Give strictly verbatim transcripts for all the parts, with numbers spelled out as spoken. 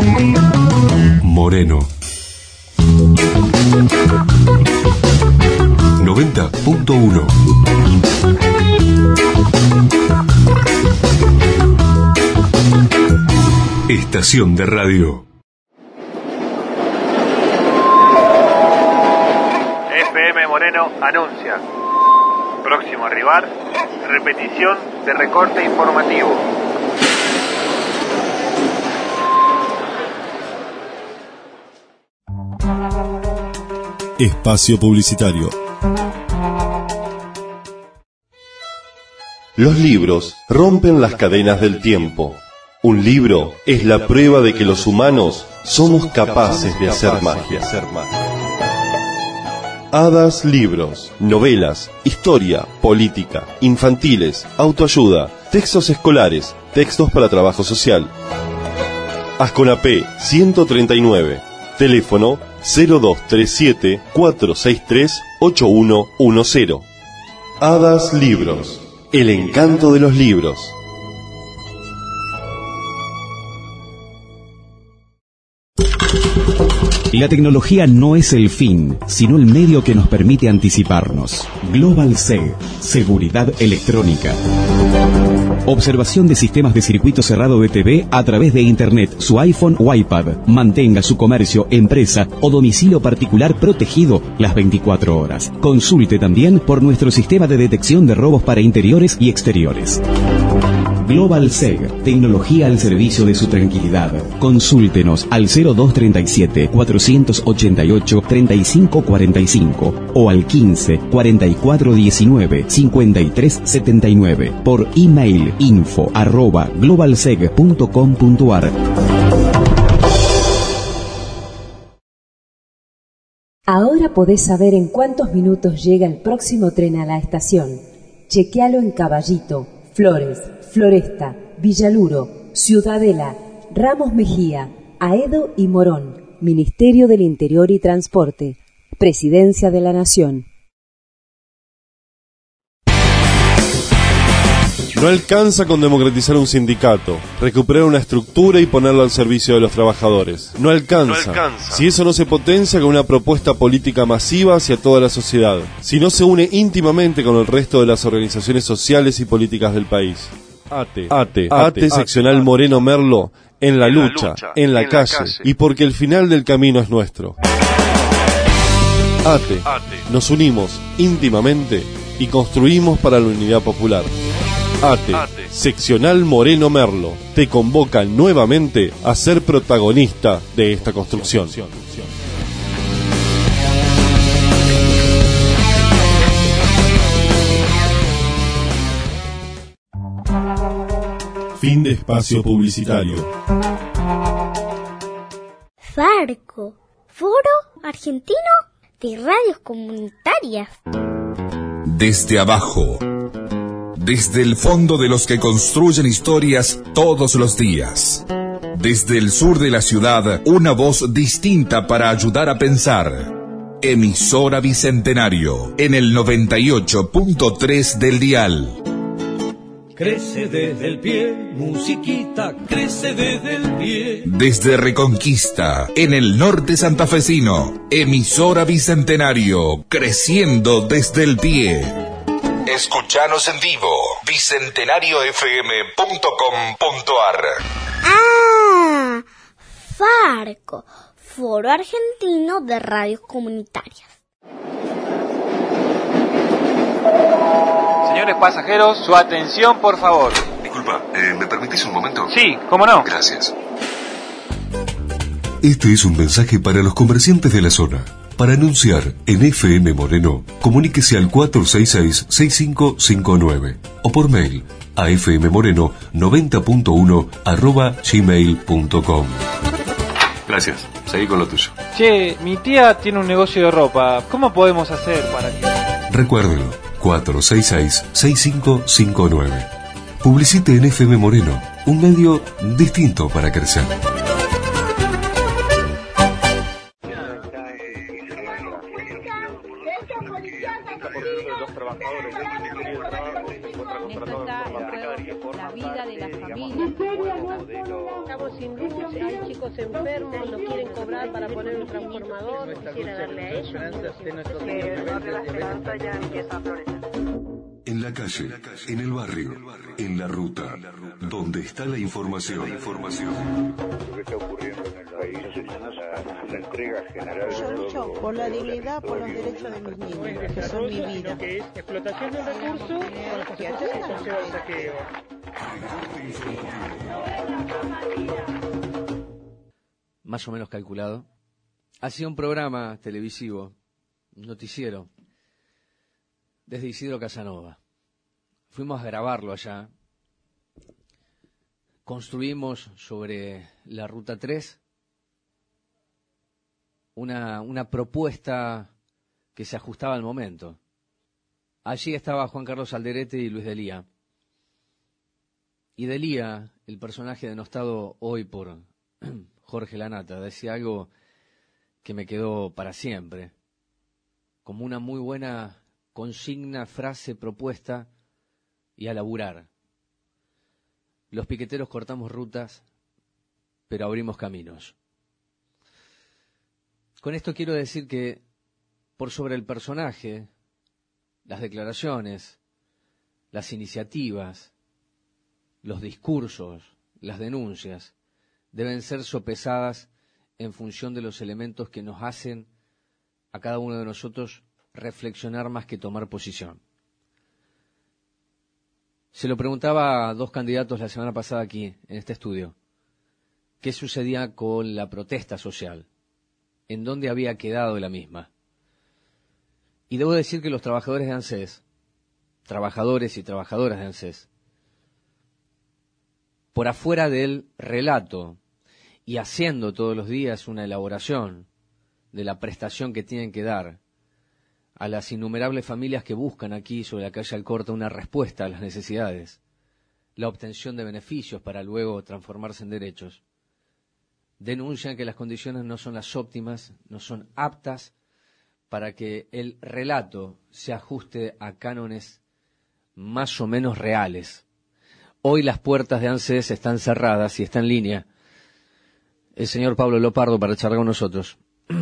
Moreno. noventa punto uno. Estación de radio. F M Moreno anuncia. Próximo rival, repetición de recorte informativo. Espacio publicitario. Los libros rompen las cadenas del tiempo. Un libro es la prueba de que los humanos somos capaces de hacer magia. Hadas Libros, novelas, historia, política, infantiles, autoayuda, textos escolares, textos para trabajo social. Asconapé ciento treinta y nueve, teléfono cero dos tres siete, cuatro seis tres, ocho uno uno cero. Hadas Libros, el encanto de los libros. La tecnología no es el fin, sino el medio que nos permite anticiparnos. Global S E G, Seguridad Electrónica. Observación de sistemas de circuito cerrado de T V a través de Internet, su iPhone o iPad. Mantenga su comercio, empresa o domicilio particular protegido las veinticuatro horas. Consulte también por nuestro sistema de detección de robos para interiores y exteriores. Global S E G, tecnología al servicio de su tranquilidad. Consúltenos al cero dos treinta y siete, cuatrocientos ochenta y ocho, treinta y cinco cuarenta y cinco o al quince, cuarenta y cuatro diecinueve, cincuenta y tres setenta y nueve por email info arroba globalseg punto com punto ar. Ahora podés saber en cuántos minutos llega el próximo tren a la estación. Chequealo en Caballito, Flores, Floresta, Villaluro, Ciudadela, Ramos Mejía, Aedo y Morón. Ministerio del Interior y Transporte. Presidencia de la Nación. No alcanza con democratizar un sindicato, recuperar una estructura y ponerlo al servicio de los trabajadores. No alcanza, no alcanza. Si eso no se potencia con una propuesta política masiva hacia toda la sociedad, si no se une íntimamente con el resto de las organizaciones sociales y políticas del país. ATE, ATE, ATE, seccional Moreno Merlo, en la lucha, en la calle, y porque el final del camino es nuestro. ATE, nos unimos íntimamente y construimos para la unidad popular. ATE, seccional Moreno Merlo, te convoca nuevamente a ser protagonista de esta construcción. Fin de espacio publicitario. Farco, Foro Argentino de Radios Comunitarias. Desde abajo, desde el fondo de los que construyen historias todos los días. Desde el sur de la ciudad, una voz distinta para ayudar a pensar. Emisora Bicentenario, en el noventa y ocho punto tres del dial. Crece desde el pie, musiquita, crece desde el pie. Desde Reconquista, en el norte santafesino, emisora Bicentenario, creciendo desde el pie. Escuchanos en vivo, bicentenario f m punto com punto ar. Ah, Farco, Foro Argentino de Radios Comunitarias. Señores pasajeros, su atención, por favor. Disculpa, eh, ¿me permitís un momento? Sí, cómo no. Gracias. Este es un mensaje para los comerciantes de la zona. Para anunciar en F M Moreno, comuníquese al cuatro seis seis, seis cinco cinco nueve o por mail a fmmoreno noventa punto uno arroba gmail punto com. Gracias, seguí con lo tuyo. Che, mi tía tiene un negocio de ropa. ¿Cómo podemos hacer para que...? Recuérdelo, cuatro seis seis, seis cinco cinco nueve. Publicite en F M Moreno, un medio distinto para crecer. La vida de la familia. quedamos sin luz, hay chicos enfermos, nos quieren cobrar para poner un transformador, quisiera darle a ellos. En la calle, en el barrio, en la ruta, donde está la información. La información. Lo que está ocurriendo en el país es una, una entrega general. Yo lucho por la dignidad, por los derechos de mis niños, que son mi vida. Que es explotación de un recurso con las consecuencias que conlleva el saqueo. Más o menos calculado. Hacía un programa televisivo, noticiero, desde Isidro Casanova. Fuimos a grabarlo allá. Construimos sobre la Ruta tres una, una propuesta que se ajustaba al momento. Allí estaba Juan Carlos Alderete y Luis Delía. Y Delía, el personaje denostado hoy por Jorge Lanata, decía algo que me quedó para siempre, como una muy buena consigna, frase, propuesta, y a laburar. Los piqueteros cortamos rutas, pero abrimos caminos. Con esto quiero decir que, por sobre el personaje, las declaraciones, las iniciativas, los discursos, las denuncias, deben ser sopesadas en función de los elementos que nos hacen a cada uno de nosotros reflexionar más que tomar posición. Se lo preguntaba a dos candidatos la semana pasada aquí, en este estudio. ¿Qué sucedía con la protesta social? ¿En dónde había quedado la misma? Y debo decir que los trabajadores de ANSES, trabajadores y trabajadoras de ANSES, por afuera del relato y haciendo todos los días una elaboración de la prestación que tienen que dar a las innumerables familias que buscan aquí sobre la calle Alcorta una respuesta a las necesidades, la obtención de beneficios para luego transformarse en derechos, denuncian que las condiciones no son las óptimas, no son aptas para que el relato se ajuste a cánones más o menos reales. Hoy las puertas de ANSES están cerradas y está en línea el señor Pablo Lopardo para charlar con nosotros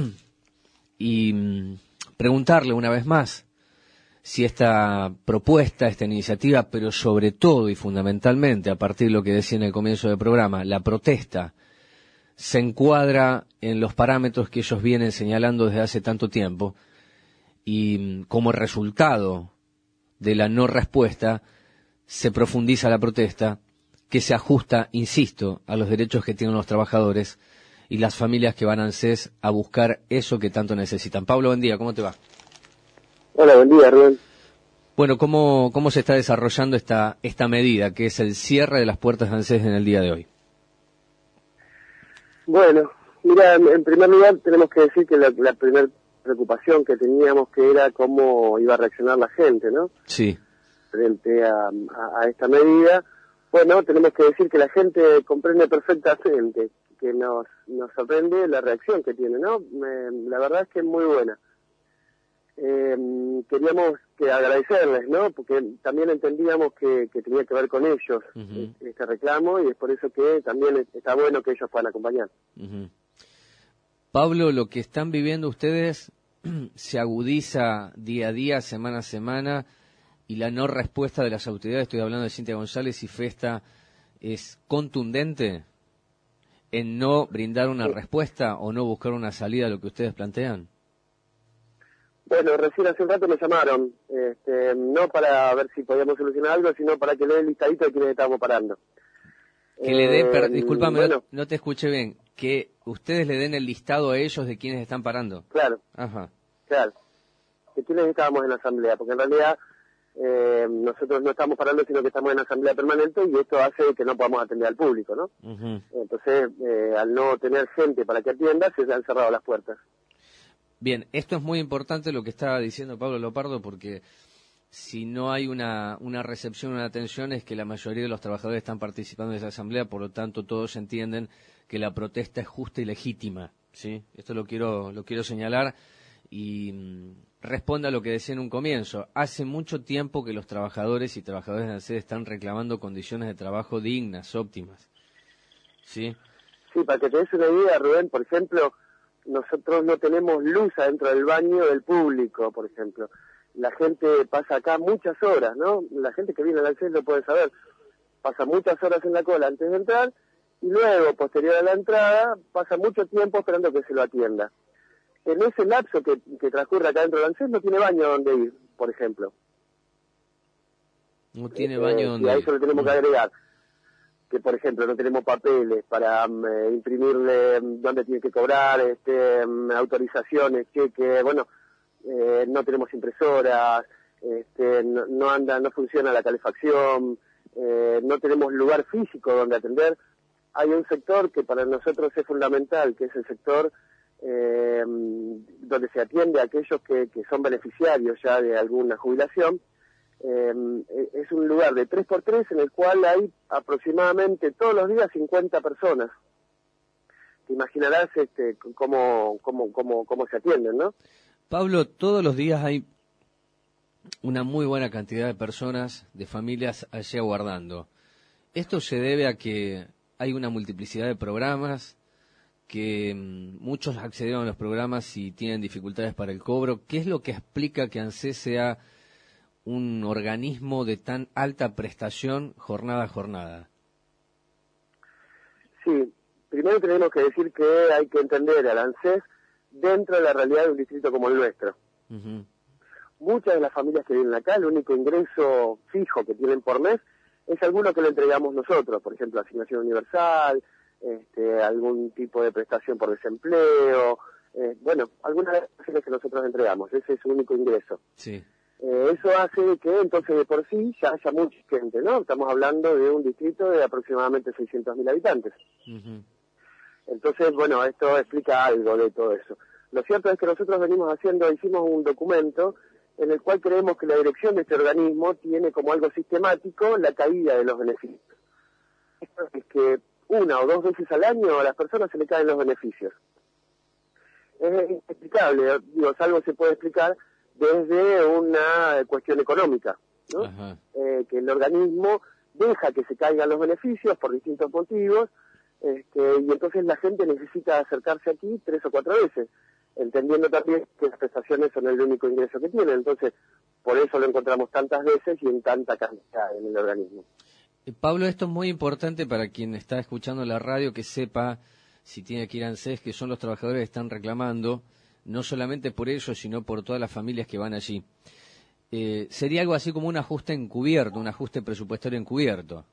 y preguntarle una vez más si esta propuesta, esta iniciativa, pero sobre todo y fundamentalmente, a partir de lo que decía en el comienzo del programa, la protesta, se encuadra en los parámetros que ellos vienen señalando desde hace tanto tiempo y como resultado de la no respuesta se profundiza la protesta que se ajusta, insisto, a los derechos que tienen los trabajadores y las familias que van a ANSES a buscar eso que tanto necesitan. Pablo, buen día, ¿cómo te va? Hola, buen día, Rubén. Bueno, ¿cómo, cómo se está desarrollando esta, esta medida, que es el cierre de las puertas de ANSES en el día de hoy? Bueno, mira, en primer lugar tenemos que decir que la, la primera preocupación que teníamos que era cómo iba a reaccionar la gente, ¿no? Sí. Frente a, a, a esta medida. Bueno, tenemos que decir que la gente comprende perfectamente, que nos, nos sorprende la reacción que tiene, ¿no? Me, la verdad es que es muy buena. Eh, queríamos que agradecerles, ¿no? Porque también entendíamos que, que tenía que ver con ellos uh-huh. este reclamo y es por eso que también está bueno que ellos puedan acompañar. Uh-huh. Pablo, lo que están viviendo ustedes se agudiza día a día, semana a semana, y la no respuesta de las autoridades, estoy hablando de Cintia González y Festa, es contundente en no brindar una sí. respuesta o no buscar una salida a lo que ustedes plantean. Bueno, recién hace un rato me llamaron, este, no para ver si podíamos solucionar algo, sino para que le dé el listadito de quienes estábamos parando. Que eh, le den, per, discúlpame, bueno, no, no te escuché bien, que ustedes le den el listado a ellos de quienes están parando. Claro, Ajá. claro, de quienes estábamos en la asamblea, porque en realidad eh, nosotros no estamos parando, sino que estamos en asamblea permanente y esto hace que no podamos atender al público, ¿no? Uh-huh. Entonces, eh, al no tener gente para que atienda, se han cerrado las puertas. Bien, esto es muy importante lo que estaba diciendo Pablo Lopardo, porque si no hay una, una recepción, una atención, es que la mayoría de los trabajadores están participando de esa asamblea, por lo tanto todos entienden que la protesta es justa y legítima, ¿sí? Esto lo quiero, lo quiero señalar y mmm, responde a lo que decía en un comienzo. Hace mucho tiempo que los trabajadores y trabajadoras de ANSES están reclamando condiciones de trabajo dignas, óptimas, ¿sí? Sí, para que te des una idea, Rubén, por ejemplo, nosotros no tenemos luz adentro del baño del público, por ejemplo. La gente pasa acá muchas horas, ¿no? La gente que viene al ANSES lo puede saber. Pasa muchas horas en la cola antes de entrar y luego, posterior a la entrada, pasa mucho tiempo esperando que se lo atienda. En ese lapso que, que transcurre acá dentro del ANSES no tiene baño donde ir, por ejemplo. No tiene eh, baño donde ir. Y a eso le tenemos que agregar que, por ejemplo, no tenemos papeles para um, imprimirle um, dónde tiene que cobrar, este, um, autorizaciones, cheques, bueno, eh, no tenemos impresoras, este, no, no anda, no funciona la calefacción, eh, no tenemos lugar físico donde atender. Hay un sector que para nosotros es fundamental, que es el sector eh, donde se atiende a aquellos que, que son beneficiarios ya de alguna jubilación. Eh, es un lugar de tres por tres en el cual hay aproximadamente todos los días cincuenta personas. Te imaginarás este, cómo, cómo, cómo, cómo se atienden, ¿no? Pablo, todos los días hay una muy buena cantidad de personas, de familias allí aguardando. ¿Esto se debe a que hay una multiplicidad de programas, que mmm, muchos accedieron a los programas y tienen dificultades para el cobro? ¿Qué es lo que explica que ANSES sea un organismo de tan alta prestación jornada a jornada? Sí, primero tenemos que decir que hay que entender al ANSES dentro de la realidad de un distrito como el nuestro. Uh-huh. Muchas de las familias que vienen acá, el único ingreso fijo que tienen por mes es alguno que le entregamos nosotros, por ejemplo, asignación universal, este, algún tipo de prestación por desempleo, eh, bueno, algunas de las prestaciones que nosotros entregamos, ese es su único ingreso. Sí. Eh, eso hace que entonces de por sí ya haya mucha gente, ¿no? Estamos hablando de un distrito de aproximadamente seiscientos mil habitantes. Uh-huh. Entonces, bueno, esto explica algo de todo eso. Lo cierto es que nosotros venimos haciendo, hicimos un documento en el cual creemos que la dirección de este organismo tiene como algo sistemático la caída de los beneficios. Esto es que una o dos veces al año a las personas se le caen los beneficios. Es inexplicable, digo, algo se puede explicar desde una cuestión económica, ¿no? Eh, que el organismo deja que se caigan los beneficios por distintos motivos, este, y entonces la gente necesita acercarse aquí tres o cuatro veces, entendiendo también que las prestaciones son el único ingreso que tienen. Entonces, por eso lo encontramos tantas veces y en tanta cantidad en el organismo. Eh, Pablo, esto es muy importante para quien está escuchando la radio, que sepa si tiene que ir a ANSES, que son los trabajadores que están reclamando, no solamente por ellos, sino por todas las familias que van allí. Eh, sería algo así como un ajuste encubierto, un ajuste presupuestario encubierto.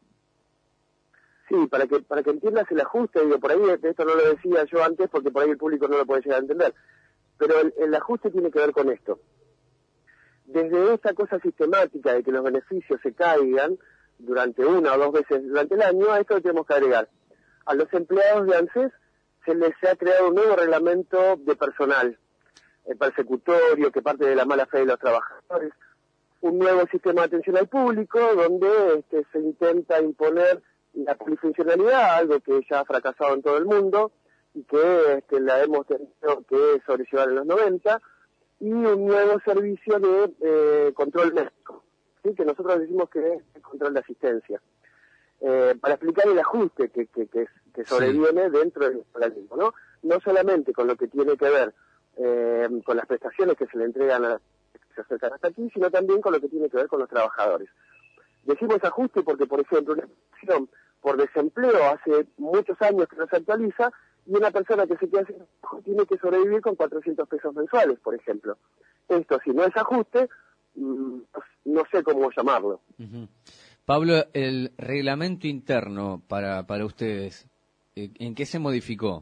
Sí, para que para que entiendas el ajuste, digo, por ahí esto no lo decía yo antes porque por ahí el público no lo puede llegar a entender, pero el, el ajuste tiene que ver con esto. Desde esta cosa sistemática de que los beneficios se caigan durante una o dos veces durante el año, a esto le tenemos que agregar. A los empleados de ANSES se les ha creado un nuevo reglamento de personal, el persecutorio, que parte de la mala fe de los trabajadores, un nuevo sistema de atención al público, donde este, se intenta imponer la polifuncionalidad, algo que ya ha fracasado en todo el mundo, y que este, la hemos tenido que sobrellevar en los noventa, y un nuevo servicio de eh, control médico, ¿sí? Que nosotros decimos que es el control de asistencia. Eh, para explicar el ajuste que, que, que, que sobreviene sí. dentro del organismo, ¿no? No solamente con lo que tiene que ver eh, con las prestaciones que se le entregan a que se acercan hasta aquí, sino también con lo que tiene que ver con los trabajadores. Decimos ajuste porque, por ejemplo, una prestación por desempleo hace muchos años que no se actualiza y una persona que se queda sin trabajo tiene que sobrevivir con cuatrocientos pesos mensuales, por ejemplo. Esto, si no es ajuste, mmm, no sé cómo llamarlo. Uh-huh. Pablo, el reglamento interno para, para ustedes, ¿en qué se modificó?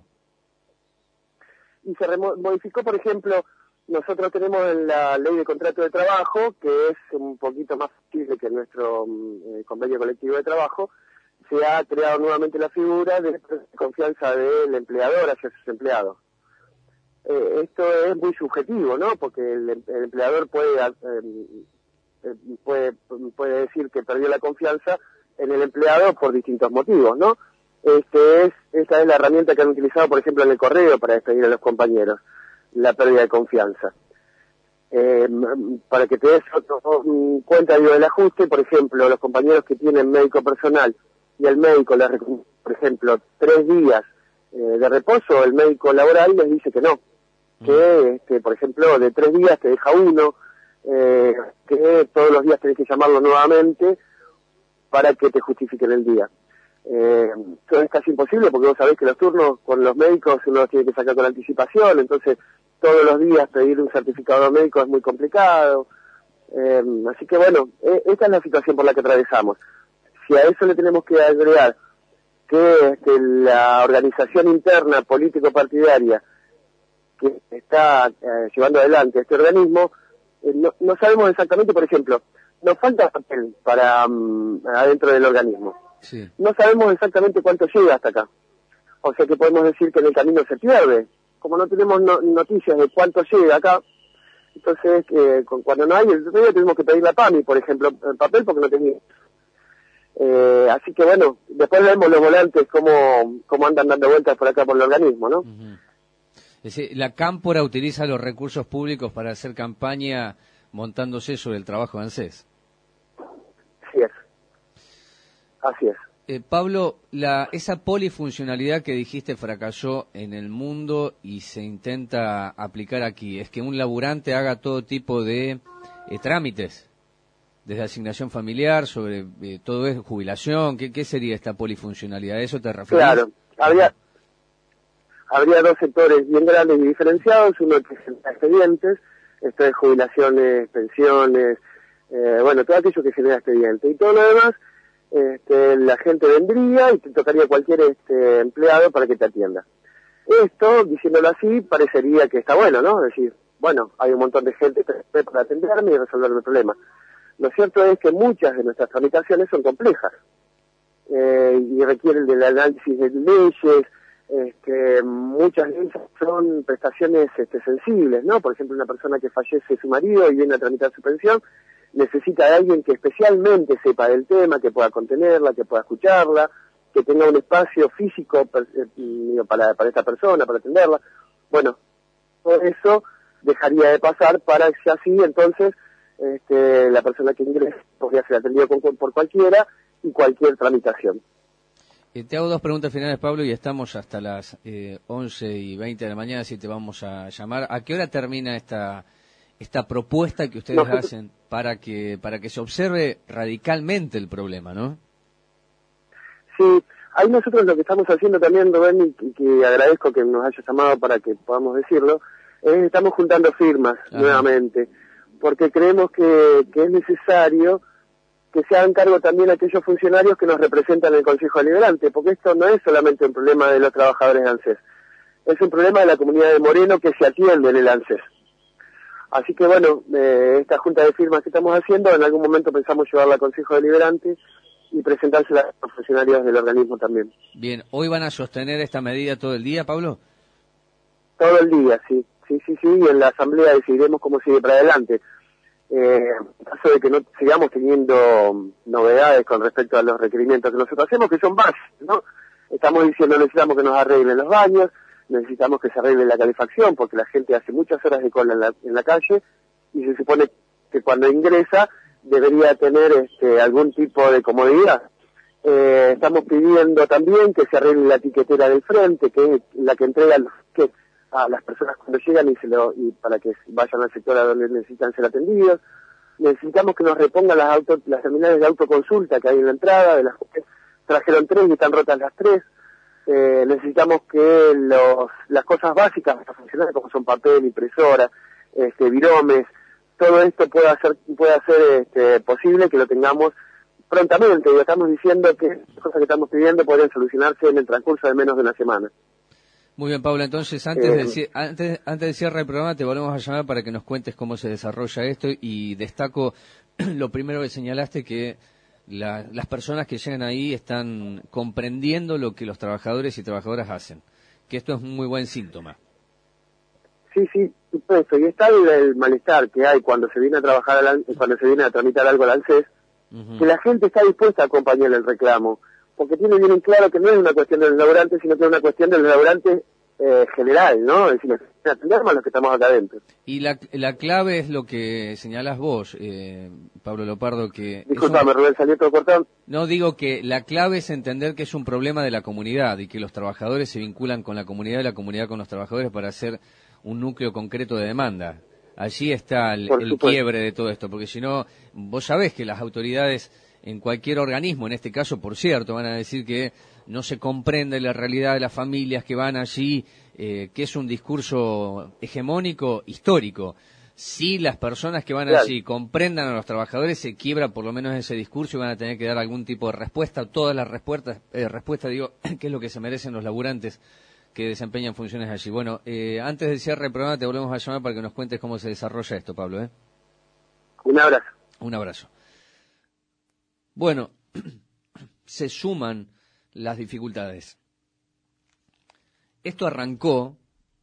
Y se remo- modificó, por ejemplo, nosotros tenemos la ley de contrato de trabajo, que es un poquito más flexible que nuestro eh, convenio colectivo de trabajo. Se ha creado nuevamente la figura de confianza del empleador hacia sus empleados. Eh, esto es muy subjetivo, ¿no? Porque el, el empleador puede... Eh, Puede, puede decir que perdió la confianza en el empleado por distintos motivos, ¿no? Este es, esta es la herramienta que han utilizado, por ejemplo, en el correo para despedir a los compañeros, la pérdida de confianza. Eh, para que te des otro, cuenta digo, del ajuste, por ejemplo, los compañeros que tienen médico personal y el médico les recomienda, por ejemplo, tres días eh, de reposo, el médico laboral les dice que no, que, este, por ejemplo, de tres días te deja uno, eh, que todos los días tenés que llamarlo nuevamente para que te justifiquen el día. Eh, eso es casi imposible porque vos sabés que los turnos con los médicos uno los tiene que sacar con anticipación, entonces todos los días pedir un certificado médico es muy complicado. Eh, así que bueno, eh, esta es la situación por la que atravesamos. Si a eso le tenemos que agregar que, que la organización interna político-partidaria que está eh, llevando adelante este organismo, eh, no, no sabemos exactamente, por ejemplo, nos falta papel para um, adentro del organismo. Sí. No sabemos exactamente cuánto llega hasta acá. O sea que podemos decir que en el camino se pierde. Como no tenemos no, noticias de cuánto llega acá, entonces eh, cuando no hay, el otro día tuvimos que pedir la PAMI, por ejemplo, el papel porque no tenía. Eh, así que bueno, después vemos los volantes cómo, cómo andan dando vueltas por acá por el organismo, ¿no? Uh-huh. Es decir, la Cámpora utiliza los recursos públicos para hacer campaña montándose sobre el trabajo de ANSES. Así es. Así es. Eh, Pablo, la, esa polifuncionalidad que dijiste fracasó en el mundo y se intenta aplicar aquí, es que un laburante haga todo tipo de eh, trámites, desde asignación familiar, sobre eh, todo es jubilación. ¿Qué, ¿Qué sería esta polifuncionalidad? ¿A eso te refieres? Claro, habría, habría dos sectores bien grandes y diferenciados, uno que genera expedientes, esto es jubilaciones, pensiones, eh, bueno, todo aquello que genera expedientes, y todo lo demás, este, la gente vendría y te tocaría cualquier este, empleado para que te atienda. Esto, diciéndolo así, parecería que está bueno, ¿no? Es decir, bueno, hay un montón de gente para atenderme y resolverme el problema. Lo cierto es que muchas de nuestras tramitaciones son complejas eh, y requieren del análisis de leyes. Este, muchas de ellas son prestaciones este, sensibles, ¿no? Por ejemplo, una persona que fallece su marido y viene a tramitar su pensión, necesita de alguien que especialmente sepa del tema, que pueda contenerla, que pueda escucharla, que tenga un espacio físico para, para esta persona, para atenderla. Bueno, todo eso dejaría de pasar para que así entonces este, la persona que ingrese podría ser atendida con, por cualquiera y cualquier tramitación. Eh, te hago dos preguntas finales, Pablo, y estamos hasta las eh, once y veinte de la mañana, así te vamos a llamar. ¿A qué hora termina esta esta propuesta que ustedes Nosotros... hacen para que para que se observe radicalmente el problema, no? Sí, ahí nosotros lo que estamos haciendo también, Rubén, y que agradezco que nos haya llamado para que podamos decirlo, es estamos juntando firmas Ajá. nuevamente, porque creemos que, que es necesario que se hagan cargo también aquellos funcionarios que nos representan en el Consejo Deliberante, porque esto no es solamente un problema de los trabajadores de ANSES, es un problema de la comunidad de Moreno que se atiende en el ANSES. Así que bueno, eh, esta junta de firmas que estamos haciendo, en algún momento pensamos llevarla al Consejo Deliberante y presentársela a los funcionarios del organismo también. Bien, ¿hoy van a sostener esta medida todo el día, Pablo? Todo el día, sí, sí, sí, sí, y en la Asamblea decidiremos cómo sigue para adelante. Eh, en caso de que no sigamos teniendo novedades con respecto a los requerimientos que nosotros hacemos, que son básicos, ¿no? Estamos diciendo necesitamos que nos arreglen los baños, necesitamos que se arregle la calefacción, porque la gente hace muchas horas de cola en la, en la calle, y se supone que cuando ingresa debería tener este, algún tipo de comodidad. Eh, estamos pidiendo también que se arregle la tiquetera del frente, que es la que entrega los que a las personas cuando llegan y, se lo, y para que vayan al sector a donde necesitan ser atendidos. Necesitamos que nos repongan las, auto, las terminales de autoconsulta que hay en la entrada, de las que trajeron tres y están rotas las tres. Eh, necesitamos que los, las cosas básicas para funcionar, como son papel, impresora, este, viromes, todo esto pueda ser, pueda ser este, posible que lo tengamos prontamente. Y estamos diciendo que las cosas que estamos pidiendo podrían solucionarse en el transcurso de menos de una semana. Muy bien, Pablo, entonces antes, eh, de, antes, antes de cierre el programa te volvemos a llamar para que nos cuentes cómo se desarrolla esto, y destaco lo primero que señalaste, que la, las personas que llegan ahí están comprendiendo lo que los trabajadores y trabajadoras hacen, que esto es un muy buen síntoma. Sí, sí, supuesto, y está el, el malestar que hay cuando se viene a trabajar, al, cuando se viene a tramitar algo al ANSES, uh-huh. que la gente está dispuesta a acompañar el reclamo, porque tiene bien en claro que no es una cuestión de los laburantes, sino que es una cuestión de los laburantes eh, general, ¿no? Es decir, atendemos a los que estamos acá adentro. Y la, la clave es lo que señalás vos, eh, Pablo Lopardo, que... Disculpame, un... Rubén, salió todo cortado. No, digo que la clave es entender que es un problema de la comunidad y que los trabajadores se vinculan con la comunidad y la comunidad con los trabajadores para hacer un núcleo concreto de demanda. Allí está el, el quiebre de todo esto, porque si no, vos sabés que las autoridades en cualquier organismo, en este caso, por cierto, van a decir que no se comprende la realidad de las familias que van allí, eh, que es un discurso hegemónico histórico. Si las personas que van allí comprendan a los trabajadores, se quiebra por lo menos ese discurso y van a tener que dar algún tipo de respuesta, todas las respuestas, eh, respuestas, digo, que es lo que se merecen los laburantes que desempeñan funciones allí. Bueno, eh, antes del cierre del programa te volvemos a llamar para que nos cuentes cómo se desarrolla esto, Pablo, ¿eh? Un abrazo. Un abrazo. Bueno, se suman las dificultades. Esto arrancó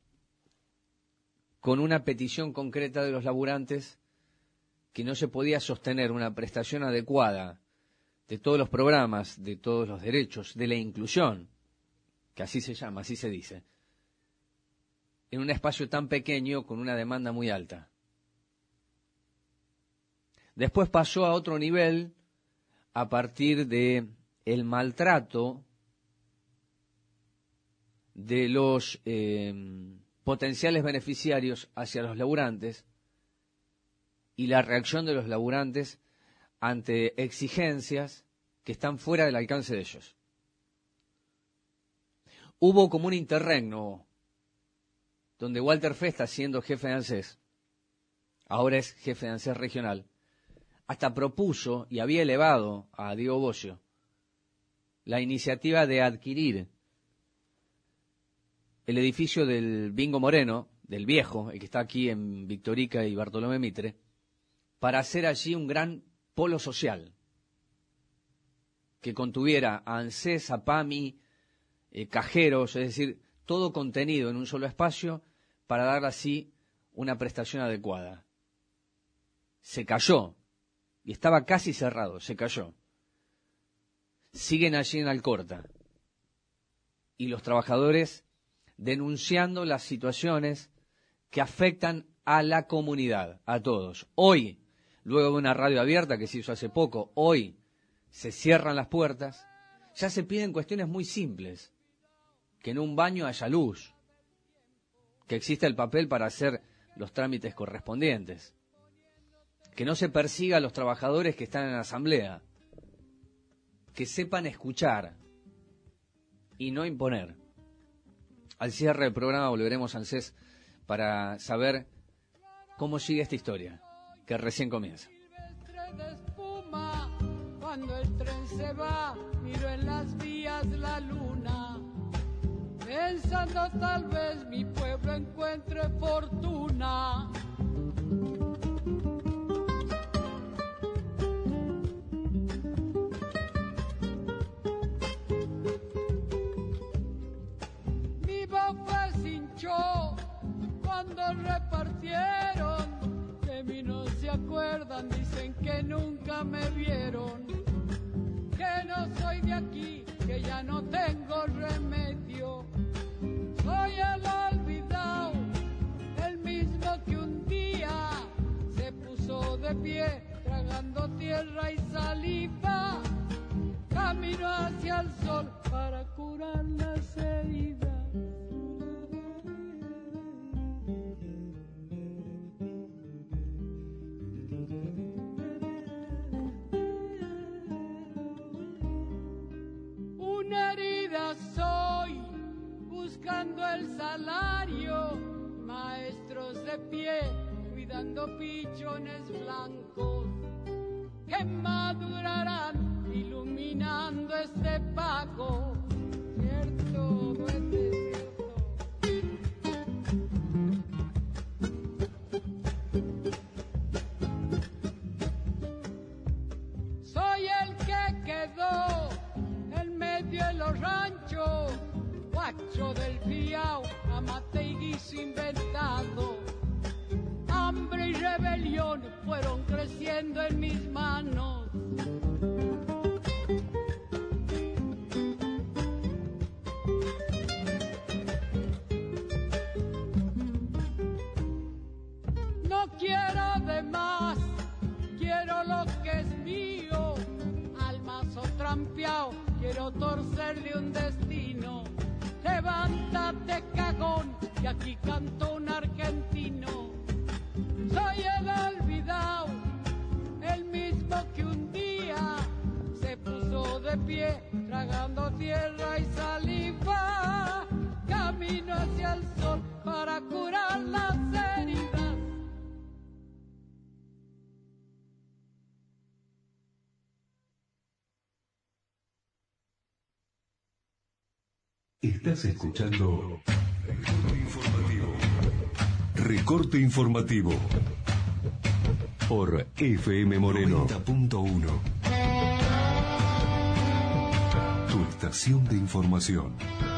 con una petición concreta de los laburantes que no se podía sostener una prestación adecuada de todos los programas, de todos los derechos, de la inclusión, que así se llama, así se dice, en un espacio tan pequeño con una demanda muy alta. Después pasó a otro nivel a partir de el maltrato de los eh, potenciales beneficiarios hacia los laburantes y la reacción de los laburantes ante exigencias que están fuera del alcance de ellos. Hubo como un interregno donde Walter Festa, siendo jefe de ANSES, ahora es jefe de ANSES regional, hasta propuso y había elevado a Diego Bocio la iniciativa de adquirir el edificio del Bingo Moreno, del viejo, el que está aquí en Victorica y Bartolomé Mitre, para hacer allí un gran polo social que contuviera a ANSES, a PAMI, eh, cajeros, es decir, todo contenido en un solo espacio para dar así una prestación adecuada. Se cayó, y estaba casi cerrado, se cayó. Siguen allí en Alcorta, y los trabajadores denunciando las situaciones que afectan a la comunidad, a todos. Hoy, luego de una radio abierta que se hizo hace poco, hoy se cierran las puertas, ya se piden cuestiones muy simples, que en un baño haya luz, que exista el papel para hacer los trámites correspondientes, que no se persiga a los trabajadores que están en la asamblea, que sepan escuchar y no imponer. Al cierre del programa volveremos a ANSES para saber cómo sigue esta historia, que recién comienza. Cuando el tren se va, miro en las vías la luna, pensando tal vez mi pueblo encuentre fortuna. Mi boca se hinchó cuando repartieron, de mí no se acuerdan, dicen que nunca me vieron, que no soy de aquí, que ya no tengo remedio. Soy el olvidado, el mismo que un día se puso de pie, tragando tierra y saliva, camino hacia el sol para curar las heridas. Una herida soy, buscando el salario, maestros de pie, cuidando pichones blancos, que madurarán iluminando este pago. Cierto, no es desierto. Soy el que quedó en medio de los ranchos, guacho del fiao, amate y guiso inventado. Hambre y rebelión fueron creciendo en mis manos. golpeado, quiero torcerle un destino. Levántate, cagón, que aquí cantó un argentino. Soy el olvidado, el mismo que un día se puso de pie, tragando tierra y saliva. Camino hacia el sol para curar las heridas. Estás escuchando Recorte Informativo. Recorte Informativo por F M Moreno noventa punto uno. Tu estación de información.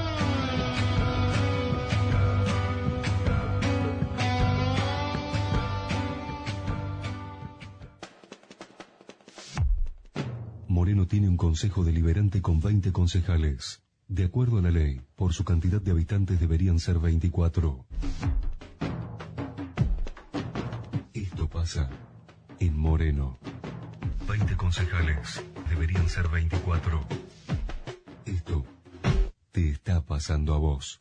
Moreno tiene un consejo deliberante con veinte concejales. De acuerdo a la ley, por su cantidad de habitantes deberían ser veinticuatro. Esto pasa en Moreno. veinte concejales, deberían ser veinticuatro. Esto te está pasando a vos.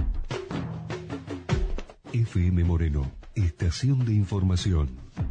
F M Moreno, estación de información.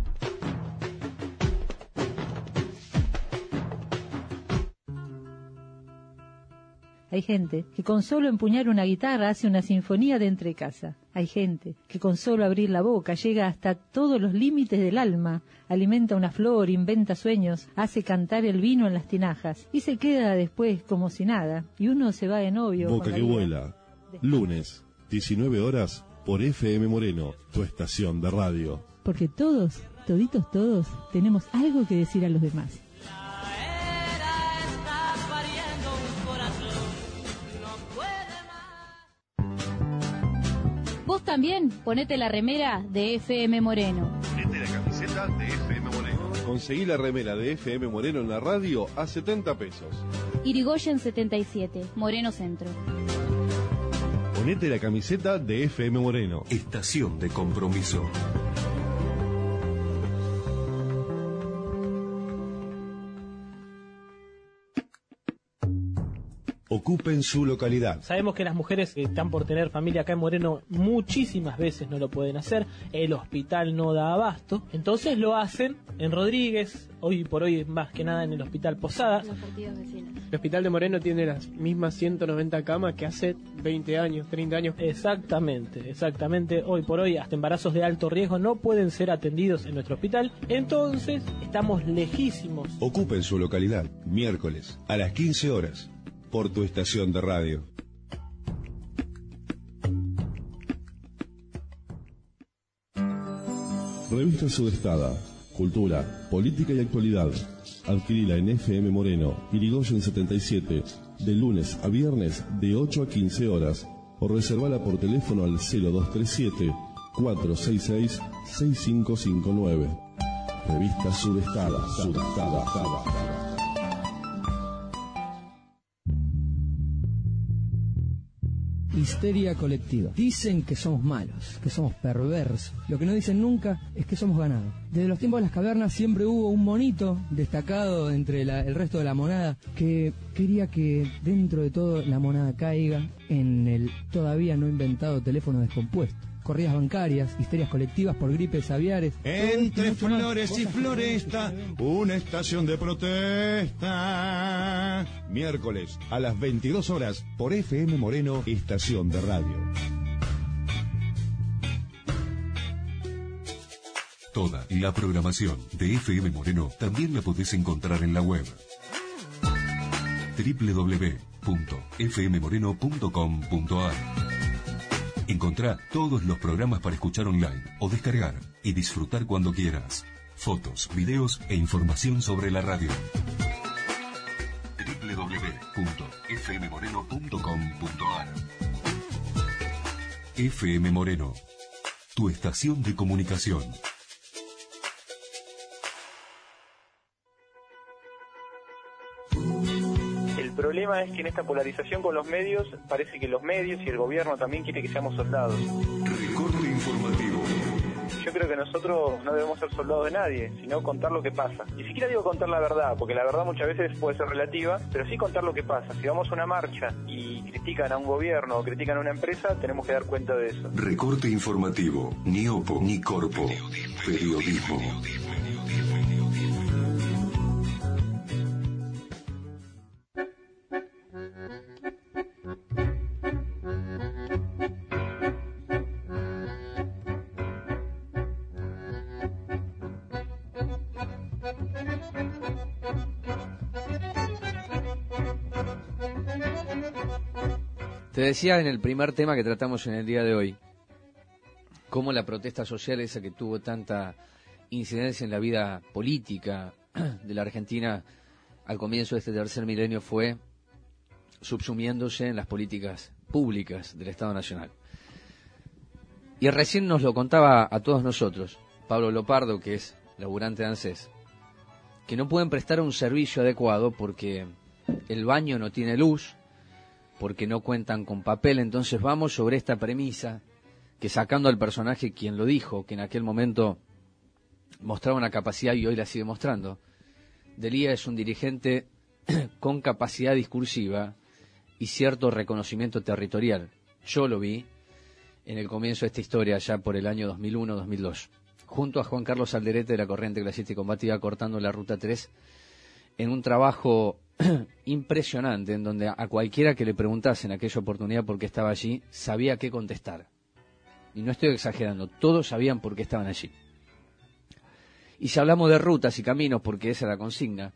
Hay gente que con solo empuñar una guitarra hace una sinfonía de entrecasa. Hay gente que con solo abrir la boca llega hasta todos los límites del alma, alimenta una flor, inventa sueños, hace cantar el vino en las tinajas y se queda después como si nada, y uno se va de novio. Boca que vuela, lunes, diecinueve horas, por F M Moreno, tu estación de radio. Porque todos, toditos todos, tenemos algo que decir a los demás. Vos también ponete la remera de F M Moreno. Ponete la camiseta de F M Moreno. Conseguí la remera de F M Moreno en la radio a setenta pesos. Irigoyen setenta y siete, Moreno Centro. Ponete la camiseta de F M Moreno. Estación de compromiso. Ocupen su localidad. Sabemos que las mujeres que están por tener familia acá en Moreno muchísimas veces no lo pueden hacer, el hospital no da abasto, entonces lo hacen en Rodríguez, hoy por hoy más que nada en el hospital Posada. Los partidos vecinos. El hospital de Moreno tiene las mismas ciento noventa camas que hace veinte años, treinta años. Exactamente, exactamente, hoy por hoy hasta embarazos de alto riesgo no pueden ser atendidos en nuestro hospital, entonces estamos lejísimos. Ocupen su localidad, miércoles a las quince horas. Por tu estación de radio. Revista Sudestada, cultura, política y actualidad. Adquirila en F M Moreno, Irigoyen setenta y siete, de lunes a viernes de ocho a quince horas. O reservala por teléfono al cero dos tres siete, cuatro seis seis, seis cinco cinco nueve. Revista Sudestada, Sudestada, Sudestada. Histeria colectiva. Dicen que somos malos, que somos perversos. Lo que no dicen nunca es que somos ganados. Desde los tiempos de las cavernas siempre hubo un monito destacado entre la, el resto de la monada que quería que dentro de todo la monada caiga en el todavía no inventado teléfono descompuesto. Corridas bancarias, histerias colectivas por gripes aviares. Entre flores y floresta, una estación de protesta. Miércoles a las veintidós horas por F M Moreno, estación de radio. Toda la programación de F M Moreno también la podés encontrar en la web doble u doble u doble u punto f m moreno punto com punto a r. Encontrá todos los programas para escuchar online o descargar y disfrutar cuando quieras. Fotos, videos e información sobre la radio. doble u doble u doble u punto f m moreno punto com punto a r. F M Moreno, tu estación de comunicación. El problema es que en esta polarización con los medios, parece que los medios y el gobierno también quiere que seamos soldados. Recorte informativo. Yo creo que nosotros no debemos ser soldados de nadie, sino contar lo que pasa. Ni siquiera digo contar la verdad, porque la verdad muchas veces puede ser relativa, pero sí contar lo que pasa. Si vamos a una marcha y critican a un gobierno o critican a una empresa, tenemos que dar cuenta de eso. Recorte informativo, ni opo, ni corpo. Periodismo. Periodismo. Te decía en el primer tema que tratamos en el día de hoy, cómo la protesta social, esa que tuvo tanta incidencia en la vida política de la Argentina al comienzo de este tercer milenio, fue subsumiéndose en las políticas públicas del Estado Nacional. Y recién nos lo contaba a todos nosotros Pablo Lopardo, que es laburante de ANSES, que no pueden prestar un servicio adecuado porque el baño no tiene luz, porque no cuentan con papel. Entonces vamos sobre esta premisa, que sacando al personaje quien lo dijo, que en aquel momento mostraba una capacidad y hoy la sigue mostrando, Delía es un dirigente con capacidad discursiva y cierto reconocimiento territorial. Yo lo vi en el comienzo de esta historia, ya por el año dos mil uno dos mil dos, junto a Juan Carlos Alderete de la Corriente Clasista y Combativa, cortando la Ruta tres, en un trabajo impresionante, en donde a cualquiera que le preguntase en aquella oportunidad por qué estaba allí, sabía qué contestar. Y no estoy exagerando, todos sabían por qué estaban allí. Y si hablamos de rutas y caminos, porque esa es la consigna,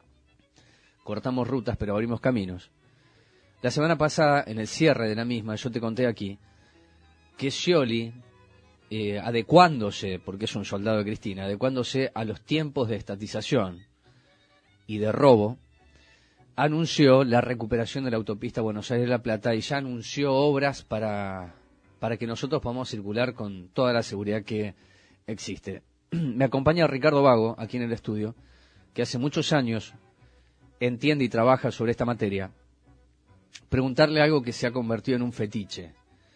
cortamos rutas pero abrimos caminos. La semana pasada, en el cierre de la misma, yo te conté aquí que Scioli, eh, adecuándose, porque es un soldado de Cristina, adecuándose a los tiempos de estatización y de robo, anunció la recuperación de la autopista Buenos Aires-La Plata y ya anunció obras para, para que nosotros podamos circular con toda la seguridad que existe. Me acompaña Ricardo Vago, aquí en el estudio, que hace muchos años entiende y trabaja sobre esta materia. Preguntarle algo que se ha convertido en un fetiche.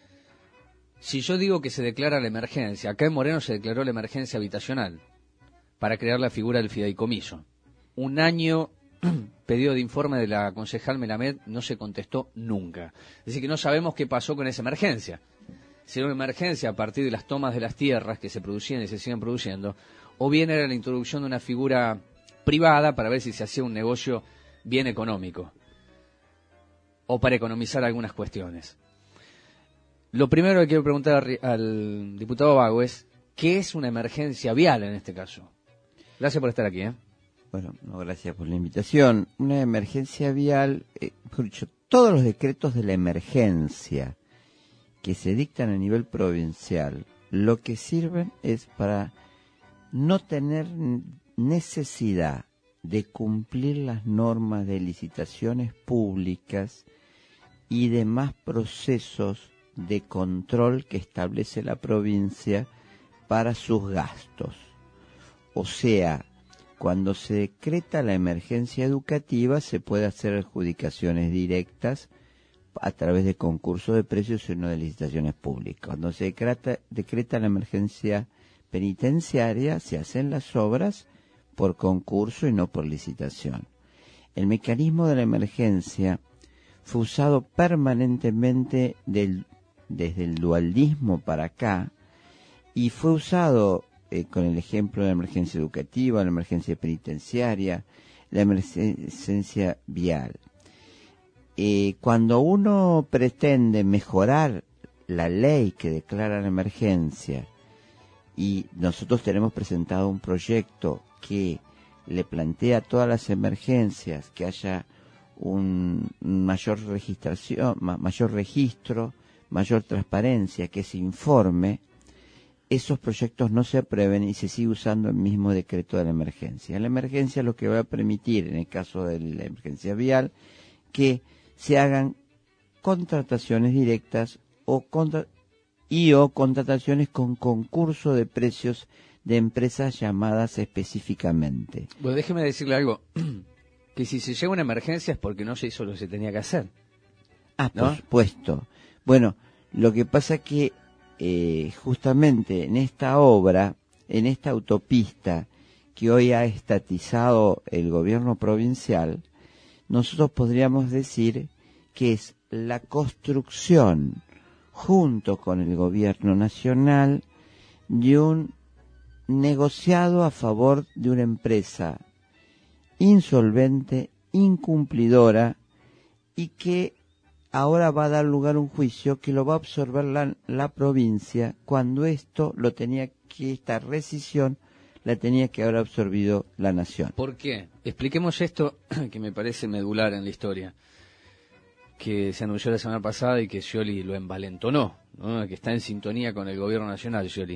Si yo digo que se declara la emergencia, acá en Moreno se declaró la emergencia habitacional para crear la figura del fideicomiso. Un año pedido de informe de la concejal Melamed no se contestó nunca. Es decir, que no sabemos qué pasó con esa emergencia. Si era una emergencia a partir de las tomas de las tierras que se producían y se siguen produciendo, o bien era la introducción de una figura privada para ver si se hacía un negocio bien económico, o para economizar algunas cuestiones. Lo primero que quiero preguntar al diputado Vago es, ¿qué es una emergencia vial en este caso? Gracias por estar aquí, ¿eh? Bueno, no, gracias por la invitación. Una emergencia vial, eh, mejor dicho, todos los decretos de la emergencia que se dictan a nivel provincial, lo que sirven es para no tener necesidad de cumplir las normas de licitaciones públicas y demás procesos de control que establece la provincia para sus gastos. O sea, cuando se decreta la emergencia educativa se puede hacer adjudicaciones directas a través de concursos de precios y no de licitaciones públicas. Cuando se decreta, decreta la emergencia penitenciaria se hacen las obras por concurso y no por licitación. El mecanismo de la emergencia fue usado permanentemente del, desde el dualdismo para acá y fue usado eh, con el ejemplo de la emergencia educativa, la emergencia penitenciaria, la emergencia vial. Eh, cuando uno pretende mejorar la ley que declara la emergencia, y nosotros tenemos presentado un proyecto que le plantea a todas las emergencias que haya un mayor registración, mayor registro, mayor transparencia, que se informe, esos proyectos no se aprueben y se sigue usando el mismo decreto de la emergencia. La emergencia lo que va a permitir, en el caso de la emergencia vial, que se hagan contrataciones directas o contra, y o contrataciones con concurso de precios de empresas llamadas específicamente. Bueno, déjeme decirle algo, que si se llega a una emergencia es porque no se hizo lo que se tenía que hacer. Ah, ¿no? por supuesto. Bueno, lo que pasa que eh, justamente en esta obra, en esta autopista que hoy ha estatizado el gobierno provincial, nosotros podríamos decir que es la construcción, junto con el gobierno nacional, de un negociado a favor de una empresa insolvente, incumplidora, y que ahora va a dar lugar a un juicio que lo va a absorber la, la provincia, cuando esto lo tenía que, esta rescisión la tenía que haber absorbido la nación. ¿Por qué? Expliquemos esto que me parece medular en la historia, que se anunció la semana pasada y que Scioli lo envalentonó, ¿no? Que está en sintonía con el gobierno nacional, Scioli.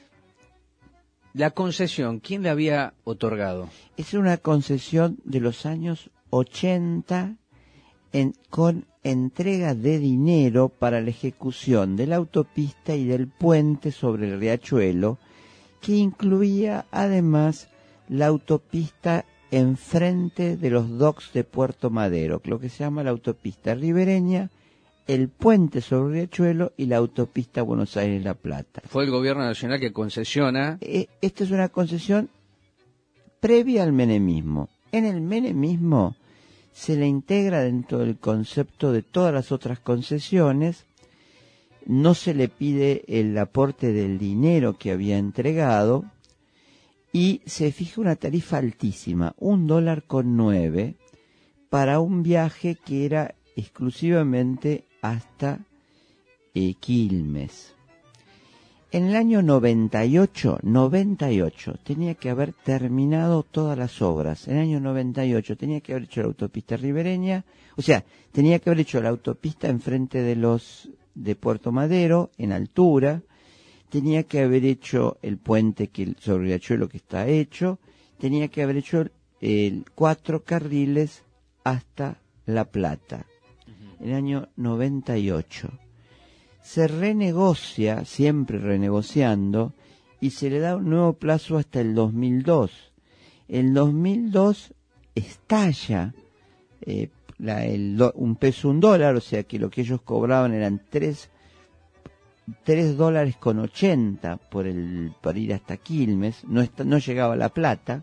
La concesión, ¿quién la había otorgado? Es una concesión de los años ochenta en, con entrega de dinero para la ejecución de la autopista y del puente sobre el riachuelo, que incluía además la autopista enfrente de los docks de Puerto Madero, lo que se llama la autopista ribereña, el puente sobre el riachuelo y la autopista Buenos Aires-La Plata. Fue el gobierno nacional que concesiona... Eh, esta es una concesión previa al menemismo. En el menemismo se le integra dentro del concepto de todas las otras concesiones, no se le pide el aporte del dinero que había entregado y se fija una tarifa altísima, un dólar con nueve, para un viaje que era exclusivamente hasta eh, Quilmes. En el año noventa y ocho, noventa y ocho, tenía que haber terminado todas las obras. En el año noventa y ocho tenía que haber hecho la autopista ribereña, o sea, tenía que haber hecho la autopista enfrente de los de Puerto Madero, en altura, tenía que haber hecho el puente que sobre el riachuelo que está hecho, tenía que haber hecho el cuatro carriles hasta La Plata. Uh-huh. En el año noventa y ocho. Se renegocia, siempre renegociando, y se le da un nuevo plazo hasta el dos mil dos. El dos mil dos estalla eh, la, el do, un peso, un dólar, o sea que lo que ellos cobraban eran tres, tres dólares con ochenta por, el, por ir hasta Quilmes, no, está, no llegaba a La Plata,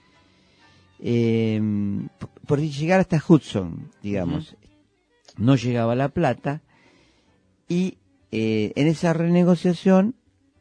eh, por, por llegar hasta Hudson, digamos, uh-huh. No llegaba a La Plata, y Eh, en esa renegociación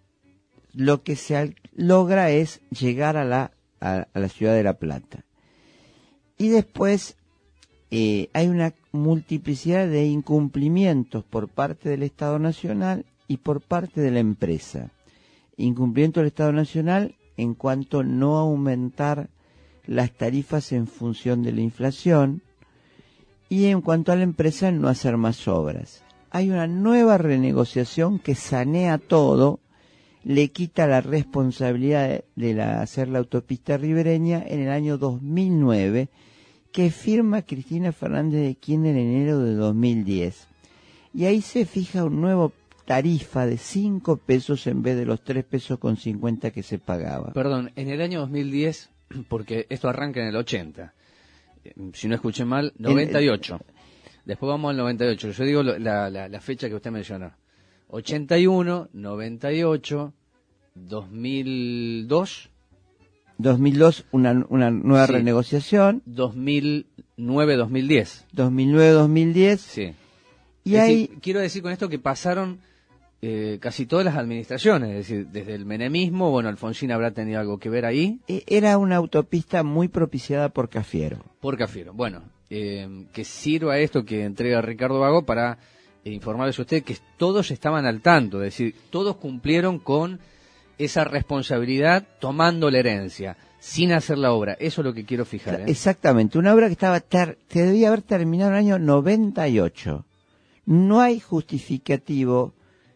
lo que se al- logra es llegar a la, a, a la ciudad de La Plata. Y después eh, hay una multiplicidad de incumplimientos por parte del Estado Nacional y por parte de la empresa. Incumplimiento del Estado Nacional en cuanto a no aumentar las tarifas en función de la inflación, y en cuanto a la empresa no hacer más obras. Hay una nueva renegociación que sanea todo, le quita la responsabilidad de, de la, hacer la autopista ribereña en el año dos mil nueve, que firma Cristina Fernández de Kirchner en enero de dos mil diez. Y ahí se fija un nuevo tarifa de cinco pesos en vez de los tres pesos con cincuenta que se pagaba. Perdón, en el año dos mil diez, porque esto arranca en el ochenta, si no escuché mal, noventa y ocho. El, Después vamos al noventa y ocho. Yo digo la, la, la fecha que usted mencionó. ochenta y uno, noventa y ocho, dos mil dos. dos mil dos, una, una nueva sí. renegociación. dos mil nueve, dos mil diez. dos mil nueve, dos mil diez. Sí. Y es ahí... decir, quiero decir con esto que pasaron eh, casi todas las administraciones. Es decir, desde el menemismo, bueno, Alfonsín habrá tenido algo que ver ahí. Era una autopista muy propiciada por Cafiero. Por Cafiero, bueno. Eh, que sirva esto que entrega Ricardo Vago para eh, informarles a usted que todos estaban al tanto, es decir, todos cumplieron con esa responsabilidad tomando la herencia, sin hacer la obra. Eso es lo que quiero fijar. ¿eh? Exactamente, una obra que estaba ter- que debía haber terminado en el año noventa y ocho. No hay justificativo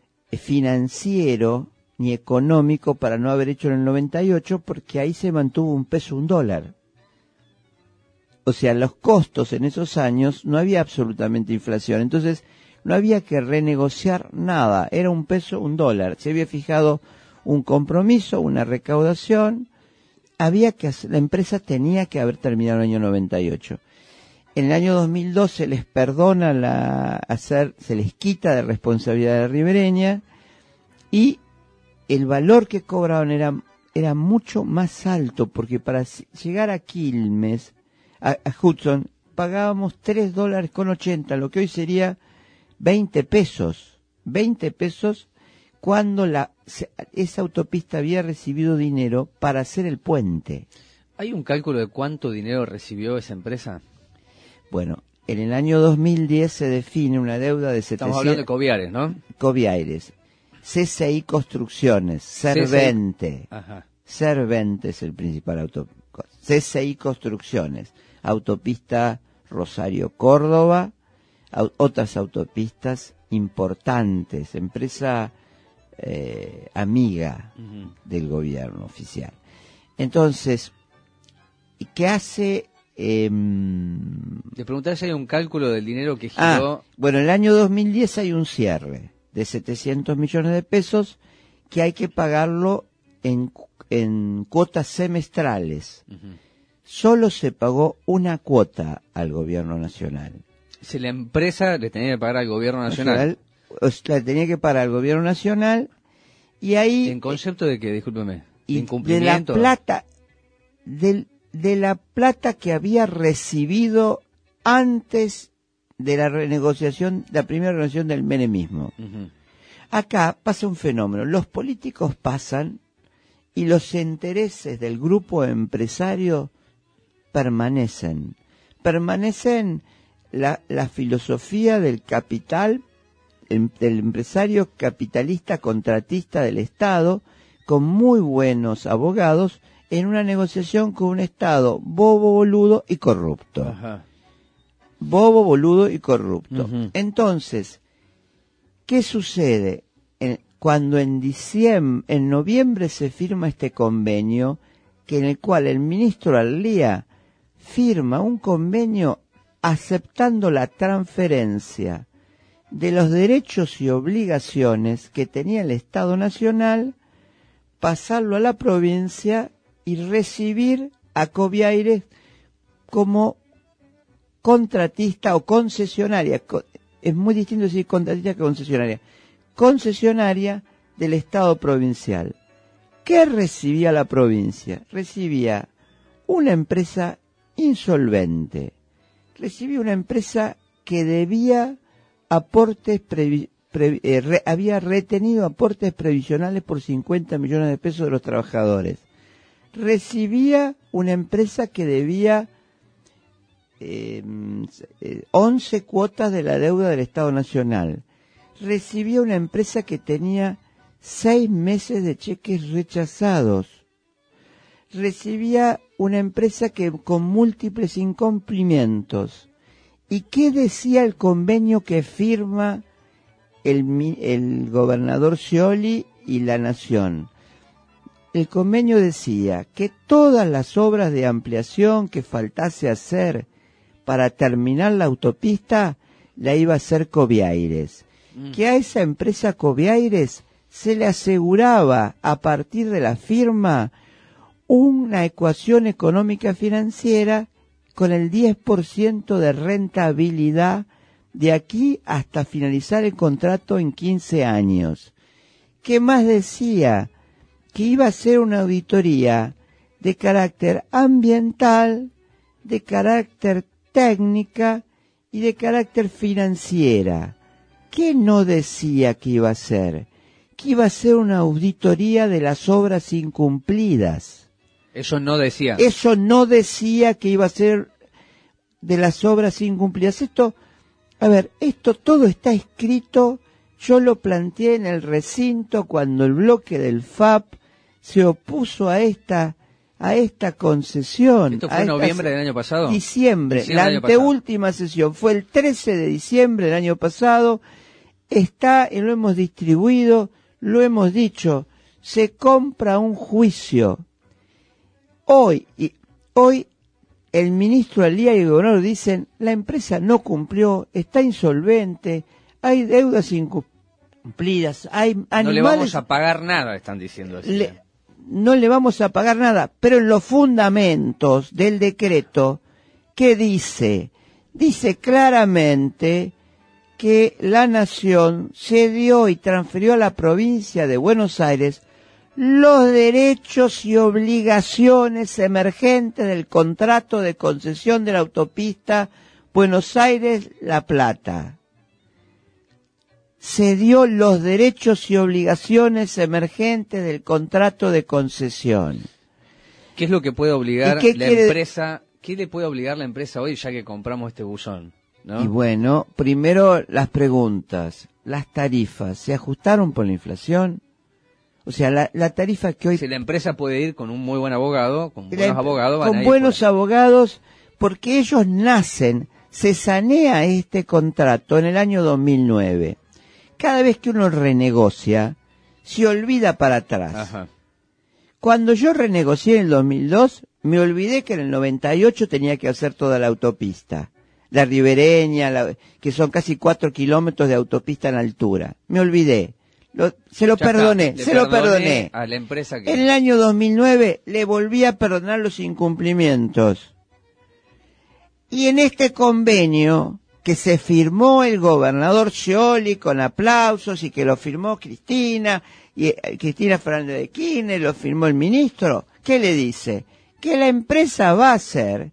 financiero ni económico para no haber hecho en el noventa y ocho, porque ahí se mantuvo un peso, un dólar. O sea, los costos en esos años no había absolutamente inflación, entonces no había que renegociar nada, era un peso, un dólar. Se había fijado un compromiso, una recaudación, había que hacer, la empresa tenía que haber terminado en el año noventa y ocho. En el año dos mil dos se les perdona la hacer, se les quita de responsabilidad de ribereña, y el valor que cobraban era, era mucho más alto, porque para llegar a Quilmes, a, a Hudson, pagábamos tres dólares con ochenta, lo que hoy sería veinte pesos, veinte pesos, cuando la, esa autopista había recibido dinero para hacer el puente. ¿Hay un cálculo de cuánto dinero recibió esa empresa? Bueno, en el año dos mil diez se define una deuda de setecientos... Estamos hablando de Coviares, ¿no? Coviares. C C I Construcciones, Servente. Ajá. Servente es el principal auto. C C I Construcciones, autopista Rosario-Córdoba, au, otras autopistas importantes, empresa eh, amiga uh-huh. del gobierno oficial. Entonces, ¿qué hace? Eh, Le preguntaba si hay un cálculo del dinero que giró. Ah, bueno, en el año dos mil diez hay un cierre de setecientos millones de pesos que hay que pagarlo en, en cuotas semestrales. Uh-huh. Solo se pagó una cuota al gobierno nacional. Si la empresa le tenía que pagar al gobierno nacional. La tenía que pagar al gobierno nacional y ahí... ¿En concepto de qué? Discúlpeme. Y incumplimiento. De la plata, de, de la plata que había recibido antes de la renegociación, la primera renegociación del menemismo. Uh-huh. Acá pasa un fenómeno. Los políticos pasan y los intereses del grupo empresario permanecen. Permanecen la, la filosofía del capital, el, del empresario capitalista contratista del Estado, con muy buenos abogados, en una negociación con un Estado bobo, boludo y corrupto. Ajá. Bobo, boludo y corrupto. Uh-huh. Entonces, ¿qué sucede? En, cuando en diciembre, en noviembre se firma este convenio, que en el cual el ministro Arlía firma un convenio aceptando la transferencia de los derechos y obligaciones que tenía el Estado Nacional, pasarlo a la provincia y recibir a Coviaires como contratista o concesionaria. Es muy distinto decir contratista que concesionaria. Concesionaria del Estado provincial. ¿Qué recibía la provincia? Recibía una empresa insolvente. Recibía una empresa que debía aportes previ, pre, eh, re, había retenido aportes previsionales por cincuenta millones de pesos de los trabajadores. Recibía una empresa que debía eh, once cuotas de la deuda del Estado Nacional. Recibía una empresa que tenía seis meses de cheques rechazados. Recibía una empresa que con múltiples incumplimientos. ¿Y qué decía el convenio que firma el, el gobernador Scioli y la Nación? El convenio decía que todas las obras de ampliación que faltase hacer para terminar la autopista la iba a hacer Coviaires. Mm. Que a esa empresa Coviaires se le aseguraba a partir de la firma una ecuación económica financiera con el diez por ciento de rentabilidad de aquí hasta finalizar el contrato en quince años. ¿Qué más decía? Que iba a ser una auditoría de carácter ambiental, de carácter técnica y de carácter financiera. ¿Qué no decía que iba a ser? Que iba a ser una auditoría de las obras incumplidas. Eso no decía. Eso no decía que iba a ser de las obras incumplidas. Esto, a ver, esto todo está escrito. Yo lo planteé en el recinto cuando el bloque del F A P se opuso a esta a esta concesión. ¿Esto fue en noviembre del año pasado? Diciembre. diciembre la anteúltima sesión fue el trece de diciembre del año pasado. Está, y lo hemos distribuido, lo hemos dicho, se compra un juicio. Hoy, y, hoy el ministro Arlía y el gobernador dicen, la empresa no cumplió, está insolvente, hay deudas incumplidas, hay animales... No le vamos a pagar nada, están diciendo así. Le, no le vamos a pagar nada, pero en los fundamentos del decreto, ¿qué dice? Dice claramente que la Nación cedió y transfirió a la provincia de Buenos Aires los derechos y obligaciones emergentes del contrato de concesión de la autopista Buenos Aires-La Plata. Cedió los derechos y obligaciones emergentes del contrato de concesión. ¿Qué es lo que puede obligar qué la quiere... empresa? ¿Qué le puede obligar la empresa hoy ya que compramos este buzón? ¿No? Y bueno, primero las preguntas. ¿Las tarifas se ajustaron por la inflación? O sea, la, la tarifa que hoy... Si la empresa puede ir con un muy buen abogado, con la, buenos abogados... Van con a ir buenos por... abogados, porque ellos nacen, se sanea este contrato en el año dos mil nueve. Cada vez que uno renegocia, se olvida para atrás. Ajá. Cuando yo renegocié en el dos mil dos, me olvidé que en el noventa y ocho tenía que hacer toda la autopista. La ribereña, la, que son casi cuatro kilómetros de autopista en altura. Me olvidé. Lo, se lo Ya perdoné, está, se lo perdoné. A la empresa que... En el año dos mil nueve le volví a perdonar los incumplimientos. Y en este convenio que se firmó el gobernador Scioli con aplausos y que lo firmó Cristina, y eh, Cristina Fernández de Kirchner, lo firmó el ministro, ¿qué le dice? Que la empresa va a hacer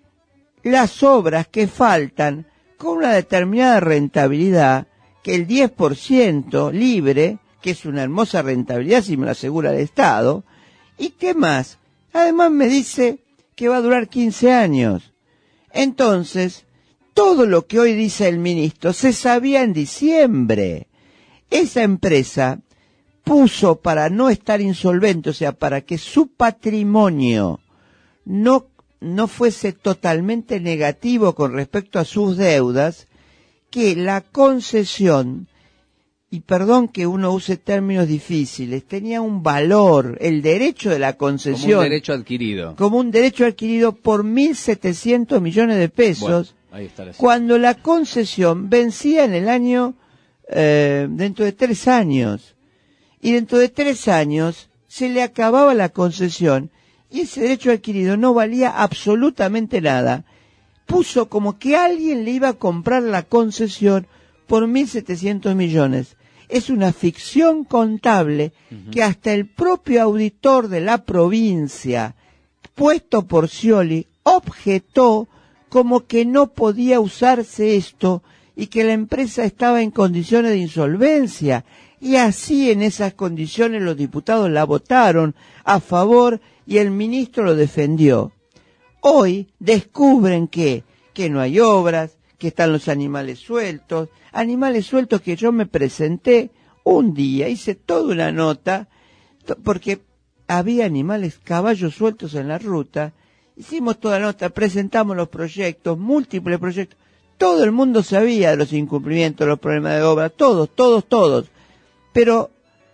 las obras que faltan con una determinada rentabilidad, que el diez por ciento libre, que es una hermosa rentabilidad si me lo asegura el Estado, y qué más, además me dice que va a durar quince años. Entonces, todo lo que hoy dice el ministro se sabía en diciembre. Esa empresa puso, para no estar insolvente, o sea, para que su patrimonio no, no fuese totalmente negativo con respecto a sus deudas, que la concesión, y perdón que uno use términos difíciles, tenía un valor, el derecho de la concesión. Como un derecho adquirido. Como un derecho adquirido por mil setecientos millones de pesos. Bueno, ahí está la cuando la concesión vencía en el año, eh, dentro de tres años. Y dentro de tres años se le acababa la concesión y ese derecho adquirido no valía absolutamente nada. Puso como que alguien le iba a comprar la concesión por mil setecientos millones. Es una ficción contable uh-huh. que hasta el propio auditor de la provincia, puesto por Scioli, objetó como que no podía usarse esto y que la empresa estaba en condiciones de insolvencia. Y así, en esas condiciones, los diputados la votaron a favor y el ministro lo defendió. Hoy descubren que, que no hay obras, que están los animales sueltos, animales sueltos que yo me presenté un día, hice toda una nota, porque había animales, caballos sueltos en la ruta, hicimos toda la nota, presentamos los proyectos, múltiples proyectos, todo el mundo sabía de los incumplimientos, los problemas de obra, todos, todos, todos, pero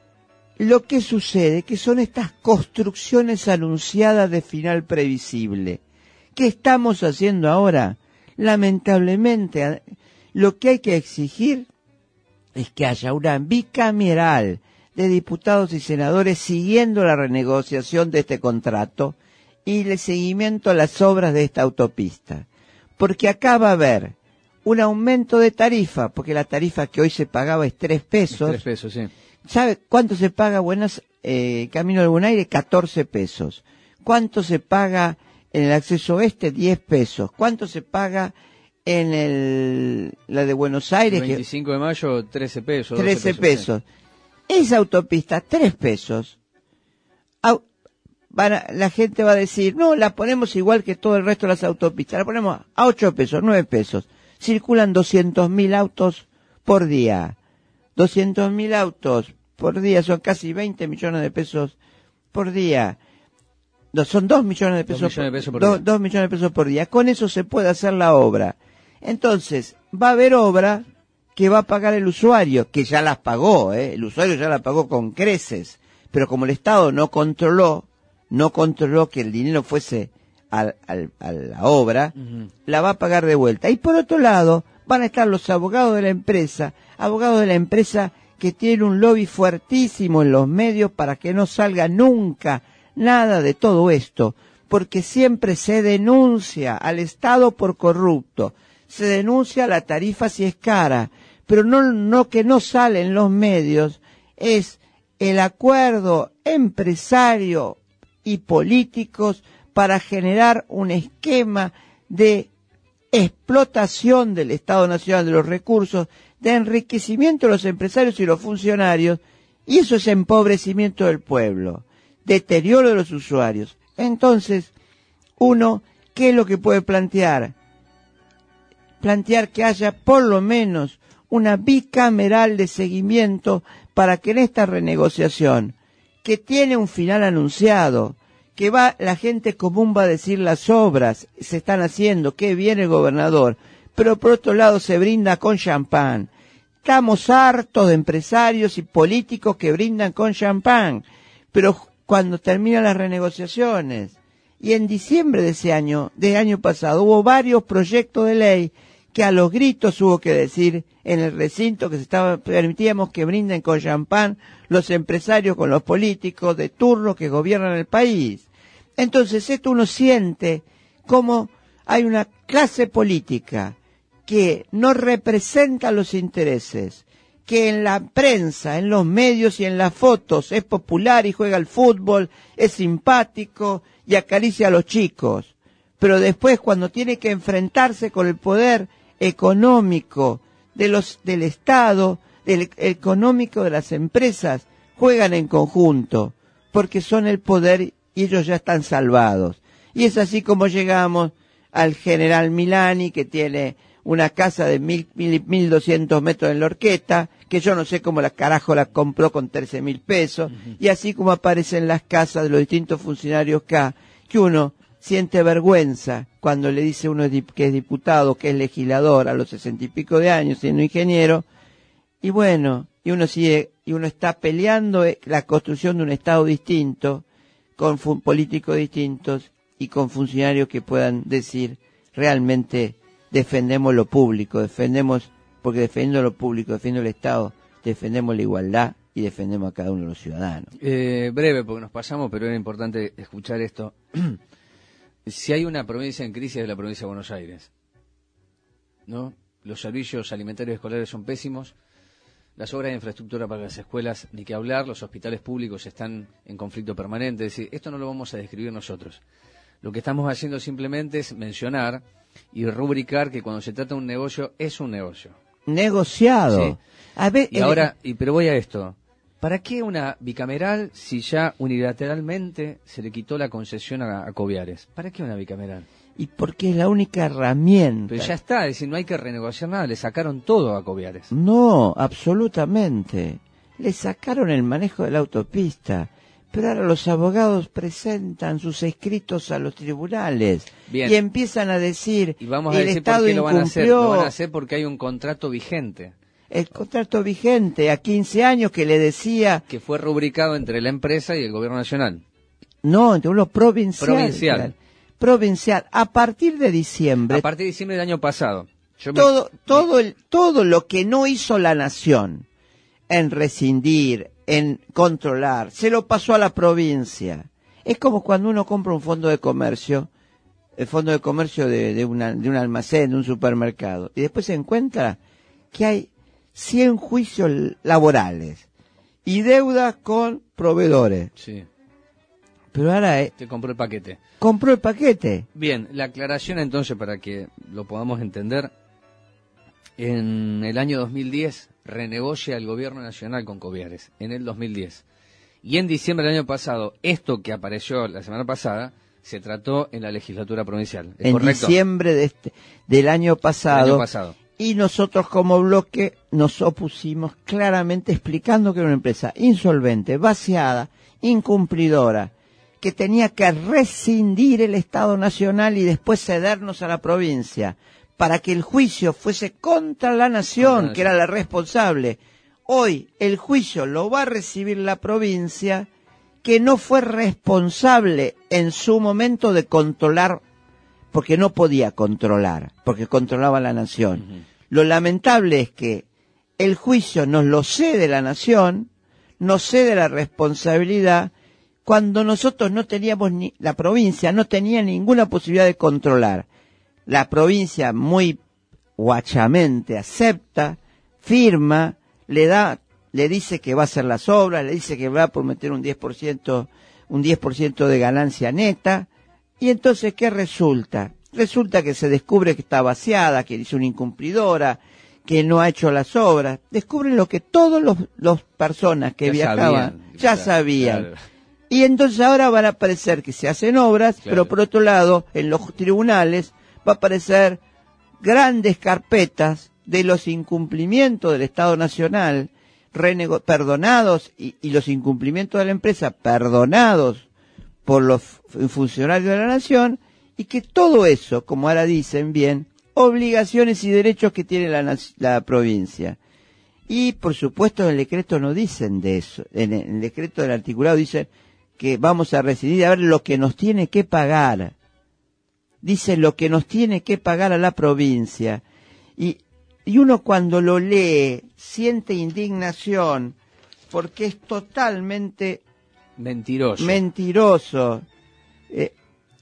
lo que sucede que son estas construcciones anunciadas de final previsible. ¿Qué estamos haciendo ahora? Lamentablemente, lo que hay que exigir es que haya una bicameral de diputados y senadores siguiendo la renegociación de este contrato y el seguimiento a las obras de esta autopista. Porque acá va a haber un aumento de tarifa, porque la tarifa que hoy se pagaba es tres pesos. Tres pesos, sí. ¿Sabe cuánto se paga Buenas eh, Camino del Buen Aire? catorce pesos. ¿Cuánto se paga en el acceso oeste? diez pesos. ¿Cuánto se paga en el la de Buenos Aires? El veinticinco de mayo, trece pesos. trece pesos. Sí. Esa autopista, tres pesos. Au, van a, la gente va a decir, no, la ponemos igual que todo el resto de las autopistas. La ponemos a ocho pesos, nueve pesos. Circulan doscientos mil autos por día. doscientos mil autos por día son casi veinte millones de pesos por día. No, son dos millones de pesos, dos millones de pesos por, por, día. Do, dos millones de pesos por día. Con eso se puede hacer la obra. Entonces, va a haber obra que va a pagar el usuario, que ya las pagó, ¿eh? El usuario ya la pagó con creces. Pero como el Estado no controló, no controló que el dinero fuese al, al, a la obra, uh-huh. la va a pagar de vuelta. Y por otro lado, van a estar los abogados de la empresa, abogados de la empresa que tienen un lobby fuertísimo en los medios para que no salga nunca nada de todo esto, porque siempre se denuncia al Estado por corrupto, se denuncia la tarifa si es cara, pero no, no que no sale en los medios es el acuerdo empresario y políticos para generar un esquema de explotación del Estado Nacional de los recursos, de enriquecimiento de los empresarios y los funcionarios, y eso es empobrecimiento del pueblo, deterioro de los usuarios. Entonces, uno, ¿qué es lo que puede plantear? Plantear que haya por lo menos una bicameral de seguimiento para que en esta renegociación, que tiene un final anunciado, que va, la gente común va a decir las obras se están haciendo, que viene el gobernador, pero por otro lado se brinda con champán. Estamos hartos de empresarios y políticos que brindan con champán, pero cuando terminan las renegociaciones, y en diciembre de ese año, del año pasado, hubo varios proyectos de ley que a los gritos hubo que decir en el recinto que se estaba, permitíamos que brinden con champán los empresarios con los políticos de turno que gobiernan el país. Entonces esto uno siente como hay una clase política que no representa los intereses, que en la prensa, en los medios y en las fotos es popular y juega al fútbol, es simpático y acaricia a los chicos, pero después cuando tiene que enfrentarse con el poder económico de los del Estado, del económico de las empresas, juegan en conjunto, porque son el poder y ellos ya están salvados. Y es así como llegamos al general Milani, que tiene una casa de mil, mil, mil doscientos metros en la Horqueta, que yo no sé cómo la carajo la compró con trece mil pesos, uh-huh. Y así como aparecen las casas de los distintos funcionarios acá, que uno siente vergüenza cuando le dice uno que es diputado, que es legislador a los sesenta y pico de años, siendo ingeniero, y bueno, y uno sigue, y uno está peleando la construcción de un Estado distinto, con fu- políticos distintos, y con funcionarios que puedan decir realmente defendemos lo público, defendemos, porque defendiendo lo público, defendiendo el Estado, defendemos la igualdad y defendemos a cada uno de los ciudadanos. Eh, breve, porque nos pasamos, pero era importante escuchar esto. Si hay una provincia en crisis es la provincia de Buenos Aires, ¿no? Los servicios alimentarios escolares son pésimos, las obras de infraestructura para las escuelas, ni que hablar, los hospitales públicos están en conflicto permanente. Es decir, esto no lo vamos a describir nosotros. Lo que estamos haciendo simplemente es mencionar y rubricar que cuando se trata de un negocio, es un negocio. Negociado. Sí. A ver, y ahora, y, pero voy a esto. ¿Para qué una bicameral si ya unilateralmente se le quitó la concesión a, a Coviares? ¿Para qué una bicameral? Y porque es la única herramienta. Pero ya está, es decir, no hay que renegociar nada, le sacaron todo a Coviares. No, absolutamente. Le sacaron el manejo de la autopista. Pero ahora los abogados presentan sus escritos a los tribunales. Bien. Y empiezan a decir, y vamos a el decir Estado por qué lo van a hacer. Lo incumplió van a hacer porque hay un contrato vigente. El contrato vigente a quince años que le decía... Que fue rubricado entre la empresa y el gobierno nacional. No, entre uno provincial. Provincial. Provincial. A partir de diciembre... A partir de diciembre del año pasado. Yo todo, me... todo, el, todo lo que no hizo la nación en rescindir, en controlar, se lo pasó a la provincia. Es como cuando uno compra un fondo de comercio, el fondo de comercio de, de, una, de un almacén, de un supermercado, y después se encuentra que hay cien juicios laborales y deudas con proveedores. Sí. Pero ahora... Eh, Te compró el paquete. Compró el paquete. Bien, la aclaración entonces para que lo podamos entender. En el año dos mil diez renegocia el gobierno nacional con Coviares, en el dos mil diez. Y en diciembre del año pasado, esto que apareció la semana pasada, se trató en la legislatura provincial. ¿Es en correcto? diciembre de este, del año pasado. El año pasado. Y nosotros como bloque nos opusimos claramente explicando que era una empresa insolvente, vaciada, incumplidora, que tenía que rescindir el Estado Nacional y después cedernos a la provincia, para que el juicio fuese contra la nación, contra la que era la responsable. Hoy el juicio lo va a recibir la provincia, que no fue responsable en su momento de controlar, porque no podía controlar, porque controlaba la nación. Uh-huh. Lo lamentable es que el juicio nos lo cede la nación, nos cede la responsabilidad, cuando nosotros no teníamos ni, la provincia no tenía ninguna posibilidad de controlar. La provincia muy guachamente acepta, firma, le da, le dice que va a hacer las obras, le dice que va a prometer un diez por ciento, un diez por ciento de ganancia neta, y entonces, ¿qué resulta? Resulta que se descubre que está vaciada, que es una incumplidora, que no ha hecho las obras. Descubren lo que todos los, los personas que Ya viajaban sabían, ya claro, sabían. claro. Y entonces ahora van a aparecer que se hacen obras, Claro. pero por otro lado, en los tribunales va a aparecer grandes carpetas de los incumplimientos del Estado Nacional, renego- perdonados, y, y los incumplimientos de la empresa perdonados por los f- funcionarios de la Nación, y que todo eso, como ahora dicen bien, obligaciones y derechos que tiene la, nac- la provincia. Y por supuesto en el decreto no dicen de eso, en el, en el decreto del articulado dicen que vamos a decidir a ver lo que nos tiene que pagar. Dice lo que nos tiene que pagar a la provincia. Y, y uno cuando lo lee siente indignación porque es totalmente Mentiroso. mentiroso. Eh,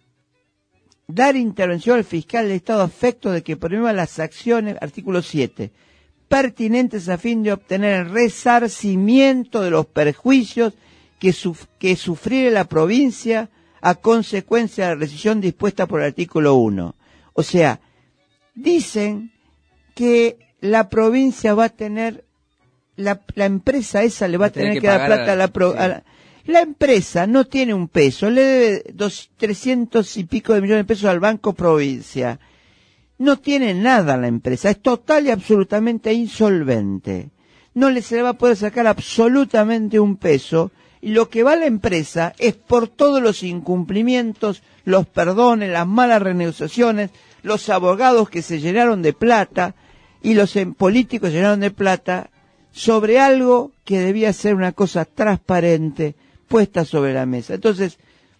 dar intervención al fiscal del Estado a efecto de que promueva las acciones, artículo siete, pertinentes a fin de obtener el resarcimiento de los perjuicios que, suf que sufriere la provincia a consecuencia de la rescisión dispuesta por el artículo uno. O sea, dicen que la provincia va a tener, la, la empresa esa le va, va a tener, tener que, que dar plata a la, pro, sí. a la La empresa no tiene un peso, le debe dos, trescientos y pico de millones de pesos al Banco Provincia. No tiene nada la empresa, es total y absolutamente insolvente. No le se le va a poder sacar absolutamente un peso, y lo que va a la empresa es por todos los incumplimientos, los perdones, las malas renegociaciones, los abogados que se llenaron de plata y los políticos se llenaron de plata sobre algo que debía ser una cosa transparente, puesta sobre la mesa. Entonces,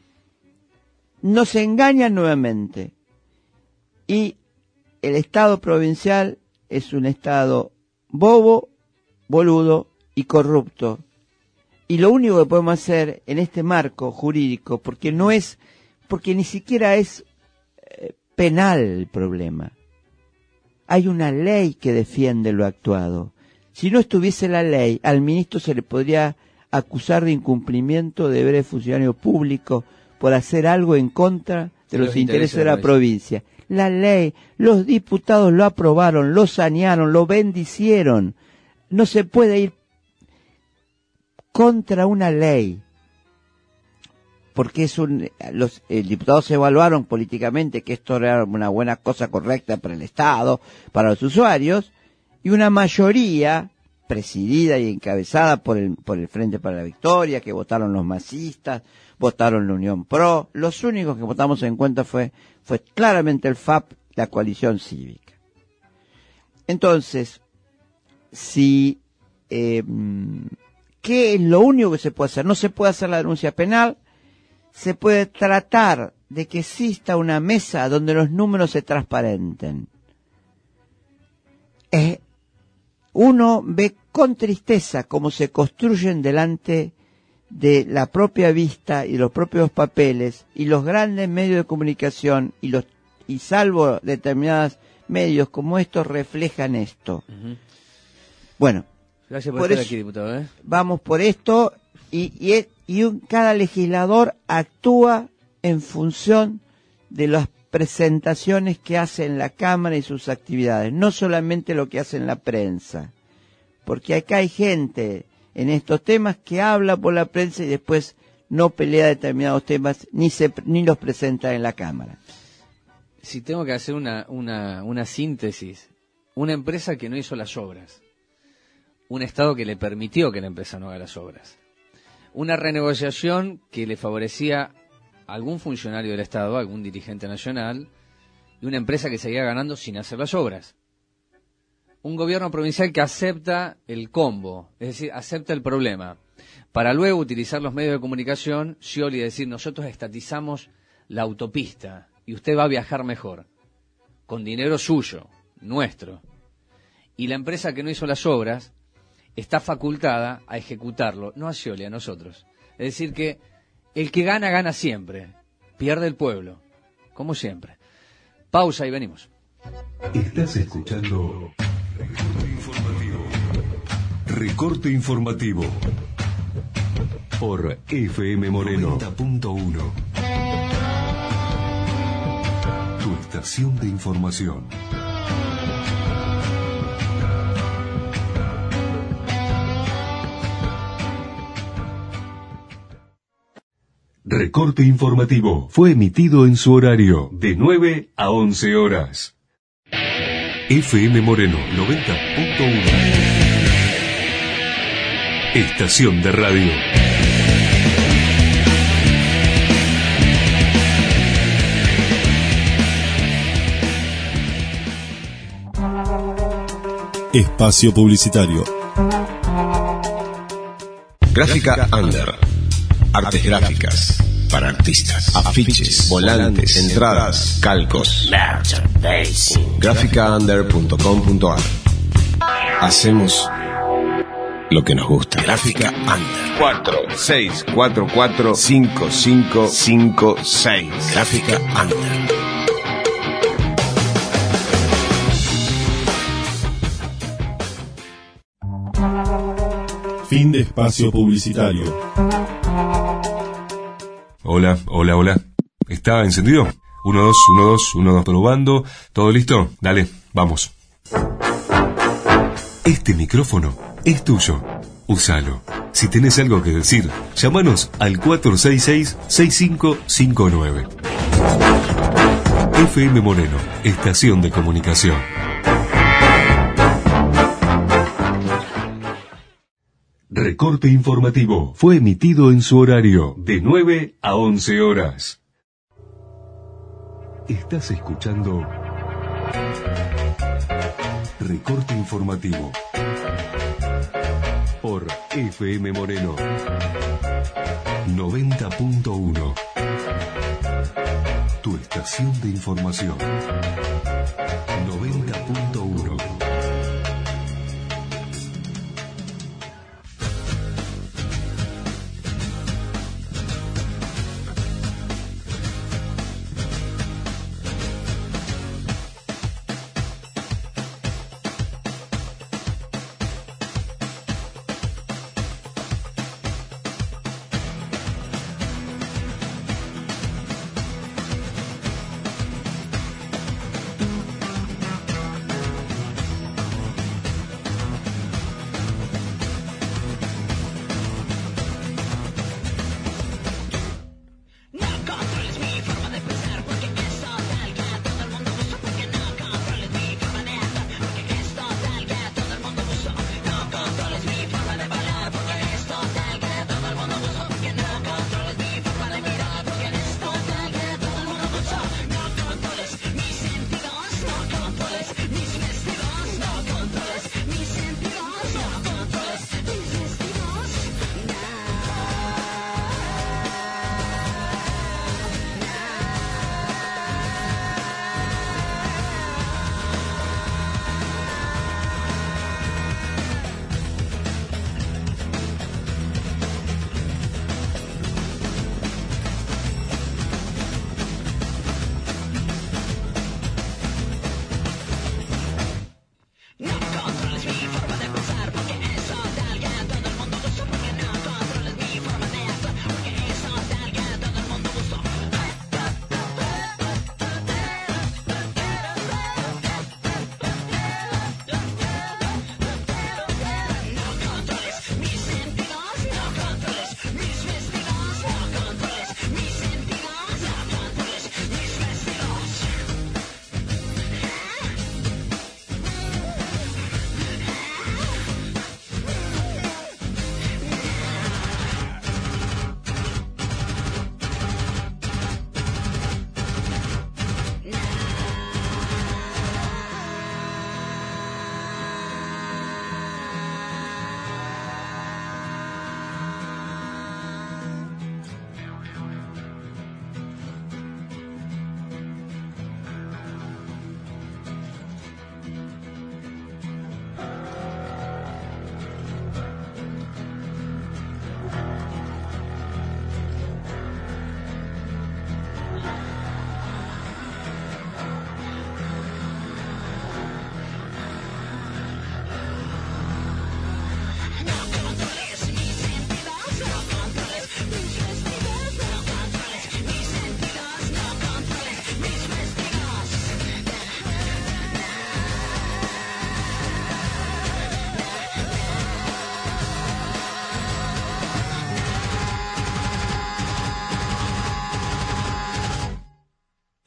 nos engañan nuevamente. Y el Estado provincial es un Estado bobo, boludo y corrupto. Y lo único que podemos hacer en este marco jurídico, porque no es, porque ni siquiera es eh, penal el problema. Hay una ley que defiende lo actuado. Si no estuviese la ley, al ministro se le podría acusar de incumplimiento de deberes de funcionario público por hacer algo en contra de los, los intereses de la provincia. La ley, los diputados lo aprobaron, lo sanearon, lo bendicieron. No se puede ir contra una ley, porque es un, los eh, diputados evaluaron políticamente que esto era una buena cosa correcta para el Estado, para los usuarios, y una mayoría presidida y encabezada por el, por el Frente para la Victoria, que votaron los masistas, votaron la Unión Pro, los únicos que votamos en cuenta fue, fue claramente el F A P, la coalición cívica. Entonces, si, eh, ¿qué es lo único que se puede hacer? No se puede hacer la denuncia penal, se puede tratar de que exista una mesa donde los números se transparenten. Eh, uno ve con tristeza cómo se construyen delante de la propia vista y los propios papeles y los grandes medios de comunicación y los y salvo determinados medios como estos reflejan esto. Uh-huh. Bueno, gracias por, por estar eso, aquí, diputado. ¿eh? Vamos por esto y, y, y un, cada legislador actúa en función de las presentaciones que hace en la Cámara y sus actividades, no solamente lo que hace en la prensa, porque acá hay gente en estos temas que habla por la prensa y después no pelea determinados temas ni se ni los presenta en la Cámara. Si tengo que hacer una, una, una síntesis, una empresa que no hizo las obras, un Estado que le permitió que la empresa no haga las obras, una renegociación que le favorecía a algún funcionario del Estado, a algún dirigente nacional, y una empresa que seguía ganando sin hacer las obras. Un gobierno provincial que acepta el combo, es decir, acepta el problema, para luego utilizar los medios de comunicación, Scioli, y decir, nosotros estatizamos la autopista y usted va a viajar mejor, con dinero suyo, nuestro. Y la empresa que no hizo las obras está facultada a ejecutarlo, no a Scioli, a nosotros. Es decir que el que gana, gana siempre, pierde el pueblo, como siempre. Pausa y venimos. Estás escuchando Informativo. Recorte informativo por F M Moreno noventa punto uno. Tu estación de información. Recorte informativo fue emitido en su horario de nueve a once horas. F M Moreno noventa punto uno. Estación de radio. Espacio publicitario. Gráfica Under. Artes gráficas para artistas. Afiches, volantes, entradas, calcos. gráfica under punto com punto a r. Hacemos lo que nos gusta. Gráfica Under. cuatro seis cuatro cuatro cinco cinco cinco seis. Gráfica Under. Fin de espacio publicitario. Hola, hola, hola. ¿Está encendido? Uno, dos, uno, dos, uno, dos, probando. ¿Todo listo? Dale, vamos. Este micrófono es tuyo. Úsalo. Si tenés algo que decir, llámanos al cuatro seis seis, seis cinco cinco nueve. F M Moreno, estación de comunicación. Recorte informativo fue emitido en su horario de nueve a once horas. Estás escuchando Recorte informativo por F M Moreno noventa punto uno. Tu estación de información. noventa punto uno.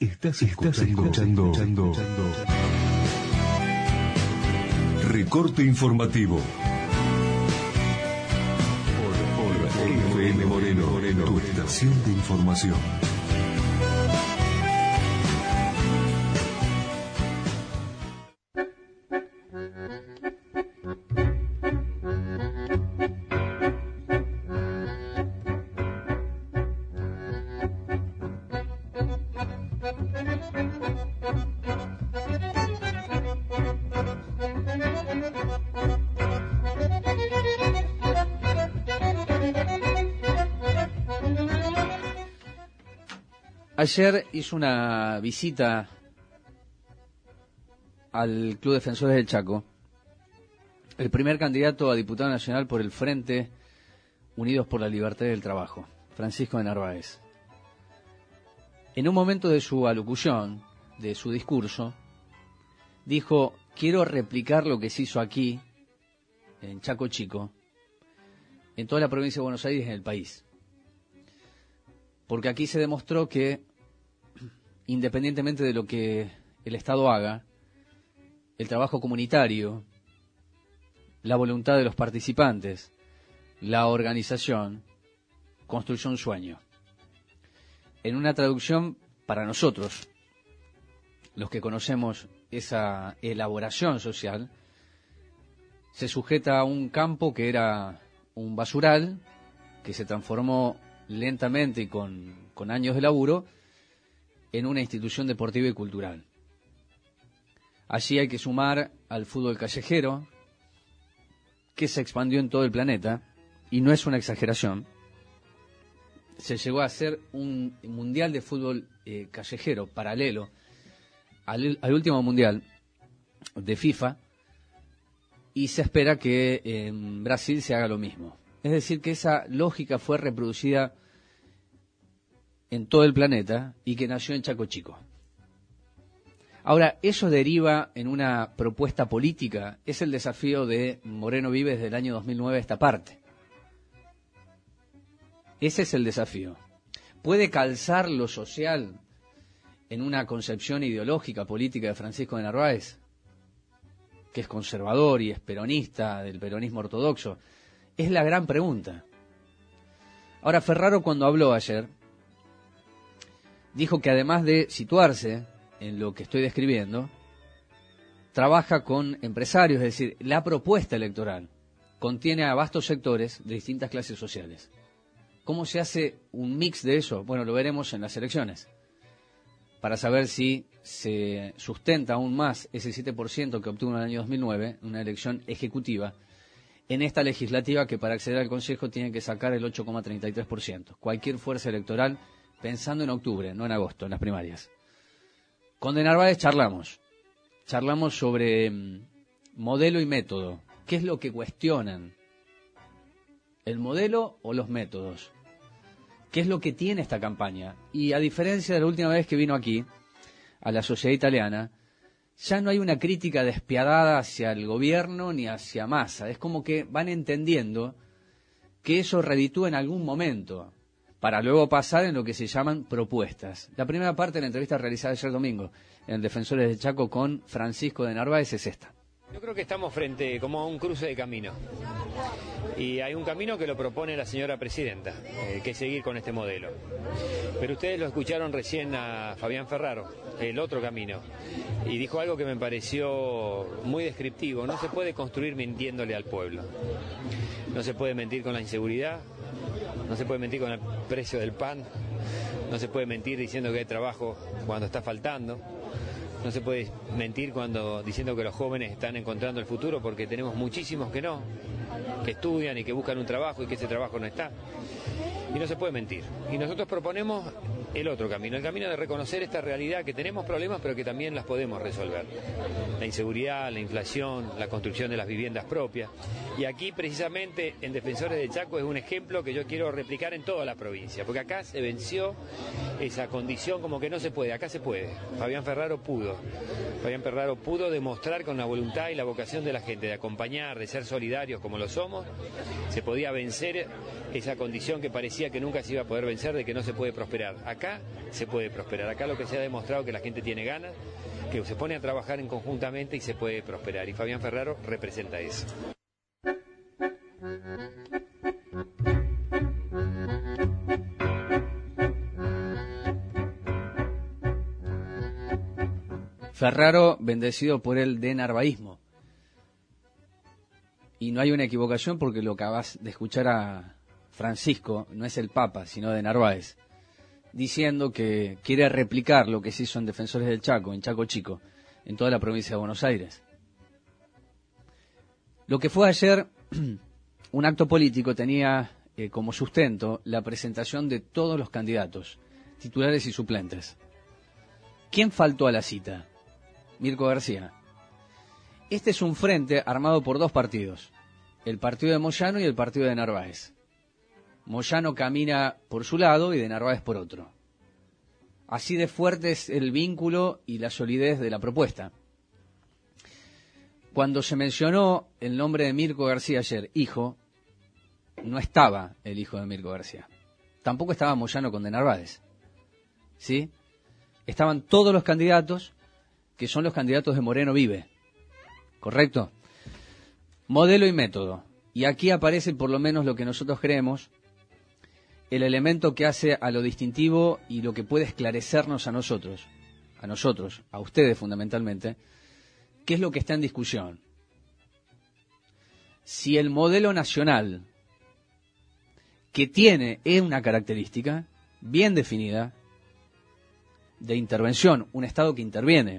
Estás escuchando, escuchando, Recorte Informativo por, por F M Moreno, Moreno, tu estación de información. Ayer hizo una visita al Club Defensores del Chaco, el primer candidato a diputado nacional por el Frente Unidos por la Libertad y el Trabajo, Francisco de Narváez. En un momento de su alocución, de su discurso, dijo: quiero replicar lo que se hizo aquí, en Chaco Chico, en toda la provincia de Buenos Aires y en el país. Porque aquí se demostró que, independientemente de lo que el Estado haga, el trabajo comunitario, la voluntad de los participantes, la organización, construyó un sueño. En una traducción para nosotros, los que conocemos esa elaboración social, se sujeta a un campo que era un basural, que se transformó lentamente y con, con años de laburo, en una institución deportiva y cultural. Allí hay que sumar al fútbol callejero, que se expandió en todo el planeta, y no es una exageración. Se llegó a hacer un mundial de fútbol eh, callejero, paralelo al, al último mundial de FIFA, y se espera que en Brasil se haga lo mismo. Es decir, que esa lógica fue reproducida en todo el planeta y que nació en Chaco Chico. Ahora, eso deriva en una propuesta política. Es el desafío de Moreno Vive desde el año dos mil nueve a esta parte. Ese es el desafío. ¿Puede calzar lo social en una concepción ideológica política de Francisco de Narváez, que es conservador y es peronista, del peronismo ortodoxo? Es la gran pregunta. Ahora, Ferraro, cuando habló ayer, dijo que además de situarse en lo que estoy describiendo, trabaja con empresarios, es decir, la propuesta electoral contiene a vastos sectores de distintas clases sociales. ¿Cómo se hace un mix de eso? Bueno, lo veremos en las elecciones, para saber si se sustenta aún más ese siete por ciento que obtuvo en el año dos mil nueve, una elección ejecutiva, en esta legislativa que para acceder al Consejo tiene que sacar el ocho coma treinta y tres por ciento. Cualquier fuerza electoral pensando en octubre, no en agosto, en las primarias. Con De Narváez charlamos. Charlamos sobre mmm, modelo y método. ¿Qué es lo que cuestionan? ¿El modelo o los métodos? ¿Qué es lo que tiene esta campaña? Y a diferencia de la última vez que vino aquí, a la sociedad italiana, ya no hay una crítica despiadada hacia el gobierno ni hacia Massa. Es como que van entendiendo que eso reditúa en algún momento, para luego pasar en lo que se llaman propuestas. La primera parte de la entrevista realizada ayer domingo en Defensores del Chaco con Francisco de Narváez es esta. Yo creo que estamos frente como a un cruce de camino. Y hay un camino que lo propone la señora presidenta, eh, que es seguir con este modelo. Pero ustedes lo escucharon recién a Fabián Ferraro, el otro camino, y dijo algo que me pareció muy descriptivo. No se puede construir mintiéndole al pueblo. No se puede mentir con la inseguridad, no se puede mentir con el precio del pan, no se puede mentir diciendo que hay trabajo cuando está faltando. No se puede mentir cuando diciendo que los jóvenes están encontrando el futuro, porque tenemos muchísimos que no, que estudian y que buscan un trabajo y que ese trabajo no está. Y no se puede mentir. Y nosotros proponemos el otro camino, el camino de reconocer esta realidad, que tenemos problemas pero que también las podemos resolver. La inseguridad, la inflación, la construcción de las viviendas propias. Y aquí precisamente en Defensores del Chaco es un ejemplo que yo quiero replicar en toda la provincia, porque acá se venció esa condición como que no se puede, acá se puede. Fabián Ferraro pudo. Fabián Ferraro pudo demostrar con la voluntad y la vocación de la gente de acompañar, de ser solidarios como lo somos, se podía vencer esa condición que parecía decía que nunca se iba a poder vencer, de que no se puede prosperar. Acá se puede prosperar, acá lo que se ha demostrado es que la gente tiene ganas, que se pone a trabajar en conjuntamente y se puede prosperar, y Fabián Ferraro representa eso. Ferraro bendecido por el de narvaísmo. Y no hay una equivocación porque lo acabas de escuchar a Francisco, no es el Papa, sino de Narváez, diciendo que quiere replicar lo que se hizo en Defensores del Chaco, en Chaco Chico, en toda la provincia de Buenos Aires. Lo que fue ayer un acto político tenía eh, como sustento la presentación de todos los candidatos, titulares y suplentes. ¿Quién faltó a la cita? Mirko García. Este es un frente armado por dos partidos, el partido de Moyano y el partido de Narváez. Moyano camina por su lado y de Narváez por otro. Así de fuerte es el vínculo y la solidez de la propuesta. Cuando se mencionó el nombre de Mirko García ayer, hijo, no estaba el hijo de Mirko García. Tampoco estaba Moyano con de Narváez. ¿Sí? Estaban todos los candidatos, que son los candidatos de Moreno Vive. ¿Correcto? Modelo y método. Y aquí aparece, por lo menos lo que nosotros creemos, el elemento que hace a lo distintivo y lo que puede esclarecernos a nosotros, a nosotros, a ustedes fundamentalmente, qué es lo que está en discusión. Si el modelo nacional que tiene es una característica bien definida de intervención, un Estado que interviene,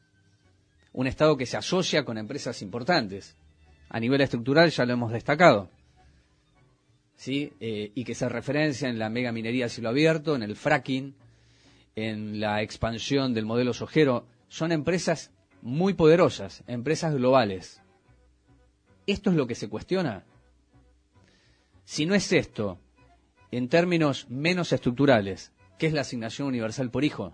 un Estado que se asocia con empresas importantes, a nivel estructural ya lo hemos destacado, ¿sí? Eh, y que se referencia en la mega minería a cielo abierto, en el fracking, en la expansión del modelo sojero. Son empresas muy poderosas, empresas globales. ¿Esto es lo que se cuestiona? Si no es esto, en términos menos estructurales, ¿qué es la asignación universal por hijo?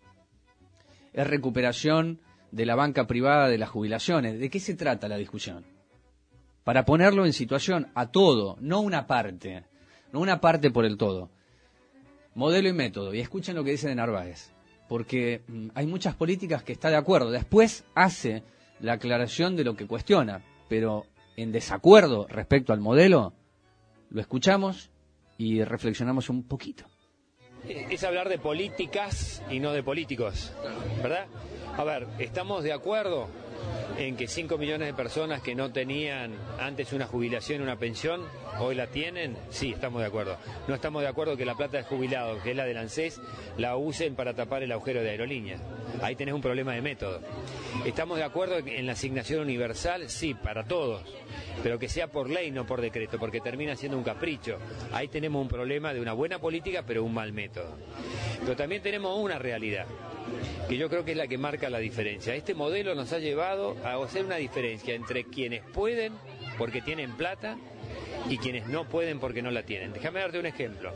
¿Es recuperación de la banca privada de las jubilaciones? ¿De qué se trata la discusión? Para ponerlo en situación a todo, no una parte, no una parte por el todo. Modelo y método. Y escuchen lo que dice de Narváez, porque mm, hay muchas políticas que está de acuerdo. Después hace la aclaración de lo que cuestiona, pero en desacuerdo respecto al modelo, lo escuchamos y reflexionamos un poquito. Es hablar de políticas y no de políticos, ¿verdad? A ver, ¿estamos de acuerdo en que cinco millones de personas que no tenían antes una jubilación y una pensión, hoy la tienen? Sí, estamos de acuerdo. No estamos de acuerdo que la plata de jubilado, que es la del ANSES, la usen para tapar el agujero de aerolíneas. Ahí tenés un problema de método. ¿Estamos de acuerdo en la asignación universal? Sí, para todos. Pero que sea por ley, no por decreto, porque termina siendo un capricho. Ahí tenemos un problema de una buena política, pero un mal método. Pero también tenemos una realidad, que yo creo que es la que marca la diferencia. Este modelo nos ha llevado a hacer una diferencia entre quienes pueden porque tienen plata y quienes no pueden porque no la tienen. Déjame darte un ejemplo.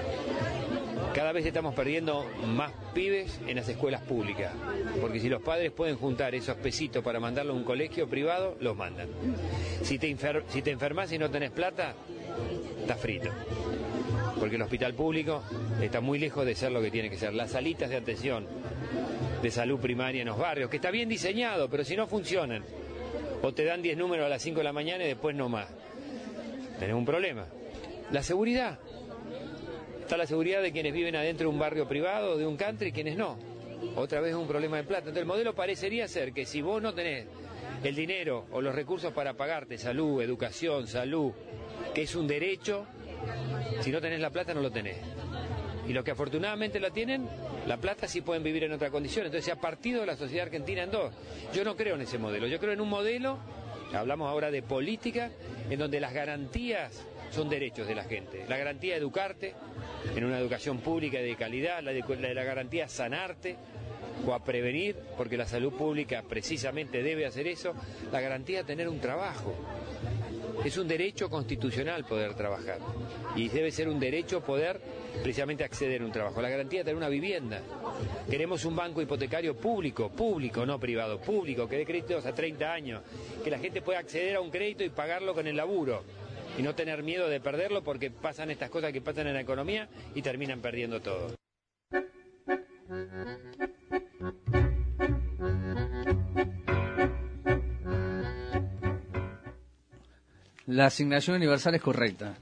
Cada vez estamos perdiendo más pibes en las escuelas públicas, porque si los padres pueden juntar esos pesitos para mandarlo a un colegio privado, los mandan. Si te, enfer- si te enfermas y no tenés plata, estás frito, porque el hospital público está muy lejos de ser lo que tiene que ser. Las salitas de atención de salud primaria en los barrios, que está bien diseñado, pero si no funcionan, o te dan diez números a las cinco de la mañana y después no más, tenés un problema. La seguridad. Está la seguridad de quienes viven adentro de un barrio privado, de un country, y quienes no. Otra vez es un problema de plata. Entonces el modelo parecería ser que si vos no tenés el dinero o los recursos para pagarte salud, educación, salud, que es un derecho, si no tenés la plata no lo tenés. Y los que afortunadamente la tienen, la plata sí pueden vivir en otra condición. Entonces se ha partido la sociedad argentina en dos. Yo no creo en ese modelo. Yo creo en un modelo, hablamos ahora de política, en donde las garantías son derechos de la gente. La garantía de educarte en una educación pública de calidad, la, de, la, la garantía de sanarte o a prevenir, porque la salud pública precisamente debe hacer eso, la garantía de tener un trabajo. Es un derecho constitucional poder trabajar y debe ser un derecho poder precisamente acceder a un trabajo. La garantía de tener una vivienda. Queremos un banco hipotecario público, público, no privado, público, que dé créditos a treinta años, que la gente pueda acceder a un crédito y pagarlo con el laburo. y no tener miedo de perderlo, porque pasan estas cosas que pasan en la economía y terminan perdiendo todo. La asignación universal es correcta.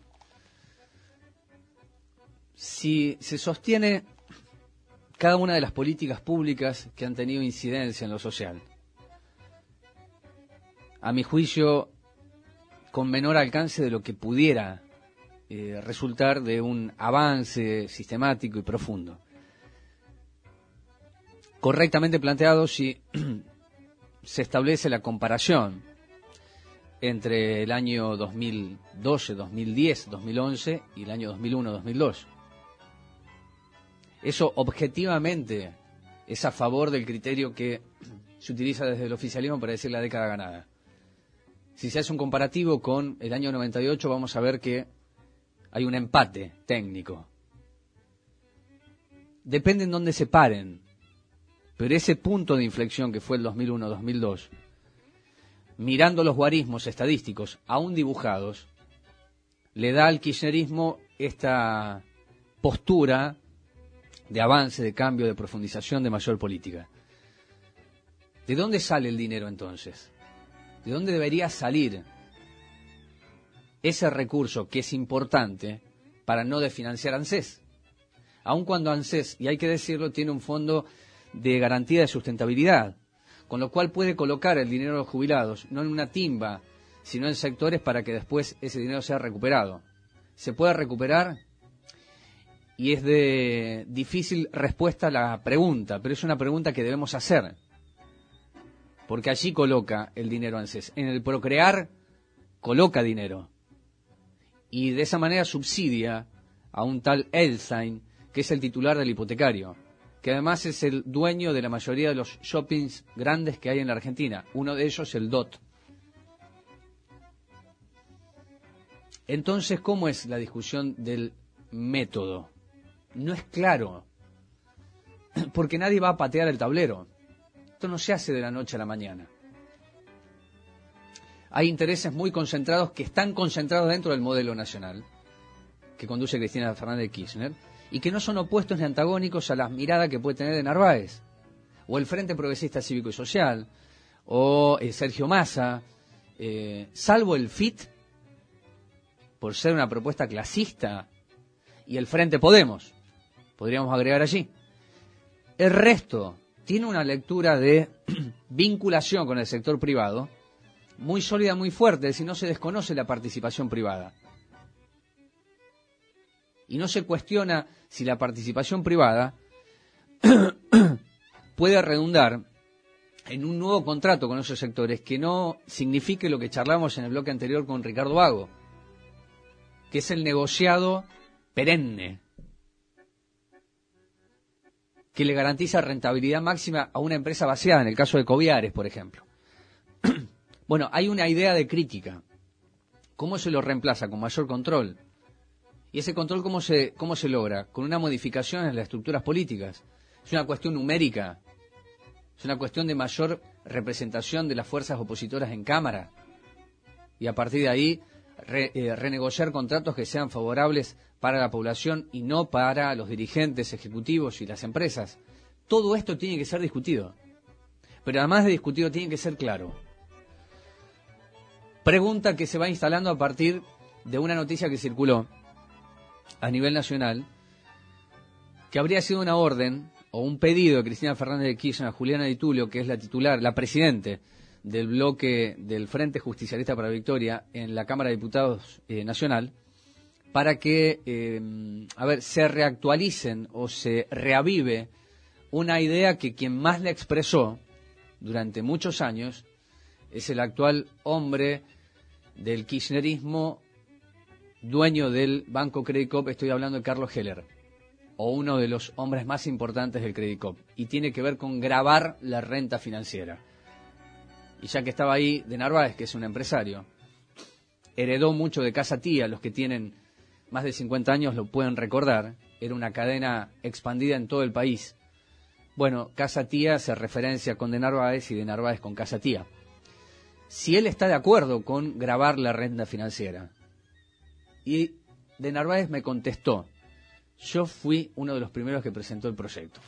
Si se sostiene cada una de las políticas públicas que han tenido incidencia en lo social, a mi juicio, con menor alcance de lo que pudiera eh, resultar de un avance sistemático y profundo. Correctamente planteado, si se establece la comparación entre el año dos mil doce, dos mil diez, dos mil once y el año dos mil uno, dos mil dos. Eso objetivamente es a favor del criterio que se utiliza desde el oficialismo para decir la década ganada. Si se hace un comparativo con el año noventa y ocho, vamos a ver que hay un empate técnico. Depende en dónde se paren, pero ese punto de inflexión que fue el dos mil uno, dos mil dos, mirando los guarismos estadísticos aún dibujados, le da al kirchnerismo esta postura de avance, de cambio, de profundización, de mayor política. ¿De dónde sale el dinero entonces? ¿De dónde debería salir ese recurso que es importante para no desfinanciar ANSES? Aun cuando ANSES, y hay que decirlo, tiene un fondo de garantía de sustentabilidad, con lo cual puede colocar el dinero de los jubilados, no en una timba, sino en sectores para que después ese dinero sea recuperado. ¿Se puede recuperar? Y es de difícil respuesta la pregunta, pero es una pregunta que debemos hacer, porque allí coloca el dinero ANSES. En el Procrear coloca dinero, y de esa manera subsidia a un tal Elstein, que es el titular del hipotecario, que además es el dueño de la mayoría de los shoppings grandes que hay en la Argentina. Uno de ellos, el D O T. Entonces, ¿cómo es la discusión del método? No es claro, porque nadie va a patear el tablero. Esto no se hace de la noche a la mañana. Hay intereses muy concentrados que están concentrados dentro del modelo nacional que conduce Cristina Fernández de Kirchner, y que no son opuestos ni antagónicos a las miradas que puede tener de Narváez, o el Frente Progresista Cívico y Social, o eh, Sergio Massa, eh, salvo el F I T, por ser una propuesta clasista, y el Frente Podemos, podríamos agregar allí. El resto tiene una lectura de vinculación con el sector privado muy sólida, muy fuerte, si no se desconoce la participación privada. Y no se cuestiona si la participación privada puede redundar en un nuevo contrato con esos sectores que no signifique lo que charlamos en el bloque anterior con Ricardo Vago, que es el negociado perenne, que le garantiza rentabilidad máxima a una empresa vaciada, en el caso de Coviares, por ejemplo. Bueno, hay una idea de crítica. ¿Cómo se lo reemplaza? Con mayor control. ¿Y ese control cómo se, cómo se logra? Con una modificación en las estructuras políticas. Es una cuestión numérica. Es una cuestión de mayor representación de las fuerzas opositoras en Cámara. Y a partir de ahí, re, eh, renegociar contratos que sean favorables para la población y no para los dirigentes ejecutivos y las empresas. Todo esto tiene que ser discutido. Pero además de discutido, tiene que ser claro. Pregunta que se va instalando a partir de una noticia que circuló a nivel nacional, que habría sido una orden o un pedido de Cristina Fernández de Kirchner a Juliana Di Tulio, que es la titular, la presidente del bloque del Frente Justicialista para la Victoria en la Cámara de Diputados eh, Nacional, para que, eh, a ver, se reactualicen o se reavive una idea que quien más la expresó durante muchos años es el actual hombre del kirchnerismo, dueño del Banco Credit Corp. Estoy hablando de Carlos Heller, o uno de los hombres más importantes del Credit Corp, y tiene que ver con gravar la renta financiera. Y ya que estaba ahí de Narváez, que es un empresario, heredó mucho de Casa Tía. Los que tienen más de cincuenta años lo pueden recordar. Era una cadena expandida en todo el país. Bueno, Casa Tía se referencia con de Narváez y de Narváez con Casa Tía. Si él está de acuerdo con gravar la renta financiera, Y de Narváez me contestó, yo fui uno de los primeros que presentó el proyecto.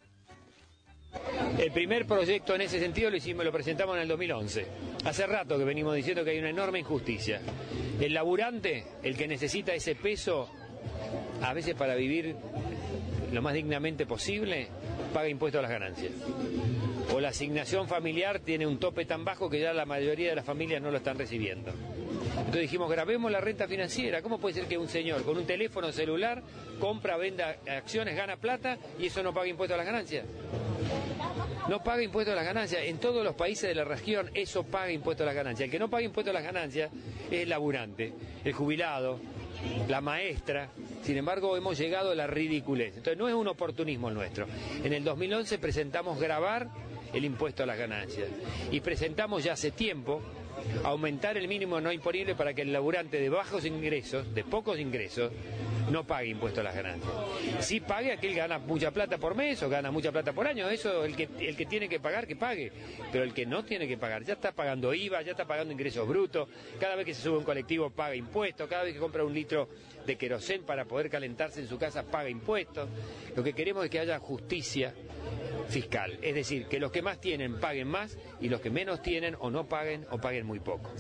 El primer proyecto en ese sentido lo hicimos, lo presentamos en el dos mil once. Hace rato que venimos diciendo que hay una enorme injusticia. El laburante, el que necesita ese peso, a veces para vivir lo más dignamente posible, paga impuestos a las ganancias. O la asignación familiar tiene un tope tan bajo que ya la mayoría de las familias no lo están recibiendo. Entonces dijimos, grabemos la renta financiera. ¿Cómo puede ser que un señor con un teléfono celular compra, venda acciones, gana plata y eso no paga impuestos a las ganancias? No paga impuestos a las ganancias. En todos los países de la región eso paga impuestos a las ganancias. El que no paga impuestos a las ganancias es el laburante, el jubilado, la maestra. Sin embargo, hemos llegado a la ridiculez. Entonces no es un oportunismo el nuestro. En el dos mil once presentamos gravar el impuesto a las ganancias. Y presentamos ya hace tiempo aumentar el mínimo no imponible para que el laburante de bajos ingresos, de pocos ingresos, no pague impuesto a las ganancias. Sí pague aquel que gana mucha plata por mes o gana mucha plata por año, eso el que, el que tiene que pagar, que pague. Pero el que no tiene que pagar, ya está pagando I V A, ya está pagando ingresos brutos, cada vez que se sube un colectivo paga impuestos, cada vez que compra un litro de querosén para poder calentarse en su casa paga impuestos. Lo que queremos es que haya justicia fiscal, es decir, que los que más tienen paguen más y los que menos tienen o no paguen o paguen muy poco.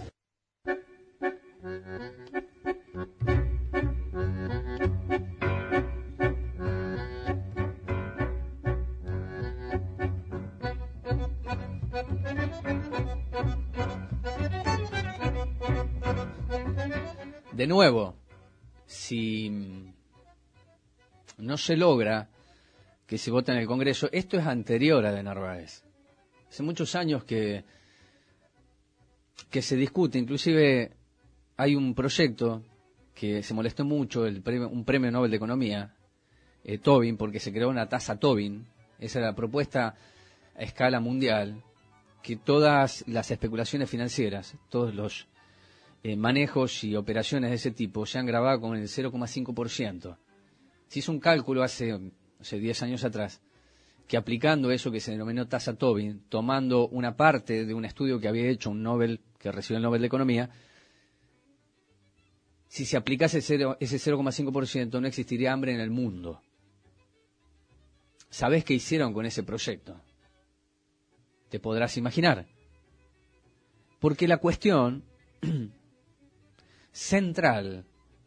De nuevo, si no se logra que se vote en el Congreso, esto es anterior a de Narváez. Hace muchos años que, que se discute, inclusive hay un proyecto que se molestó mucho, el premio, un premio Nobel de Economía, eh, Tobin, porque se creó una tasa Tobin. Esa era la propuesta a escala mundial, que todas las especulaciones financieras, todos los eh, manejos y operaciones de ese tipo sean grabadas con el cero coma cinco por ciento. Se hizo un cálculo hace, hace diez años atrás, que aplicando eso que se denominó tasa Tobin, tomando una parte de un estudio que había hecho un Nobel, que recibió el Nobel de Economía, si se aplicase ese cero coma cinco por ciento no existiría hambre en el mundo. ¿Sabés qué hicieron con ese proyecto? Te podrás imaginar. Porque la cuestión central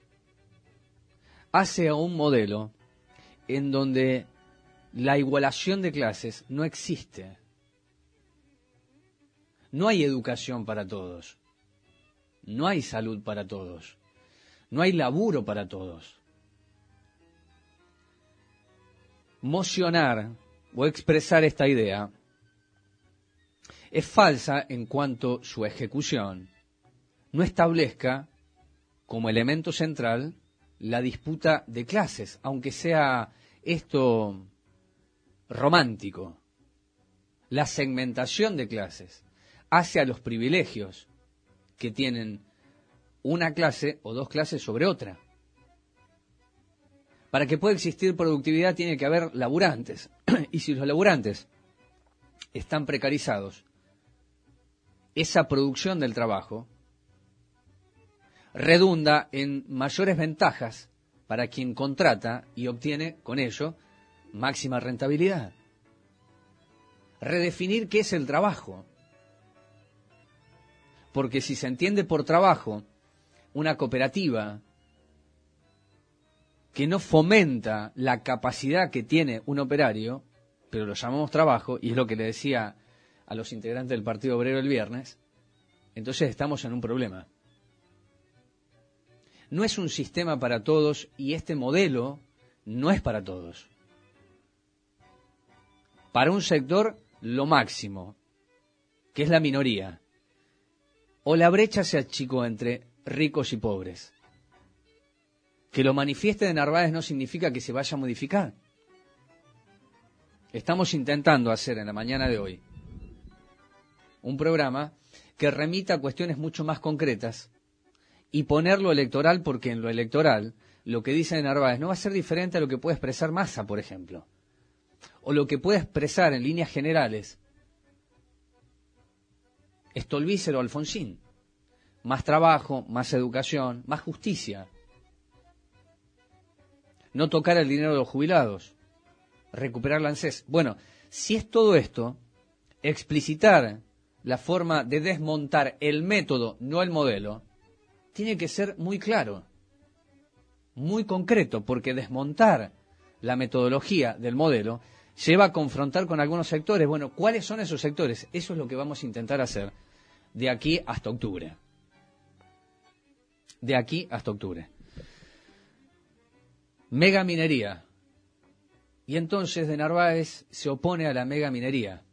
hace a un modelo en donde la igualación de clases no existe. No hay educación para todos. No hay salud para todos. No hay laburo para todos. Mocionar o expresar esta idea es falsa en cuanto su ejecución no establezca como elemento central la disputa de clases, aunque sea esto romántico. La segmentación de clases hacia los privilegios que tienen una clase o dos clases sobre otra. Para que pueda existir productividad tiene que haber laburantes. Y si los laburantes están precarizados, esa producción del trabajo redunda en mayores ventajas para quien contrata y obtiene con ello máxima rentabilidad. Redefinir qué es el trabajo. Porque si se entiende por trabajo una cooperativa que no fomenta la capacidad que tiene un operario, pero lo llamamos trabajo, y es lo que le decía a los integrantes del Partido Obrero el viernes, entonces estamos en un problema. No es un sistema para todos y este modelo no es para todos. Para un sector, lo máximo, que es la minoría. O la brecha se achicó entre ricos y pobres. Que lo manifieste de Narváez no significa que se vaya a modificar. Estamos intentando hacer en la mañana de hoy un programa que remita a cuestiones mucho más concretas y ponerlo electoral, porque en lo electoral lo que dice de Narváez no va a ser diferente a lo que puede expresar Massa, por ejemplo, o lo que puede expresar en líneas generales Stolbizer o Alfonsín. Más trabajo, más educación, más justicia. no tocar el dinero de los jubilados, recuperar la ANSES. Bueno, si es todo esto, explicitar la forma de desmontar el método, no el modelo, tiene que ser muy claro, muy concreto, porque desmontar la metodología del modelo lleva a confrontar con algunos sectores. Bueno, ¿cuáles son esos sectores? Eso es lo que vamos a intentar hacer de aquí hasta octubre. De aquí hasta octubre. Megaminería. Y entonces de Narváez se opone a la megaminería.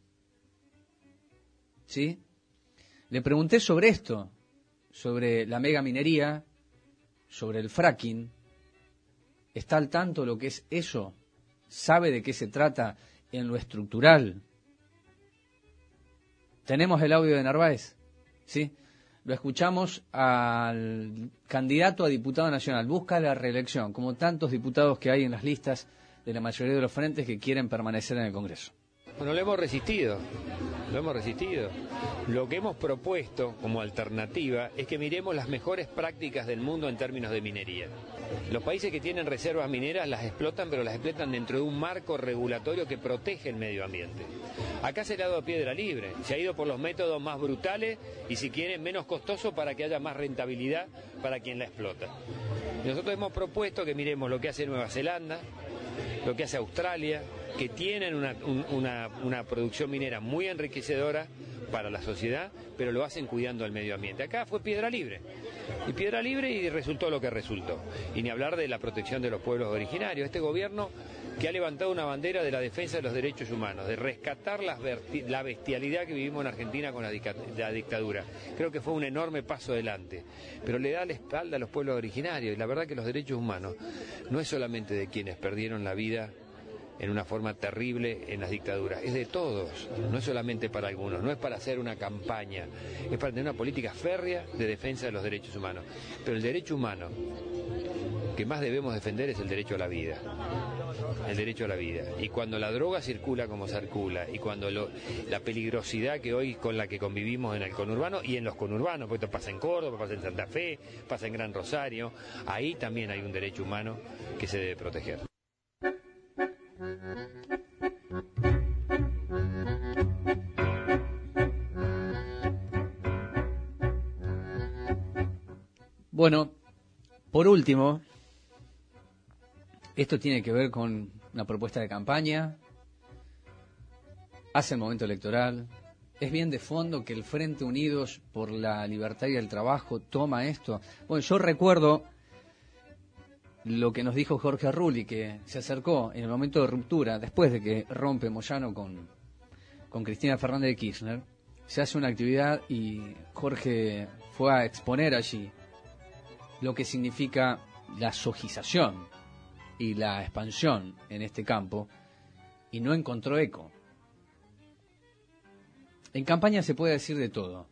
¿Sí? Le pregunté sobre esto, sobre la megaminería, sobre el fracking. ¿Está al tanto lo que es eso? ¿Sabe de qué se trata en lo estructural? ¿Tenemos el audio de Narváez? ¿Sí? Lo escuchamos al candidato a diputado nacional. Busca la reelección, como tantos diputados que hay en las listas de la mayoría de los frentes que quieren permanecer en el Congreso. Bueno, lo hemos resistido, lo hemos resistido. Lo que hemos propuesto como alternativa es que miremos las mejores prácticas del mundo en términos de minería. Los países que tienen reservas mineras las explotan, pero las explotan dentro de un marco regulatorio que protege el medio ambiente. Acá se le ha dado piedra libre, se ha ido por los métodos más brutales y, si quieren, menos costosos para que haya más rentabilidad para quien la explota. Nosotros hemos propuesto que miremos lo que hace Nueva Zelanda, lo que hace Australia, que tienen una, un, una, una producción minera muy enriquecedora para la sociedad, pero lo hacen cuidando el medio ambiente. Acá fue piedra libre, y piedra libre y resultó lo que resultó. Y ni hablar de la protección de los pueblos originarios. Este gobierno que ha levantado una bandera de la defensa de los derechos humanos, de rescatar las la bestialidad que vivimos en Argentina con la, la dictadura. Creo que fue un enorme paso adelante, pero le da la espalda a los pueblos originarios, y la verdad que los derechos humanos no es solamente de quienes perdieron la vida en una forma terrible en las dictaduras, es de todos, no es solamente para algunos, no es para hacer una campaña, es para tener una política férrea de defensa de los derechos humanos. Pero el derecho humano que más debemos defender es el derecho a la vida, el derecho a la vida. Y cuando la droga circula como circula, y cuando lo, la peligrosidad que hoy con la que convivimos en el conurbano y en los conurbanos, porque esto pasa en Córdoba, pasa en Santa Fe, pasa en Gran Rosario, ahí también hay un derecho humano que se debe proteger. Bueno, por último, esto tiene que ver con una propuesta de campaña, hace el momento electoral, es bien de fondo que el Frente Unidos por la Libertad y el Trabajo toma esto. Bueno, yo recuerdo lo que nos dijo Jorge Rulli, que se acercó en el momento de ruptura, después de que rompe Moyano con, con Cristina Fernández de Kirchner, se hace una actividad y Jorge fue a exponer allí lo que significa la sojización y la expansión en este campo, y no encontró eco. En campaña se puede decir de todo,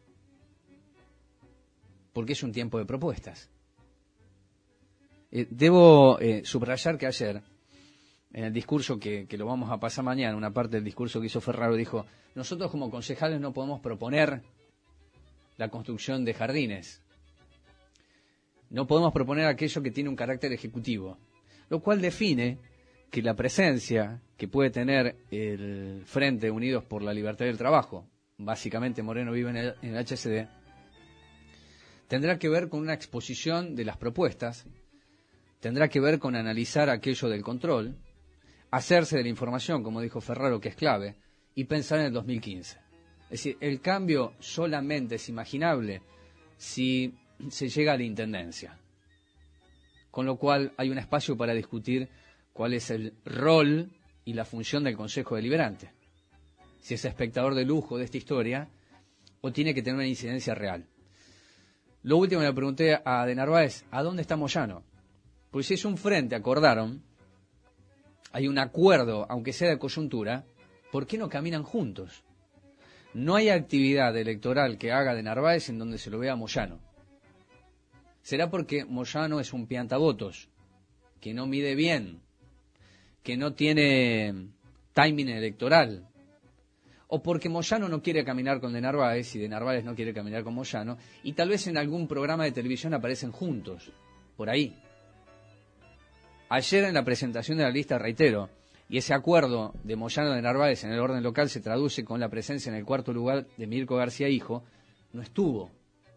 porque es un tiempo de propuestas. Eh, debo eh, subrayar que ayer, en el discurso que, que lo vamos a pasar mañana, una parte del discurso que hizo Ferraro dijo: nosotros como concejales no podemos proponer la construcción de jardines, no podemos proponer aquello que tiene un carácter ejecutivo, lo cual define que la presencia que puede tener el Frente Unidos por la Libertad y el Trabajo, básicamente Moreno vive en el, en el H C D, tendrá que ver con una exposición de las propuestas, tendrá que ver con analizar aquello del control, hacerse de la información, como dijo Ferraro, que es clave, y pensar en el dos mil quince. Es decir, el cambio solamente es imaginable si se llega a la intendencia. Con lo cual hay un espacio para discutir cuál es el rol y la función del Consejo Deliberante. Si es espectador de lujo de esta historia o tiene que tener una incidencia real. Lo último que le pregunté a De Narváez: ¿a dónde está Moyano? Porque si es un frente, acordaron, hay un acuerdo, aunque sea de coyuntura, ¿por qué no caminan juntos? No hay actividad electoral que haga De Narváez en donde se lo vea a Moyano. ¿Será porque Moyano es un piantavotos, que no mide bien, que no tiene timing electoral? ¿O porque Moyano no quiere caminar con De Narváez y De Narváez no quiere caminar con Moyano, y tal vez en algún programa de televisión aparecen juntos, por ahí? Ayer en la presentación de la lista, reitero, y ese acuerdo de Moyano de Narváez en el orden local se traduce con la presencia en el cuarto lugar de Mirko García Hijo, no estuvo.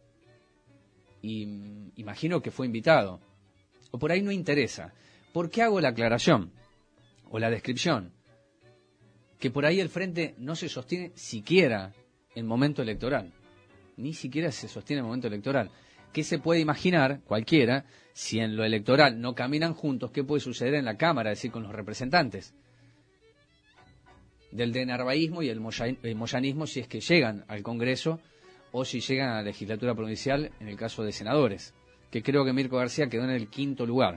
Y mm, imagino que fue invitado. O por ahí no interesa. ¿Por qué hago la aclaración o la descripción? Que por ahí el frente no se sostiene siquiera en momento electoral. Ni siquiera se sostiene en momento electoral. ¿Qué se puede imaginar cualquiera si en lo electoral no caminan juntos? ¿Qué puede suceder en la Cámara, es decir, con los representantes del denarvaísmo y el moyanismo, si es que llegan al Congreso o si llegan a la legislatura provincial en el caso de senadores? Que creo que Mirko García quedó en el quinto lugar.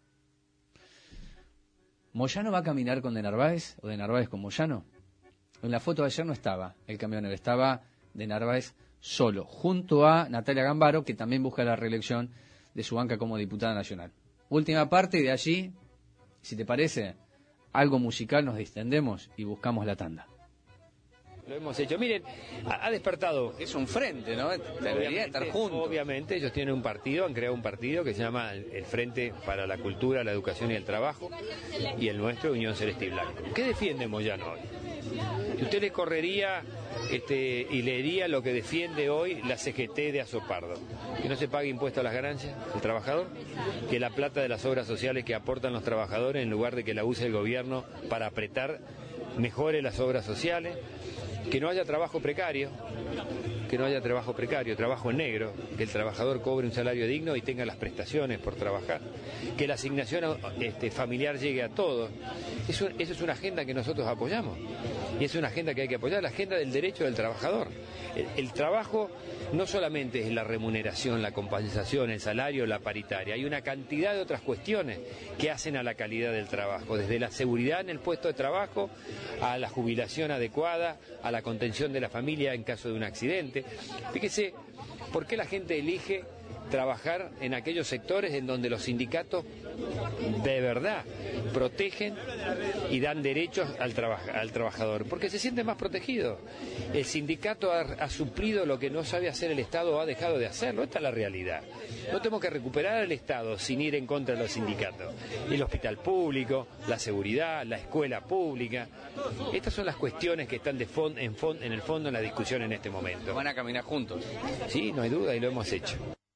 ¿Moyano va a caminar con de Narváez o de Narváez con Moyano? En la foto de ayer no estaba el camionero, estaba de Narváez solo, junto a Natalia Gambaro, que también busca la reelección de su banca como diputada nacional. Última parte, y de allí, si te parece, algo musical, nos distendemos y buscamos la tanda. Lo hemos hecho. Miren, ha, ha despertado. Es un frente, ¿no? Debería estar juntos. Obviamente, ellos tienen un partido, han creado un partido que se llama el Frente para la Cultura, la Educación y el Trabajo, y el nuestro, Unión Celeste y Blanco. ¿Qué defiende Moyano hoy? Si usted le correría este, y leería lo que defiende hoy la C G T de Azopardo, que no se pague impuesto a las ganancias del trabajador, que la plata de las obras sociales que aportan los trabajadores, en lugar de que la use el gobierno para apretar, mejore las obras sociales, que no haya trabajo precario, que no haya trabajo precario, trabajo en negro, que el trabajador cobre un salario digno y tenga las prestaciones por trabajar, que la asignación este, familiar llegue a todos. Eso, eso es una agenda que nosotros apoyamos y es una agenda que hay que apoyar, la agenda del derecho del trabajador. El, el trabajo no solamente es la remuneración, la compensación, el salario, la paritaria, hay una cantidad de otras cuestiones que hacen a la calidad del trabajo, desde la seguridad en el puesto de trabajo, a la jubilación adecuada, a la contención de la familia en caso de un accidente. Fíjese, ¿por qué la gente elige trabajar en aquellos sectores en donde los sindicatos de verdad protegen y dan derechos al, traba- al trabajador? Porque se siente más protegido. El sindicato ha, ha suplido lo que no sabe hacer el Estado o ha dejado de hacerlo. Esta es la realidad. No tenemos que recuperar al Estado sin ir en contra de los sindicatos. El hospital público, la seguridad, la escuela pública. Estas son las cuestiones que están de fond- en, fond- en el fondo en la discusión en este momento. Van a caminar juntos. Sí, no hay duda, y lo hemos hecho.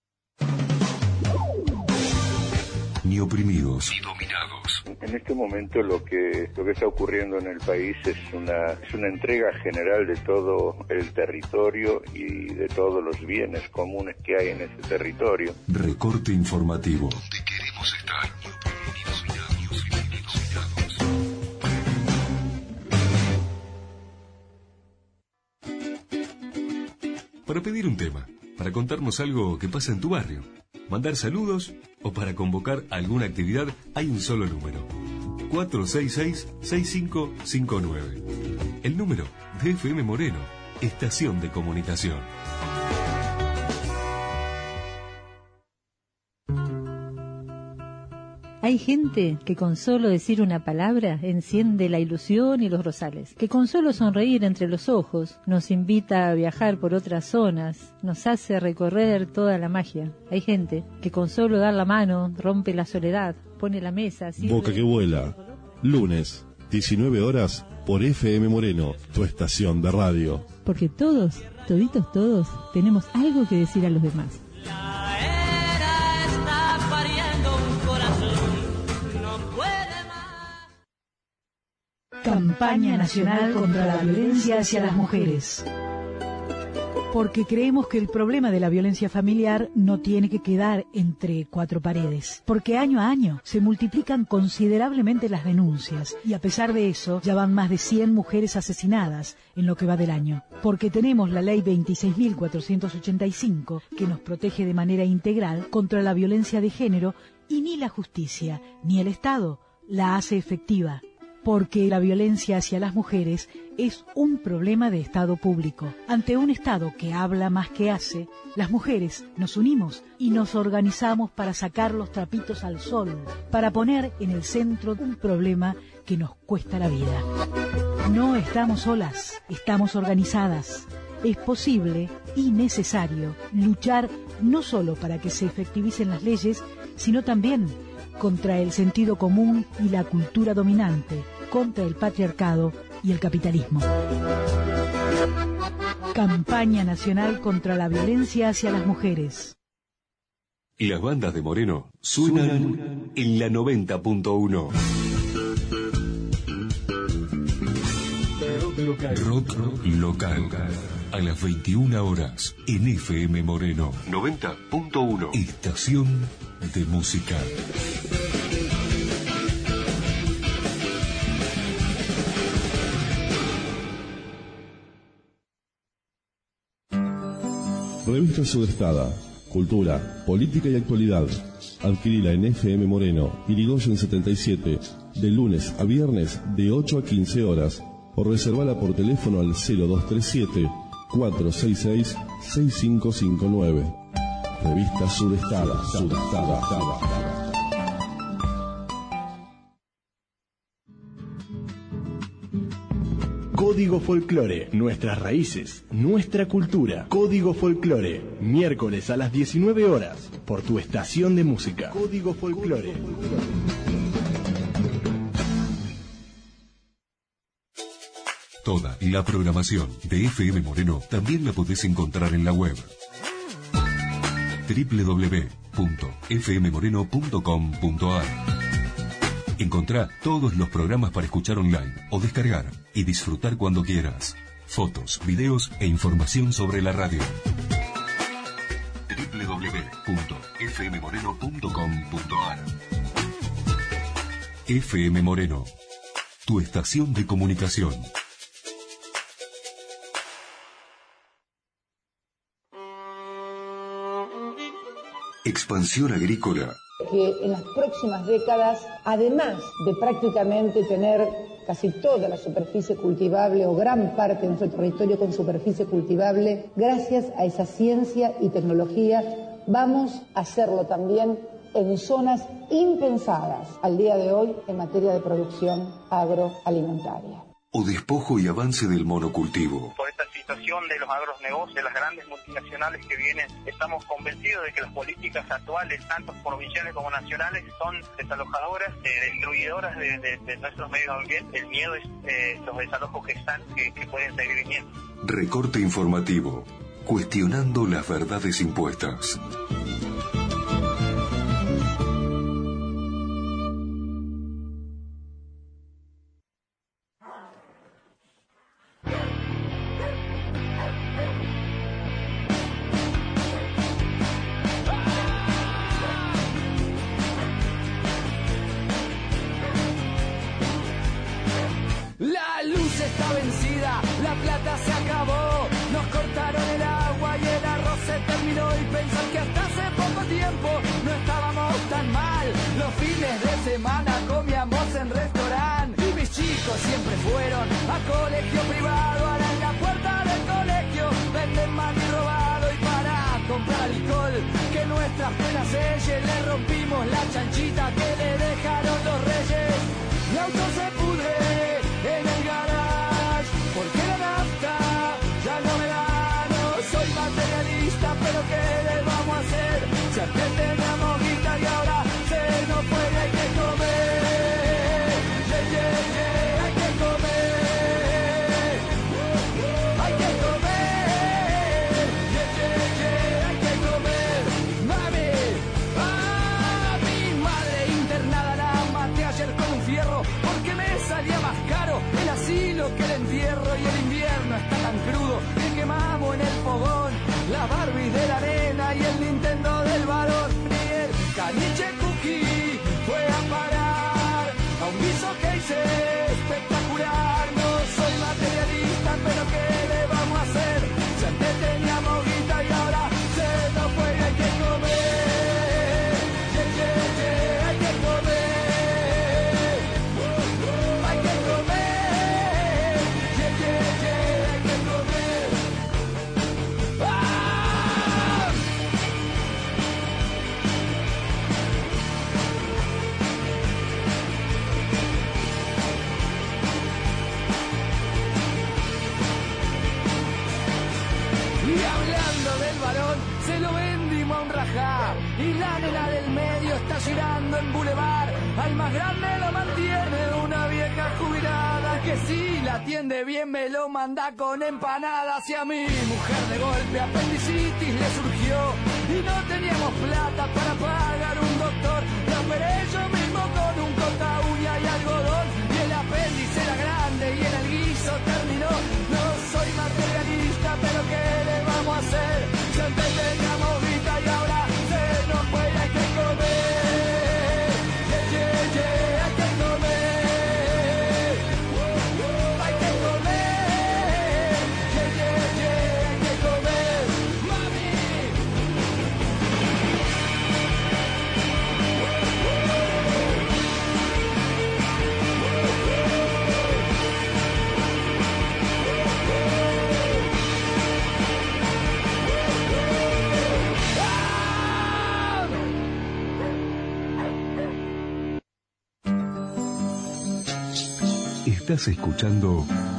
Ni oprimidos ni dominados. En este momento lo que lo que está ocurriendo en el país es una es una entrega general de todo el territorio y de todos los bienes comunes que hay en ese territorio. Recorte informativo. Donde queremos estar. Para pedir un tema, para contarnos algo que pasa en tu barrio, mandar saludos o para convocar alguna actividad, hay un solo número: cuatro seis seis, seis cinco cinco nueve. El número de F M Moreno, Estación de Comunicación. Hay gente que con solo decir una palabra enciende la ilusión y los rosales, que con solo sonreír entre los ojos nos invita a viajar por otras zonas, nos hace recorrer toda la magia. Hay gente que con solo dar la mano rompe la soledad, pone la mesa... Sirve... Boca que vuela, lunes, diecinueve horas, por F M Moreno, tu estación de radio. Porque todos, toditos todos, tenemos algo que decir a los demás. Campaña Nacional contra la Violencia hacia las Mujeres. Porque creemos que el problema de la violencia familiar no tiene que quedar entre cuatro paredes. Porque año a año se multiplican considerablemente las denuncias y a pesar de eso ya van más de cien mujeres asesinadas en lo que va del año. Porque tenemos la ley veintiséis mil cuatrocientos ochenta y cinco que nos protege de manera integral contra la violencia de género y ni la justicia ni el Estado la hace efectiva. Porque la violencia hacia las mujeres es un problema de Estado público. Ante un Estado que habla más que hace, las mujeres nos unimos y nos organizamos para sacar los trapitos al sol, para poner en el centro un problema que nos cuesta la vida. No estamos solas, estamos organizadas. Es posible y necesario luchar no solo para que se efectivicen las leyes, sino también contra el sentido común y la cultura dominante, contra el patriarcado y el capitalismo. Campaña Nacional contra la Violencia hacia las Mujeres. Las bandas de Moreno suenan en la noventa punto uno. Rock local. A las veintiuna horas en F M Moreno noventa punto uno. Estación de música. Revista Sudestada. Cultura, política y actualidad. Adquirila en F M Moreno, Irigoyen setenta y siete, de lunes a viernes de ocho a quince horas, o reservala por teléfono al cero dos tres siete, cuatro seis seis, seis cinco cinco nueve. Revista Sudestada. Sudestada. Código Folclore, nuestras raíces, nuestra cultura. Código Folclore, miércoles a las diecinueve horas, por tu estación de música. Código Folclore. Toda la programación de F M Moreno también la podés encontrar en la web doble u doble u doble u punto f m moreno punto com punto a r. Encontrá todos los programas para escuchar online o descargar y disfrutar cuando quieras. Fotos, videos e información sobre la radio. doble u doble u doble u punto f m moreno punto com punto a r. F M Moreno, tu estación de comunicación. Expansión agrícola. Que en las próximas décadas, además de prácticamente tener casi toda la superficie cultivable o gran parte de nuestro territorio con superficie cultivable, gracias a esa ciencia y tecnología, vamos a hacerlo también en zonas impensadas al día de hoy en materia de producción agroalimentaria. O despojo y avance del monocultivo. Por esta situación de los agronegocios, de las grandes multinacionales que vienen, estamos convencidos de que las políticas actuales, tanto provinciales como nacionales, son desalojadoras, eh, destruidoras de, de, de nuestros medios ambientes. El miedo es eh, los desalojos que están, que, que pueden seguir viniendo. Recorte informativo, cuestionando las verdades impuestas. La luz está vencida, la plata se acabó, nos cortaron el agua y el arroz se terminó, y pensar que hasta hace poco tiempo no estábamos tan mal. Los fines de semana comíamos en restaurante y mis chicos siempre fueron a colegio privado. Ahora en la puerta del colegio venden mal y robado, y para comprar alcohol que nuestras penas sellen le rompimos la chanchita que le dejaron los reyes. El auto se pudre en el garage, porque la nafta ya no me da. No soy materialista, pero ¿qué le vamos a hacer? Si antes teníamos guita y ahora se nos fue y hay que comer. Yeah, yeah, yeah, hay que comer. Hay que comer. Yeah, yeah, yeah, hay que comer. Mami, a mi madre internada la maté ayer con un fierro, porque me salía más caro el asilo que el entierro, y el invierno está tan crudo que quemamos en el fogón la Barbie de la arena y el Nintendo del varón. Y el caniche cookie fue a parar a un guiso que hice espectacular. No soy materialista, pero ¿qué le vamos a hacer? Si antes teníamos guita y ahora se nos fue y hay que comer. Yeah, yeah, yeah, hay que comer. Hay que comer, yeah, yeah, yeah, hay que comer. ¡Ah! y la nena del medio está girando en bulevar. Al más grande lo mantiene una vieja jubilada que si la atiende bien me lo manda con empanadas. Y a mi mujer de golpe apendicitis le surgió y no teníamos plata para pagar un doctor. La operé yo mismo con un corta uña y algodón, y el apéndice era grande y en el guiso terminó. No soy materialista, pero ¿qué le vamos a hacer? Si antes teníamos vida y ahora se nos fue, hay que comer. Yeah, yeah, yeah, hay que comer. Hay que comer. Yeah, yeah, yeah, hay que comer. Mami. Estás escuchando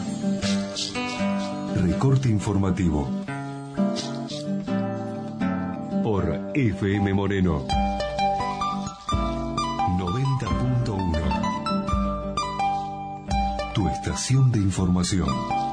Recorte Informativo por F M Moreno noventa punto uno. Tu estación de información.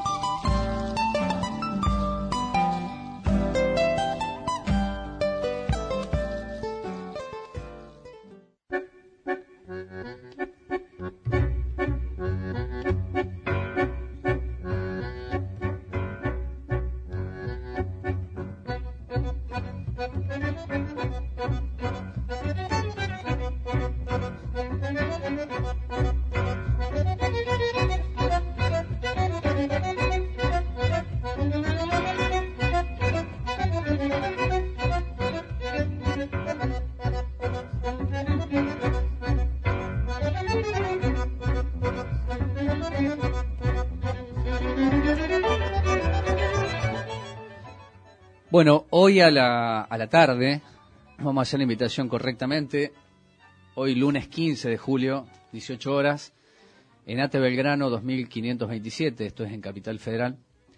Bueno, hoy a la, a la tarde vamos a hacer la invitación correctamente. Hoy lunes quince de julio, dieciocho horas, en Ate Belgrano dos mil quinientos veintisiete, esto es en Capital Federal,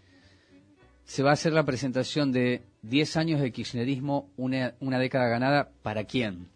se va a hacer la presentación de diez años de kirchnerismo, una, una década ganada, ¿para quién?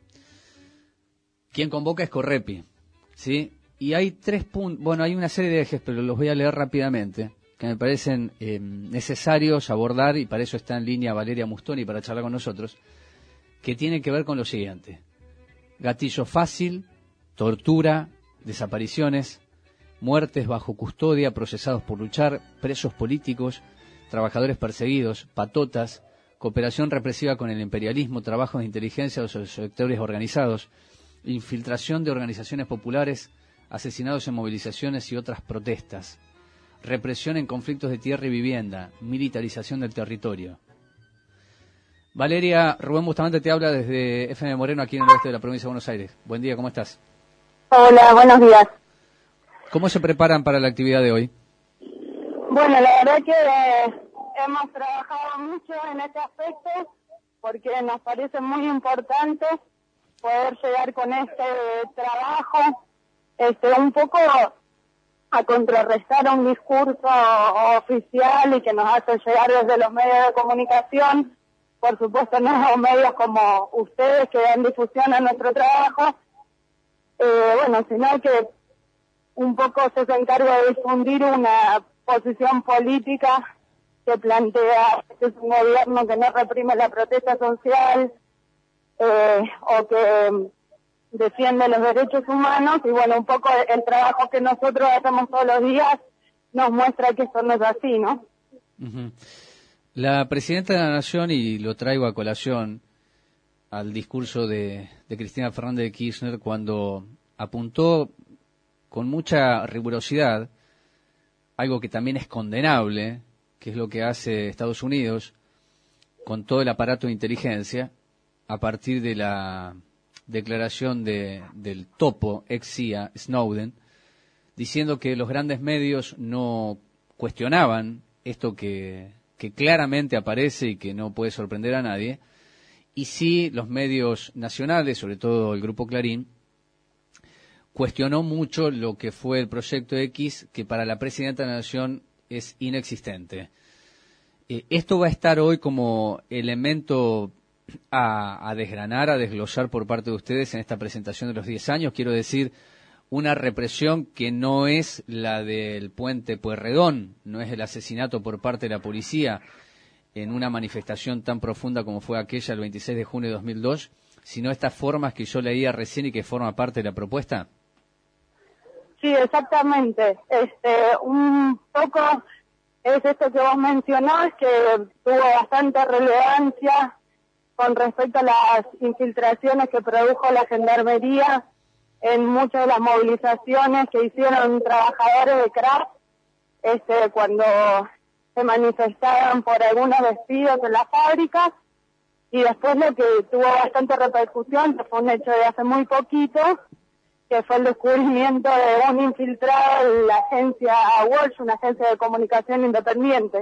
Quien convoca es Correpi, ¿sí? Y hay tres puntos, bueno, hay una serie de ejes, pero los voy a leer rápidamente, que me parecen eh, necesarios abordar, y para eso está en línea Valeria Mustoni para charlar con nosotros, que tienen que ver con lo siguiente: gatillo fácil, tortura, desapariciones, muertes bajo custodia, procesados por luchar, presos políticos, trabajadores perseguidos, patotas, cooperación represiva con el imperialismo, trabajos de inteligencia de los sectores organizados, infiltración de organizaciones populares, asesinados en movilizaciones y otras protestas, represión en conflictos de tierra y vivienda, militarización del territorio. Valeria, Rubén Bustamante te habla desde F M Moreno, aquí en el oeste de la provincia de Buenos Aires. Buen día, ¿cómo estás? Hola, buenos días. ¿Cómo se preparan para la actividad de hoy? Bueno, la verdad que eh, hemos trabajado mucho en este aspecto porque nos parece muy importante poder llegar con este trabajo este un poco a contrarrestar un discurso oficial y que nos hace llegar desde los medios de comunicación, por supuesto no medios como ustedes que dan difusión a nuestro trabajo, eh, bueno, sino que un poco se encarga de difundir una posición política que plantea que es un gobierno que no reprime la protesta social eh, o que defiende los derechos humanos, y bueno, un poco el trabajo que nosotros hacemos todos los días nos muestra que esto no es así, ¿no? Uh-huh. La Presidenta de la Nación, y lo traigo a colación al discurso de, de Cristina Fernández de Kirchner, cuando apuntó con mucha rigurosidad algo que también es condenable, que es lo que hace Estados Unidos con todo el aparato de inteligencia, a partir de la declaración de, del topo ex C I A, Snowden, diciendo que los grandes medios no cuestionaban esto que, que claramente aparece y que no puede sorprender a nadie, y sí los medios nacionales, sobre todo el Grupo Clarín, cuestionó mucho lo que fue el Proyecto X, que para la Presidenta de la Nación es inexistente. Eh, esto va a estar hoy como elemento a, a desgranar, a desglosar por parte de ustedes en esta presentación de los diez años. Quiero decir, una represión que no es la del puente Pueyrredón, no es el asesinato por parte de la policía en una manifestación tan profunda como fue aquella el veintiséis de junio de dos mil dos, sino estas formas que yo leía recién y que forma parte de la propuesta. Sí, exactamente. Este, un poco es esto que vos mencionás, que tuvo bastante relevancia con respecto a las infiltraciones que produjo la Gendarmería en muchas de las movilizaciones que hicieron trabajadores de craft, este, cuando se manifestaban por algunos despidos en las fábricas, y después lo que tuvo bastante repercusión, que fue un hecho de hace muy poquito, que fue el descubrimiento de un infiltrado en la agencia Walsh, una agencia de comunicación independiente.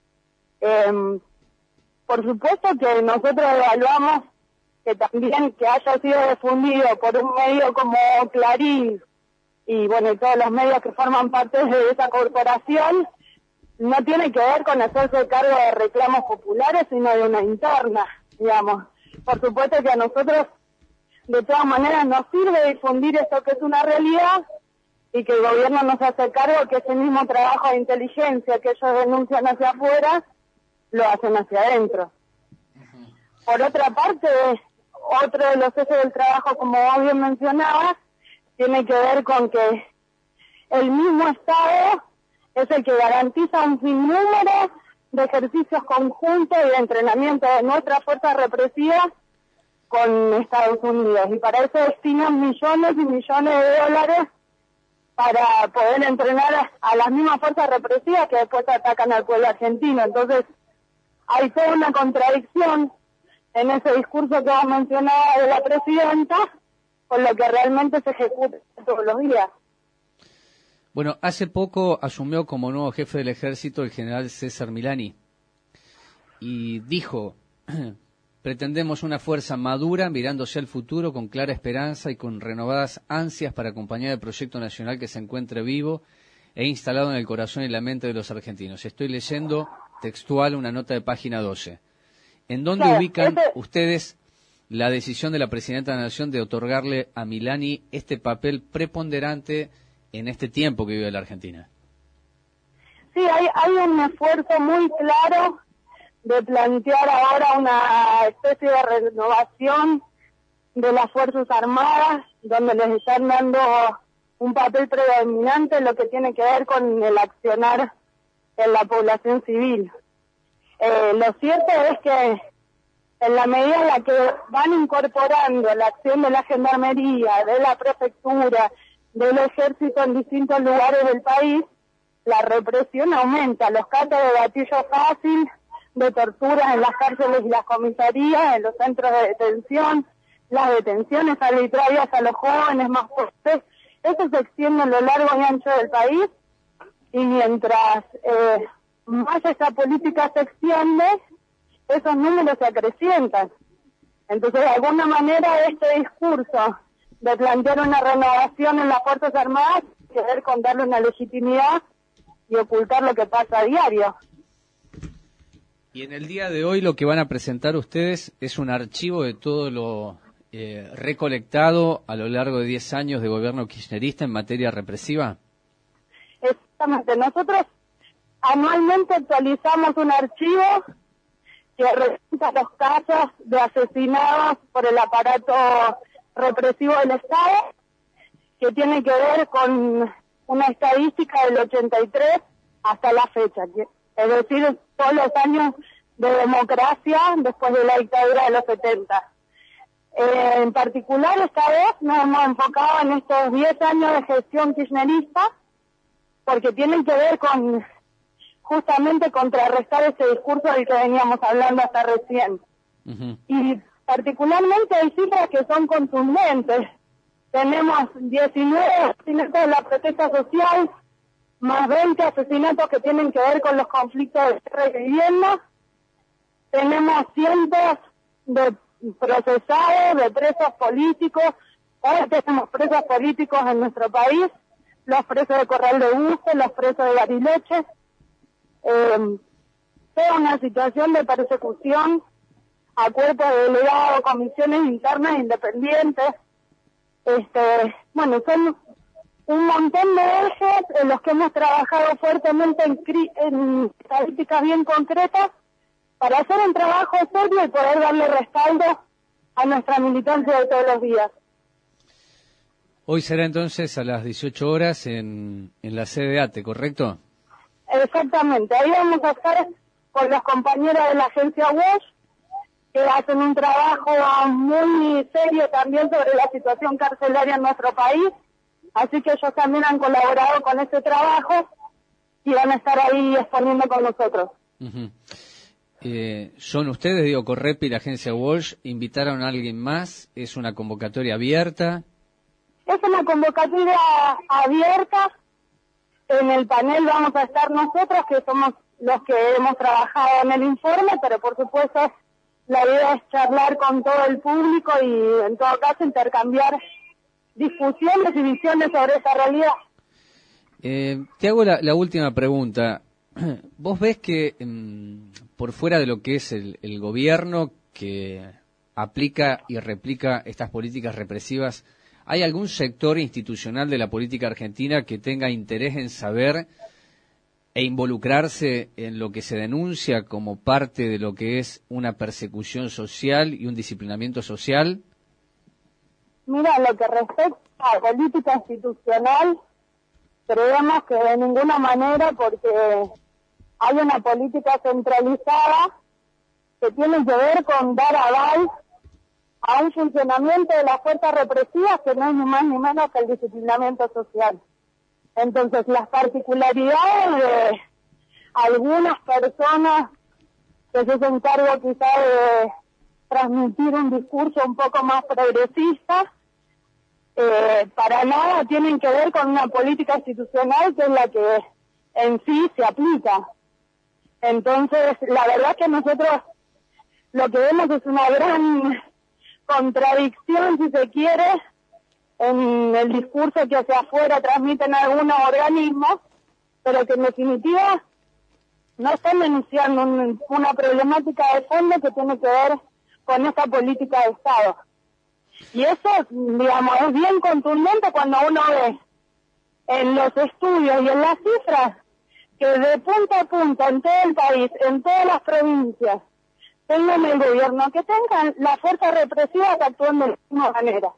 Eh, por supuesto que nosotros evaluamos que también que haya sido difundido por un medio como Clarín y bueno, y todos los medios que forman parte de esa corporación, no tiene que ver con hacerse cargo de reclamos populares, sino de una interna, digamos. Por supuesto que a nosotros, de todas maneras, nos sirve difundir esto que es una realidad y que el gobierno nos hace cargo que ese mismo trabajo de inteligencia que ellos denuncian hacia afuera, lo hacen hacia adentro. Uh-huh. Por otra parte, otro de los ejes del trabajo, como vos bien mencionabas, tiene que ver con que el mismo Estado es el que garantiza un sinnúmero de ejercicios conjuntos y de entrenamiento de nuestras fuerzas represivas con Estados Unidos. Y para eso destinan millones y millones de dólares para poder entrenar a, a las mismas fuerzas represivas que después atacan al pueblo argentino. Entonces, hay toda una contradicción en ese discurso que vos mencionabas de la presidenta con lo que realmente se ejecuta todos los días. Bueno, hace poco asumió como nuevo jefe del ejército el general César Milani y dijo, pretendemos una fuerza madura mirándose al futuro con clara esperanza y con renovadas ansias para acompañar el proyecto nacional que se encuentre vivo e instalado en el corazón y la mente de los argentinos. Estoy leyendo textual una nota de página doce. ¿En dónde claro, ubican ese... ustedes la decisión de la Presidenta de la Nación de otorgarle a Milani este papel preponderante en este tiempo que vive la Argentina? Sí, hay, hay un esfuerzo muy claro de plantear ahora una especie de renovación de las Fuerzas Armadas, donde les están dando un papel predominante en lo que tiene que ver con el accionar en la población civil. Eh, lo cierto es que en la medida en la que van incorporando la acción de la Gendarmería, de la Prefectura, del Ejército en distintos lugares del país, la represión aumenta. Los casos de gatillo fácil, de torturas en las cárceles y las comisarías, en los centros de detención, las detenciones arbitrarias a los jóvenes más fuertes, eso se extiende a lo largo y ancho del país, y mientras eh, más esa política se extiende, esos números se acrecientan. Entonces, de alguna manera, este discurso de plantear una renovación en las Fuerzas Armadas tiene que ver con darle una legitimidad y ocultar lo que pasa a diario. Y en el día de hoy lo que van a presentar ustedes es un archivo de todo lo eh, recolectado a lo largo de diez años de gobierno kirchnerista en materia represiva. Exactamente. Nosotros anualmente actualizamos un archivo que representa los casos de asesinados por el aparato represivo del Estado, que tiene que ver con una estadística del ochenta y tres hasta la fecha, es decir, todos los años de democracia después de la dictadura de los setenta. Eh, en particular, esta vez nos hemos enfocado en estos diez años de gestión kirchnerista, porque tienen que ver con justamente contrarrestar ese discurso del que veníamos hablando hasta recién. Uh-huh. Y particularmente hay cifras que son contundentes. Tenemos diecinueve asesinatos de la protesta social, más veinte asesinatos que tienen que ver con los conflictos de tierra y vivienda. Tenemos cientos de procesados, de presos políticos. Ahora tenemos presos políticos en nuestro país, los presos de Corral de Buce, los presos de Bariloche. Eh, toda una situación de persecución a cuerpos de delegados, comisiones internas independientes. Este, bueno, son un montón de ejes en los que hemos trabajado fuertemente en, cri en estadísticas bien concretas para hacer un trabajo serio y poder darle respaldo a nuestra militancia de todos los días. Hoy será entonces a las dieciocho horas en, en la sede de A T E, ¿correcto? Exactamente, ahí vamos a estar con los compañeros de la agencia WASH, que hacen un trabajo muy serio también sobre la situación carcelaria en nuestro país, así que ellos también han colaborado con este trabajo y van a estar ahí exponiendo con nosotros. Uh-huh. eh, ¿Son ustedes, digo, Correpi y la agencia Walsh, invitaron a alguien más? ¿Es una convocatoria abierta? Es una convocatoria abierta. En el panel vamos a estar nosotros, que somos los que hemos trabajado en el informe, pero por supuesto la idea es charlar con todo el público y en todo caso intercambiar discusiones y visiones sobre esa realidad. Eh, te hago la, la última pregunta. ¿Vos ves que mmm, por fuera de lo que es el, el gobierno que aplica y replica estas políticas represivas, ¿hay algún sector institucional de la política argentina que tenga interés en saber e involucrarse en lo que se denuncia como parte de lo que es una persecución social y un disciplinamiento social? Mira, lo que respecta a política institucional, creemos que de ninguna manera, porque hay una política centralizada que tiene que ver con dar aval a un funcionamiento de las fuerzas represivas que no es ni más ni menos que el disciplinamiento social. Entonces, las particularidades de algunas personas que se hacen cargo quizá de transmitir un discurso un poco más progresista, eh, para nada tienen que ver con una política institucional que es la que en sí se aplica. Entonces, la verdad es que nosotros lo que vemos es una gran contradicción, si se quiere, en el discurso que hacia afuera transmiten algunos organismos, pero que en definitiva no están denunciando un, una problemática de fondo que tiene que ver con esta política de Estado. Y eso, digamos, es bien contundente cuando uno ve en los estudios y en las cifras que de punta a punta en todo el país, en todas las provincias, tengan el gobierno, que tengan las fuerzas represivas actuando de la misma manera.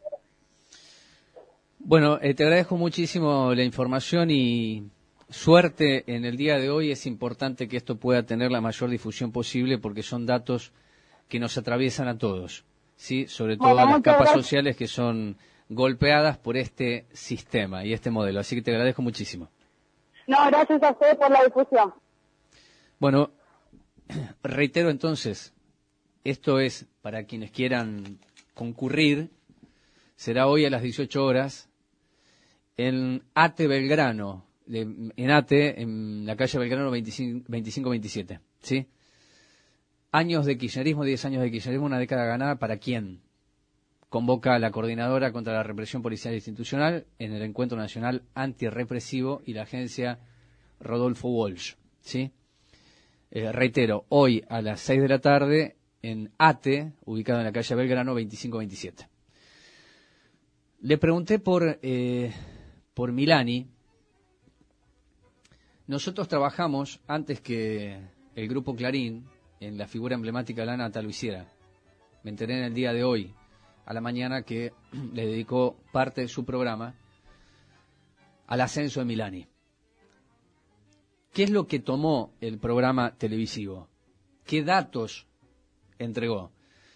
Bueno, eh, te agradezco muchísimo la información y suerte en el día de hoy. Es importante que esto pueda tener la mayor difusión posible porque son datos que nos atraviesan a todos, ¿sí? Sobre todo bueno, a las capas gracias. sociales que son golpeadas por este sistema y este modelo. Así que te agradezco muchísimo. No, gracias a usted por la difusión. Bueno, reitero entonces, esto es para quienes quieran concurrir, será hoy a las dieciocho horas en A T E Belgrano, en A T E, en la calle Belgrano veinticinco veintisiete, ¿sí? Años de kirchnerismo, diez años de kirchnerismo, una década ganada, ¿para quién? Convoca a la Coordinadora contra la Represión Policial e Institucional en el Encuentro Nacional Antirrepresivo y la agencia Rodolfo Walsh, ¿sí? Eh, reitero, hoy a las seis de la tarde en A T E, ubicado en la calle Belgrano veinticinco veintisiete. Le pregunté por, eh, por Milani. Nosotros trabajamos, antes que el Grupo Clarín, en la figura emblemática de la Nata lo hiciera. Me enteré en el día de hoy, a la mañana, que le dedicó parte de su programa al ascenso de Milani. ¿Qué es lo que tomó el programa televisivo? ¿Qué datos entregó?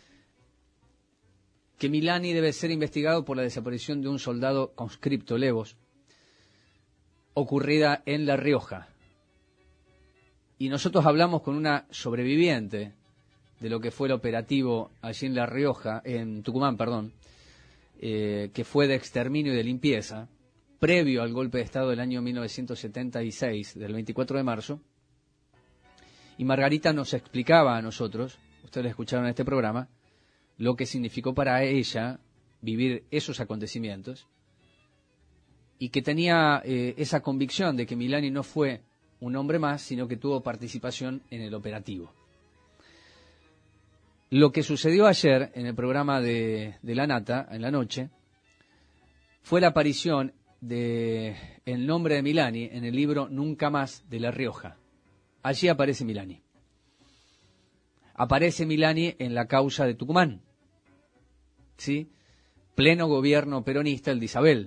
Que Milani debe ser investigado por la desaparición de un soldado conscripto, Levos, ocurrida en La Rioja. Y nosotros hablamos con una sobreviviente de lo que fue el operativo allí en La Rioja, en Tucumán, perdón, eh, que fue de exterminio y de limpieza, previo al golpe de Estado del año mil novecientos setenta y seis, del veinticuatro de marzo, y Margarita nos explicaba a nosotros, ustedes la escucharon en este programa, lo que significó para ella vivir esos acontecimientos, y que tenía eh, esa convicción de que Milani no fue un hombre más, sino que tuvo participación en el operativo. Lo que sucedió ayer en el programa de, de La Nata, en la noche, fue la aparición de el nombre de Milani en el libro Nunca Más de La Rioja. Allí aparece Milani. Aparece Milani en la causa de Tucumán, ¿sí? Pleno gobierno peronista, el de Isabel.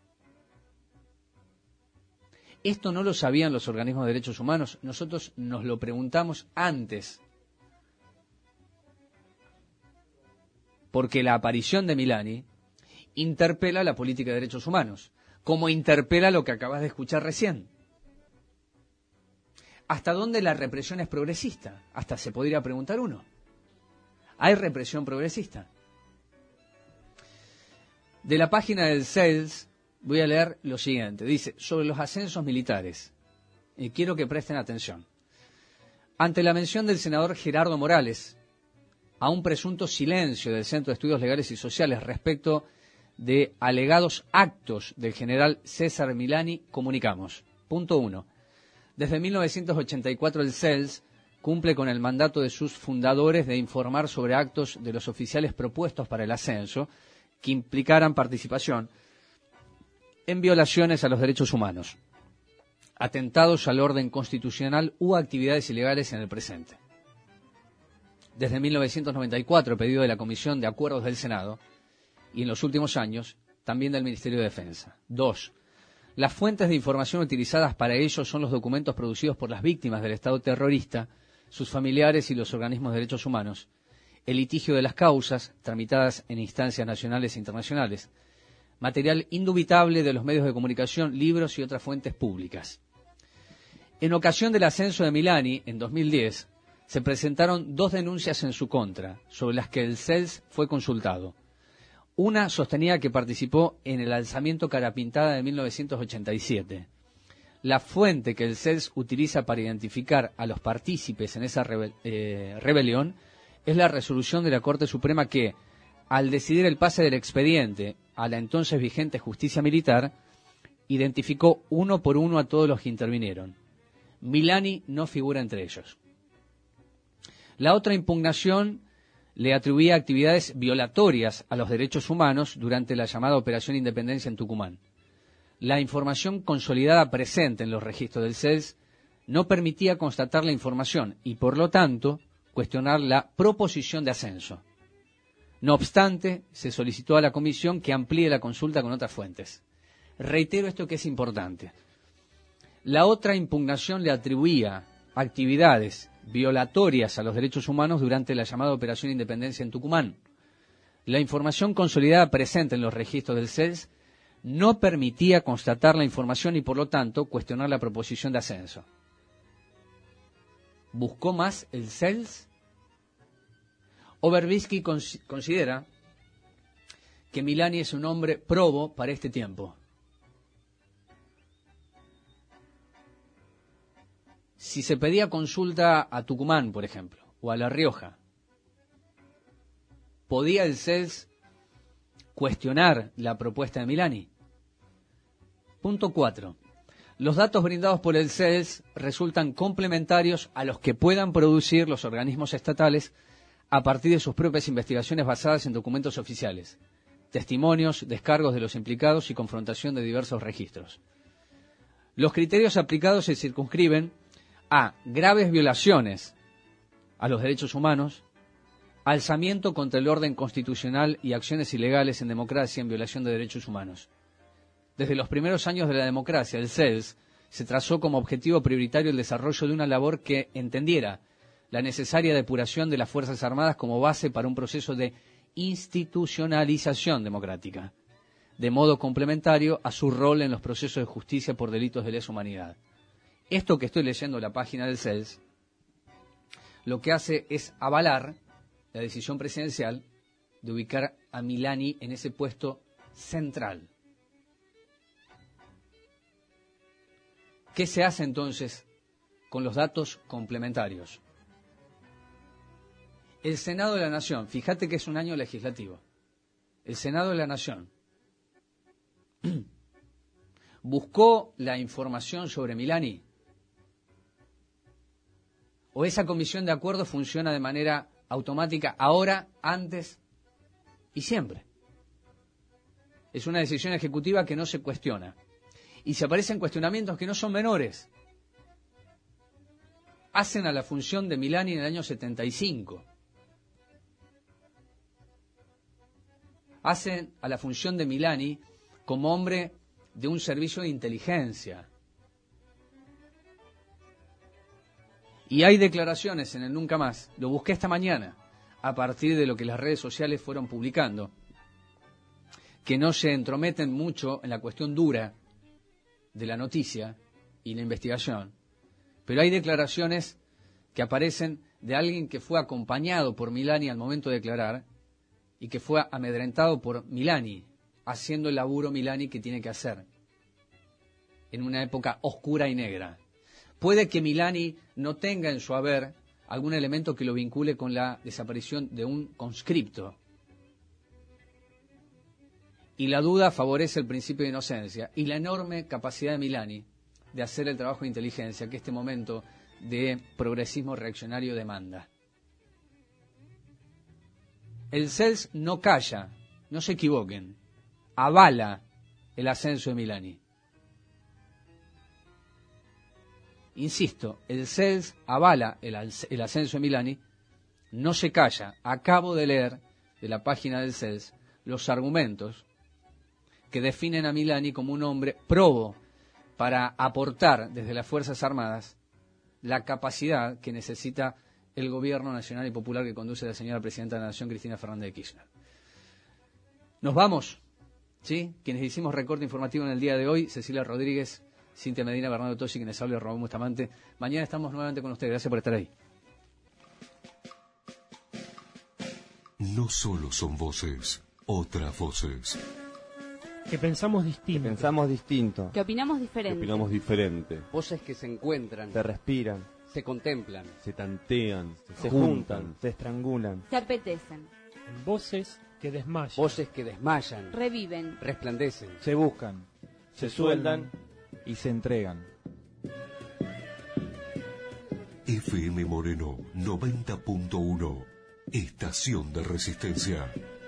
Esto no lo sabían los organismos de derechos humanos, nosotros nos lo preguntamos antes. Porque la aparición de Milani interpela la política de derechos humanos, como interpela lo que acabas de escuchar recién. ¿Hasta dónde la represión es progresista? Hasta se podría preguntar uno. ¿Hay represión progresista? De la página del C E L S voy a leer lo siguiente. Dice, sobre los ascensos militares, y quiero que presten atención. Ante la mención del senador Gerardo Morales a un presunto silencio del Centro de Estudios Legales y Sociales respecto de alegados actos del general César Milani, comunicamos. Punto uno. Desde mil novecientos ochenta y cuatro el C E L S cumple con el mandato de sus fundadores de informar sobre actos de los oficiales propuestos para el ascenso que implicaran participación en violaciones a los derechos humanos, atentados al orden constitucional u actividades ilegales en el presente. Desde mil novecientos noventa y cuatro, pedido de la Comisión de Acuerdos del Senado, y en los últimos años, también del Ministerio de Defensa. Dos. Las fuentes de información utilizadas para ello son los documentos producidos por las víctimas del Estado terrorista, sus familiares y los organismos de derechos humanos, el litigio de las causas, tramitadas en instancias nacionales e internacionales, material indubitable de los medios de comunicación, libros y otras fuentes públicas. En ocasión del ascenso de Milani, en dos mil diez, se presentaron dos denuncias en su contra, sobre las que el C E L S fue consultado. Una sostenía que participó en el alzamiento Carapintada de mil novecientos ochenta y siete. La fuente que el C E L S utiliza para identificar a los partícipes en esa rebel- eh, rebelión es la resolución de la Corte Suprema que, al decidir el pase del expediente a la entonces vigente justicia militar, identificó uno por uno a todos los que intervinieron. Milani no figura entre ellos. La otra impugnación le atribuía actividades violatorias a los derechos humanos durante la llamada Operación Independencia en Tucumán. La información consolidada presente en los registros del C E L S no permitía constatar la información y, por lo tanto, cuestionar la proposición de ascenso. No obstante, se solicitó a la Comisión que amplíe la consulta con otras fuentes. Reitero esto que es importante. La otra impugnación le atribuía actividades violatorias a los derechos humanos durante la llamada Operación Independencia en Tucumán. La información consolidada presente en los registros del C E L S no permitía constatar la información y, por lo tanto, cuestionar la proposición de ascenso. ¿Buscó más el C E L S? Overbisky cons- considera que Milani es un hombre probo para este tiempo. Si se pedía consulta a Tucumán, por ejemplo, o a La Rioja, ¿podía el C E L S cuestionar la propuesta de Milani? Punto cuatro. Los datos brindados por el C E L S resultan complementarios a los que puedan producir los organismos estatales a partir de sus propias investigaciones basadas en documentos oficiales, testimonios, descargos de los implicados y confrontación de diversos registros. Los criterios aplicados se circunscriben a graves violaciones a los derechos humanos, alzamiento contra el orden constitucional y acciones ilegales en democracia en violación de derechos humanos. Desde los primeros años de la democracia, el C E L S se trazó como objetivo prioritario el desarrollo de una labor que entendiera la necesaria depuración de las Fuerzas Armadas como base para un proceso de institucionalización democrática, de modo complementario a su rol en los procesos de justicia por delitos de lesa humanidad. Esto que estoy leyendo en la página del C E L S, lo que hace es avalar la decisión presidencial de ubicar a Milani en ese puesto central. ¿Qué se hace entonces con los datos complementarios? El Senado de la Nación, fíjate que es un año legislativo, el Senado de la Nación buscó la información sobre Milani, o esa comisión de acuerdo funciona de manera automática ahora, antes y siempre. Es una decisión ejecutiva que no se cuestiona. Y se aparecen cuestionamientos que no son menores. Hacen a la función de Milani en el año setenta y cinco. Hacen a la función de Milani como hombre de un servicio de inteligencia. Y hay declaraciones en el Nunca Más, lo busqué esta mañana, a partir de lo que las redes sociales fueron publicando, que no se entrometen mucho en la cuestión dura de la noticia y la investigación, pero hay declaraciones que aparecen de alguien que fue acompañado por Milani al momento de declarar y que fue amedrentado por Milani, haciendo el laburo Milani que tiene que hacer en una época oscura y negra. Puede que Milani no tenga en su haber algún elemento que lo vincule con la desaparición de un conscripto. Y la duda favorece el principio de inocencia y la enorme capacidad de Milani de hacer el trabajo de inteligencia que este momento de progresismo reaccionario demanda. El C E L S no calla, no se equivoquen, avala el ascenso de Milani. Insisto, el C E L S avala el, el ascenso de Milani, no se calla. Acabo de leer de la página del C E L S los argumentos que definen a Milani como un hombre probo para aportar desde las Fuerzas Armadas la capacidad que necesita el gobierno nacional y popular que conduce la señora Presidenta de la Nación, Cristina Fernández de Kirchner. Nos vamos, ¿sí? Quienes hicimos recorte informativo en el día de hoy, Cecilia Rodríguez, Cintia Medina, Bernardo Tosi, quienes habla, Ramón Bustamante. Mañana estamos nuevamente con ustedes. Gracias por estar ahí. No solo son voces, otras voces. Que pensamos distinto. Que pensamos distinto. Que opinamos diferente. Que opinamos diferente. Voces que se encuentran. Se respiran. Se contemplan. Se tantean. Se, se juntan, juntan. Se estrangulan. Se apetecen. Voces que desmayan. Voces que desmayan. Reviven. Resplandecen. Se buscan. Se, se sueldan. Y se entregan. F M Moreno noventa punto uno. Estación de Resistencia.